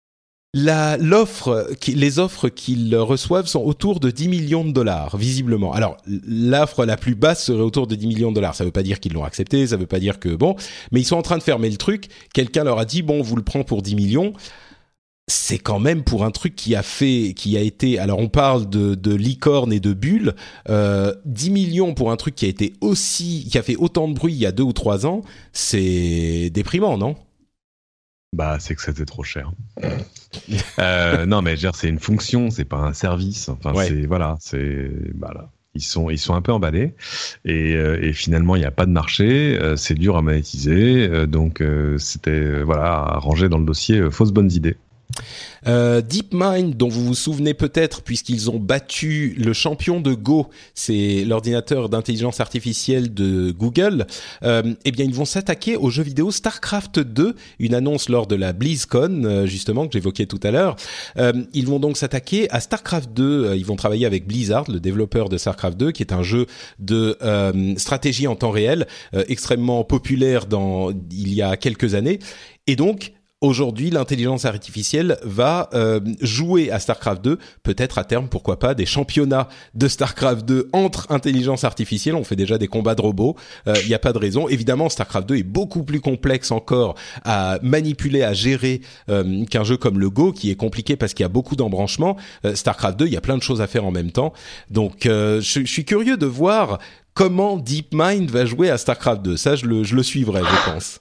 La, l'offre, les offres qu'ils reçoivent sont autour de dix millions de dollars, visiblement. Alors, l'offre la plus basse serait autour de dix millions de dollars. Ça veut pas dire qu'ils l'ont accepté, ça veut pas dire que bon, mais ils sont en train de fermer le truc. Quelqu'un leur a dit, bon, on vous le prend pour dix millions. c'est quand même pour un truc qui a fait, qui a été, alors on parle de, de licorne et de bulle, euh, dix millions pour un truc qui a été aussi, qui a fait autant de bruit il y a deux ou trois ans, c'est déprimant, non? Bah, c'est que c'était trop cher. euh, non, mais je veux dire, c'est une fonction, c'est pas un service. Enfin, ouais. c'est, voilà, c'est, voilà. Ils sont, ils sont un peu emballés et, euh, et finalement il n'y a pas de marché, euh, c'est dur à monétiser, euh, donc euh, c'était euh, voilà à ranger dans le dossier euh, fausses bonnes idées. Euh, DeepMind, dont vous vous souvenez peut-être, puisqu'ils ont battu le champion de Go, c'est l'ordinateur d'intelligence artificielle de Google. Euh, eh bien, ils vont s'attaquer au jeu vidéo StarCraft deux, une annonce lors de la BlizzCon, euh, justement que j'évoquais tout à l'heure. Euh, ils vont donc s'attaquer à StarCraft deux. Euh, ils vont travailler avec Blizzard, le développeur de StarCraft deux, qui est un jeu de euh, stratégie en temps réel, euh, extrêmement populaire dans il y a quelques années, et donc aujourd'hui, l'intelligence artificielle va euh, jouer à StarCraft deux, peut-être à terme, pourquoi pas, des championnats de StarCraft deux entre intelligence artificielle. On fait déjà des combats de robots, il euh, n'y a pas de raison. Évidemment, StarCraft deux est beaucoup plus complexe encore à manipuler, à gérer euh, qu'un jeu comme le Go, qui est compliqué parce qu'il y a beaucoup d'embranchements. Euh, StarCraft deux, il y a plein de choses à faire en même temps. Donc, euh, je, je suis curieux de voir comment DeepMind va jouer à StarCraft deux. Ça, je le, je le suivrai, je pense.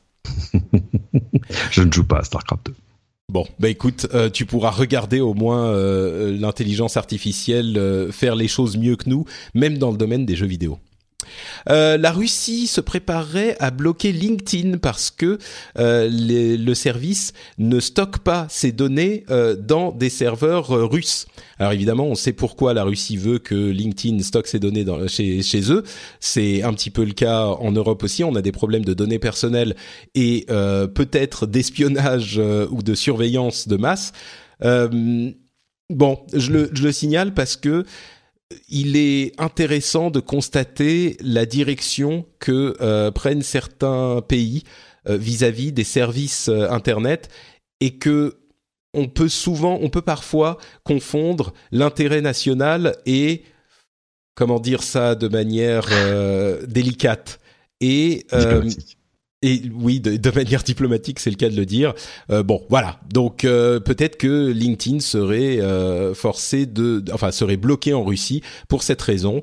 Je ne joue pas à StarCraft deux. Bon, bah écoute, euh, tu pourras regarder au moins euh, l'intelligence artificielle euh, faire les choses mieux que nous, même dans le domaine des jeux vidéo. Euh, la Russie se préparerait à bloquer LinkedIn parce que euh, les, le service ne stocke pas ses données euh, dans des serveurs euh, russes. Alors évidemment, on sait pourquoi la Russie veut que LinkedIn stocke ses données dans, chez, chez eux. C'est un petit peu le cas en Europe aussi. On a des problèmes de données personnelles et euh, peut-être d'espionnage euh, ou de surveillance de masse. Euh, bon, je le, je le signale parce que il est intéressant de constater la direction que euh, prennent certains pays euh, vis-à-vis des services euh, Internet et que on peut souvent, on peut parfois confondre l'intérêt national et, comment dire ça de manière euh, délicate et euh, Et oui, de, de manière diplomatique, c'est le cas de le dire. Euh, bon, voilà. Donc euh, peut-être que LinkedIn serait euh, forcé de, enfin serait bloqué en Russie pour cette raison.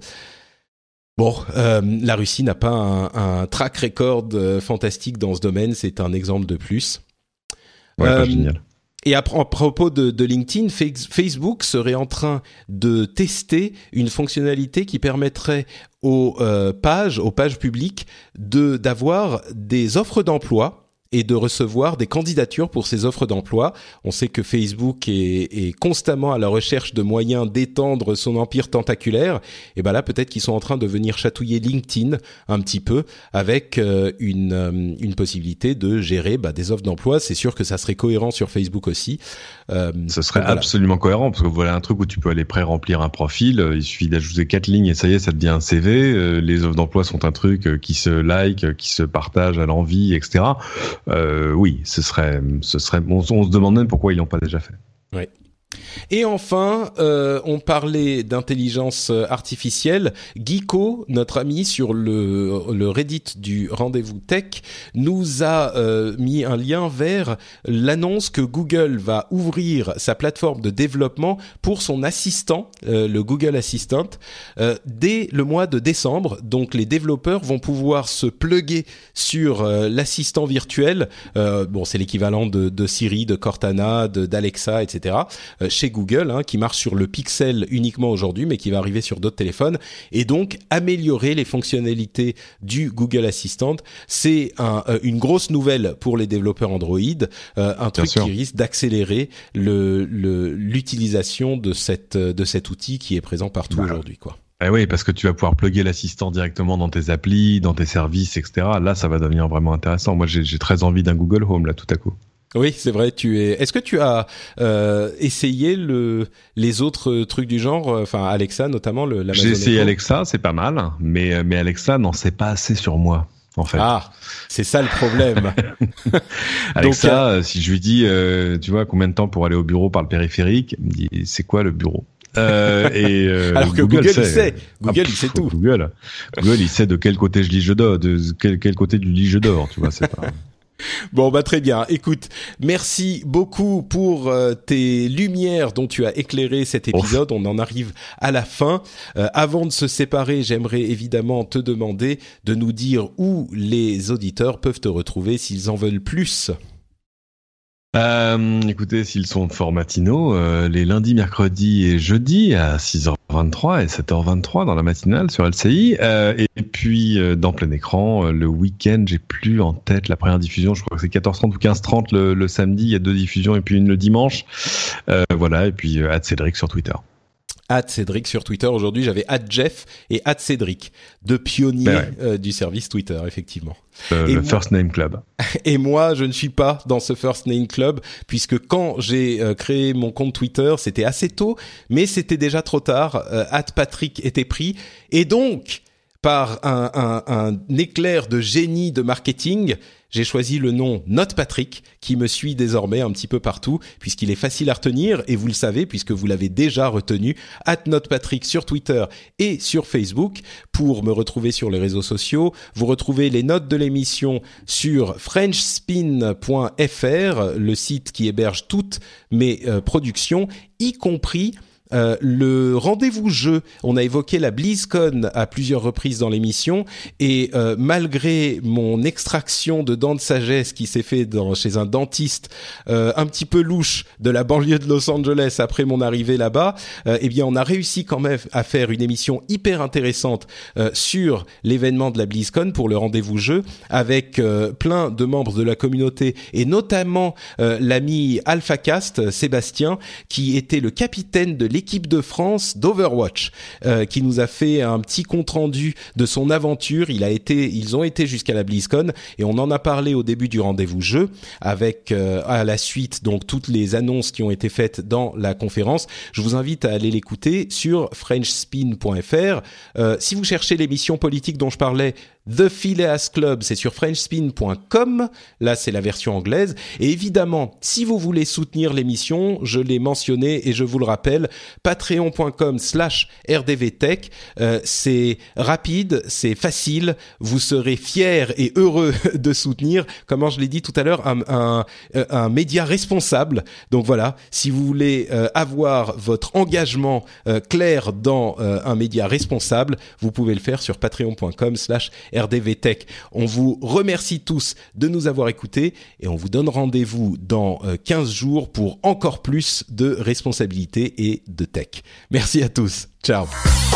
Bon, euh, la Russie n'a pas un, un track record euh, fantastique dans ce domaine. C'est un exemple de plus. Ouais, euh, pas génial. Et à, à propos de, de LinkedIn, Facebook serait en train de tester une fonctionnalité qui permettrait aux euh, pages, aux pages publiques, de d'avoir des offres d'emploi et de recevoir des candidatures pour ces offres d'emploi. On sait que Facebook est, est constamment à la recherche de moyens d'étendre son empire tentaculaire. Et ben là, peut-être qu'ils sont en train de venir chatouiller LinkedIn un petit peu avec euh, une euh, une possibilité de gérer bah, des offres d'emploi. C'est sûr que ça serait cohérent sur Facebook aussi. Euh, Ce serait voilà. absolument cohérent parce que voilà un truc où tu peux aller pré-remplir un profil. Il suffit d'ajouter quatre lignes et ça y est, ça devient un C V. Les offres d'emploi sont un truc qui se like, qui se partage à l'envie, et cetera. Euh, oui, ce serait, ce serait. On, on se demande même pourquoi ils l'ont pas déjà fait. Oui. Et enfin, euh, on parlait d'intelligence artificielle. Geeko, notre ami sur le, le Reddit du Rendez-vous Tech, nous a euh, mis un lien vers l'annonce que Google va ouvrir sa plateforme de développement pour son assistant, euh, le Google Assistant, euh, dès le mois de décembre. Donc, les développeurs vont pouvoir se plugger sur euh, l'assistant virtuel. Euh, bon, c'est l'équivalent de, de Siri, de Cortana, de, d'Alexa, et cetera. Euh, chez Google, hein, qui marche sur le Pixel uniquement aujourd'hui, mais qui va arriver sur d'autres téléphones, et donc améliorer les fonctionnalités du Google Assistant. C'est un, euh, une grosse nouvelle pour les développeurs Android, euh, un truc qui risque d'accélérer le, le, l'utilisation de, cette, de cet outil qui est présent partout bah, aujourd'hui, quoi. Eh oui, parce que tu vas pouvoir plugger l'assistant directement dans tes applis, dans tes services, et cetera. Là, ça va devenir vraiment intéressant. Moi, j'ai, j'ai très envie d'un Google Home, là, tout à coup. Oui, c'est vrai. Tu es. Est-ce que tu as euh, essayé le les autres trucs du genre, enfin Alexa notamment, le l'Amazon J'ai essayé Echo. Alexa, c'est pas mal, mais mais Alexa n'en sait pas assez sur moi, en fait. Ah, c'est ça le problème. Alexa, Donc, euh... si je lui dis, euh, tu vois, combien de temps pour aller au bureau par le périphérique, il me dit, c'est quoi le bureau? Euh, et euh, alors que Google, Google sait. il sait, Google ah, il sait tout. Google, Google il sait de quel côté je lis je dors, de quel, quel côté du lit je dors, tu vois, c'est pas. Bon, bah très bien. Écoute, merci beaucoup pour euh, tes lumières dont tu as éclairé cet épisode. Ouf. On en arrive à la fin. Euh, avant de se séparer, j'aimerais évidemment te demander de nous dire où les auditeurs peuvent te retrouver s'ils en veulent plus. Euh, écoutez, s'ils sont fort matinaux, euh, les lundis, mercredis et jeudis à six heures vingt-trois et sept heures vingt-trois dans la matinale sur L C I. Euh, et puis, euh, dans plein écran, euh, le week-end, j'ai plus en tête la première diffusion. Je crois que c'est quatorze heures trente ou quinze heures trente le, le samedi. Il y a deux diffusions et puis une le dimanche. Euh, voilà. Et puis, euh, Cédric sur Twitter. At Cédric sur Twitter. Aujourd'hui, j'avais at Jeff et at Cédric, deux pionniers ben ouais. euh, du service Twitter, effectivement. Euh, le moi, First Name Club. Et moi, je ne suis pas dans ce First Name Club, puisque quand j'ai euh, créé mon compte Twitter, c'était assez tôt, mais c'était déjà trop tard. Euh, at Patrick était pris. Et donc, par un, un, un éclair de génie de marketing, j'ai choisi le nom NotePatrick, qui me suit désormais un petit peu partout, puisqu'il est facile à retenir, et vous le savez, puisque vous l'avez déjà retenu, at NotePatrick sur Twitter et sur Facebook. Pour me retrouver sur les réseaux sociaux, vous retrouvez les notes de l'émission sur french spin point f r, le site qui héberge toutes mes euh, productions, y compris Euh, le rendez-vous jeu. On a évoqué la BlizzCon à plusieurs reprises dans l'émission et euh, malgré mon extraction de dents de sagesse qui s'est fait dans, chez un dentiste euh, un petit peu louche de la banlieue de Los Angeles après mon arrivée là-bas, euh, eh bien on a réussi quand même à faire une émission hyper intéressante euh, sur l'événement de la BlizzCon pour le rendez-vous jeu avec euh, plein de membres de la communauté et notamment euh, l'ami AlphaCast Sébastien qui était le capitaine de l'équipe de France d'Overwatch, euh, qui nous a fait un petit compte rendu de son aventure. Il a été, ils ont été jusqu'à la BlizzCon et on en a parlé au début du rendez-vous jeu, avec euh, à la suite donc toutes les annonces qui ont été faites dans la conférence. Je vous invite à aller l'écouter sur french spin point f r. Euh, si vous cherchez l'émission politique dont je parlais, The Phileas Club, c'est sur french spin point com. Là, c'est la version anglaise. Et évidemment, si vous voulez soutenir l'émission, je l'ai mentionné et je vous le rappelle, patreon point com slash r d v tech. Euh, c'est rapide, c'est facile. Vous serez fiers et heureux de soutenir, comme je l'ai dit tout à l'heure, un, un, un média responsable. Donc voilà, si vous voulez euh, avoir votre engagement euh, clair dans euh, un média responsable, vous pouvez le faire sur patreon point com slash R D V Tech. On vous remercie tous de nous avoir écoutés et on vous donne rendez-vous dans quinze jours pour encore plus de responsabilité et de tech. Merci à tous. Ciao.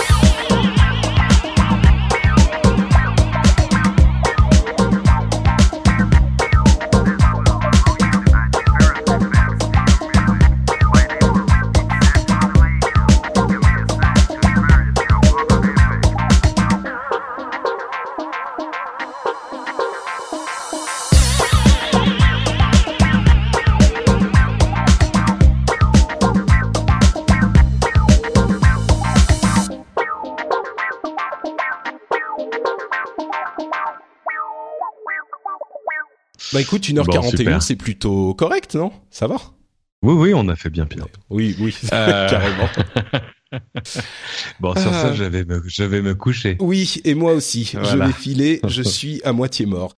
Bah écoute, une heure quarante et un, bon, c'est plutôt correct, non? Ça va? Oui, oui, on a fait bien pire. Oui, oui, euh... carrément. Bon, sur euh... ça, je vais me, je vais me coucher. Oui, et moi aussi. Voilà. Je vais filer, je suis à moitié mort.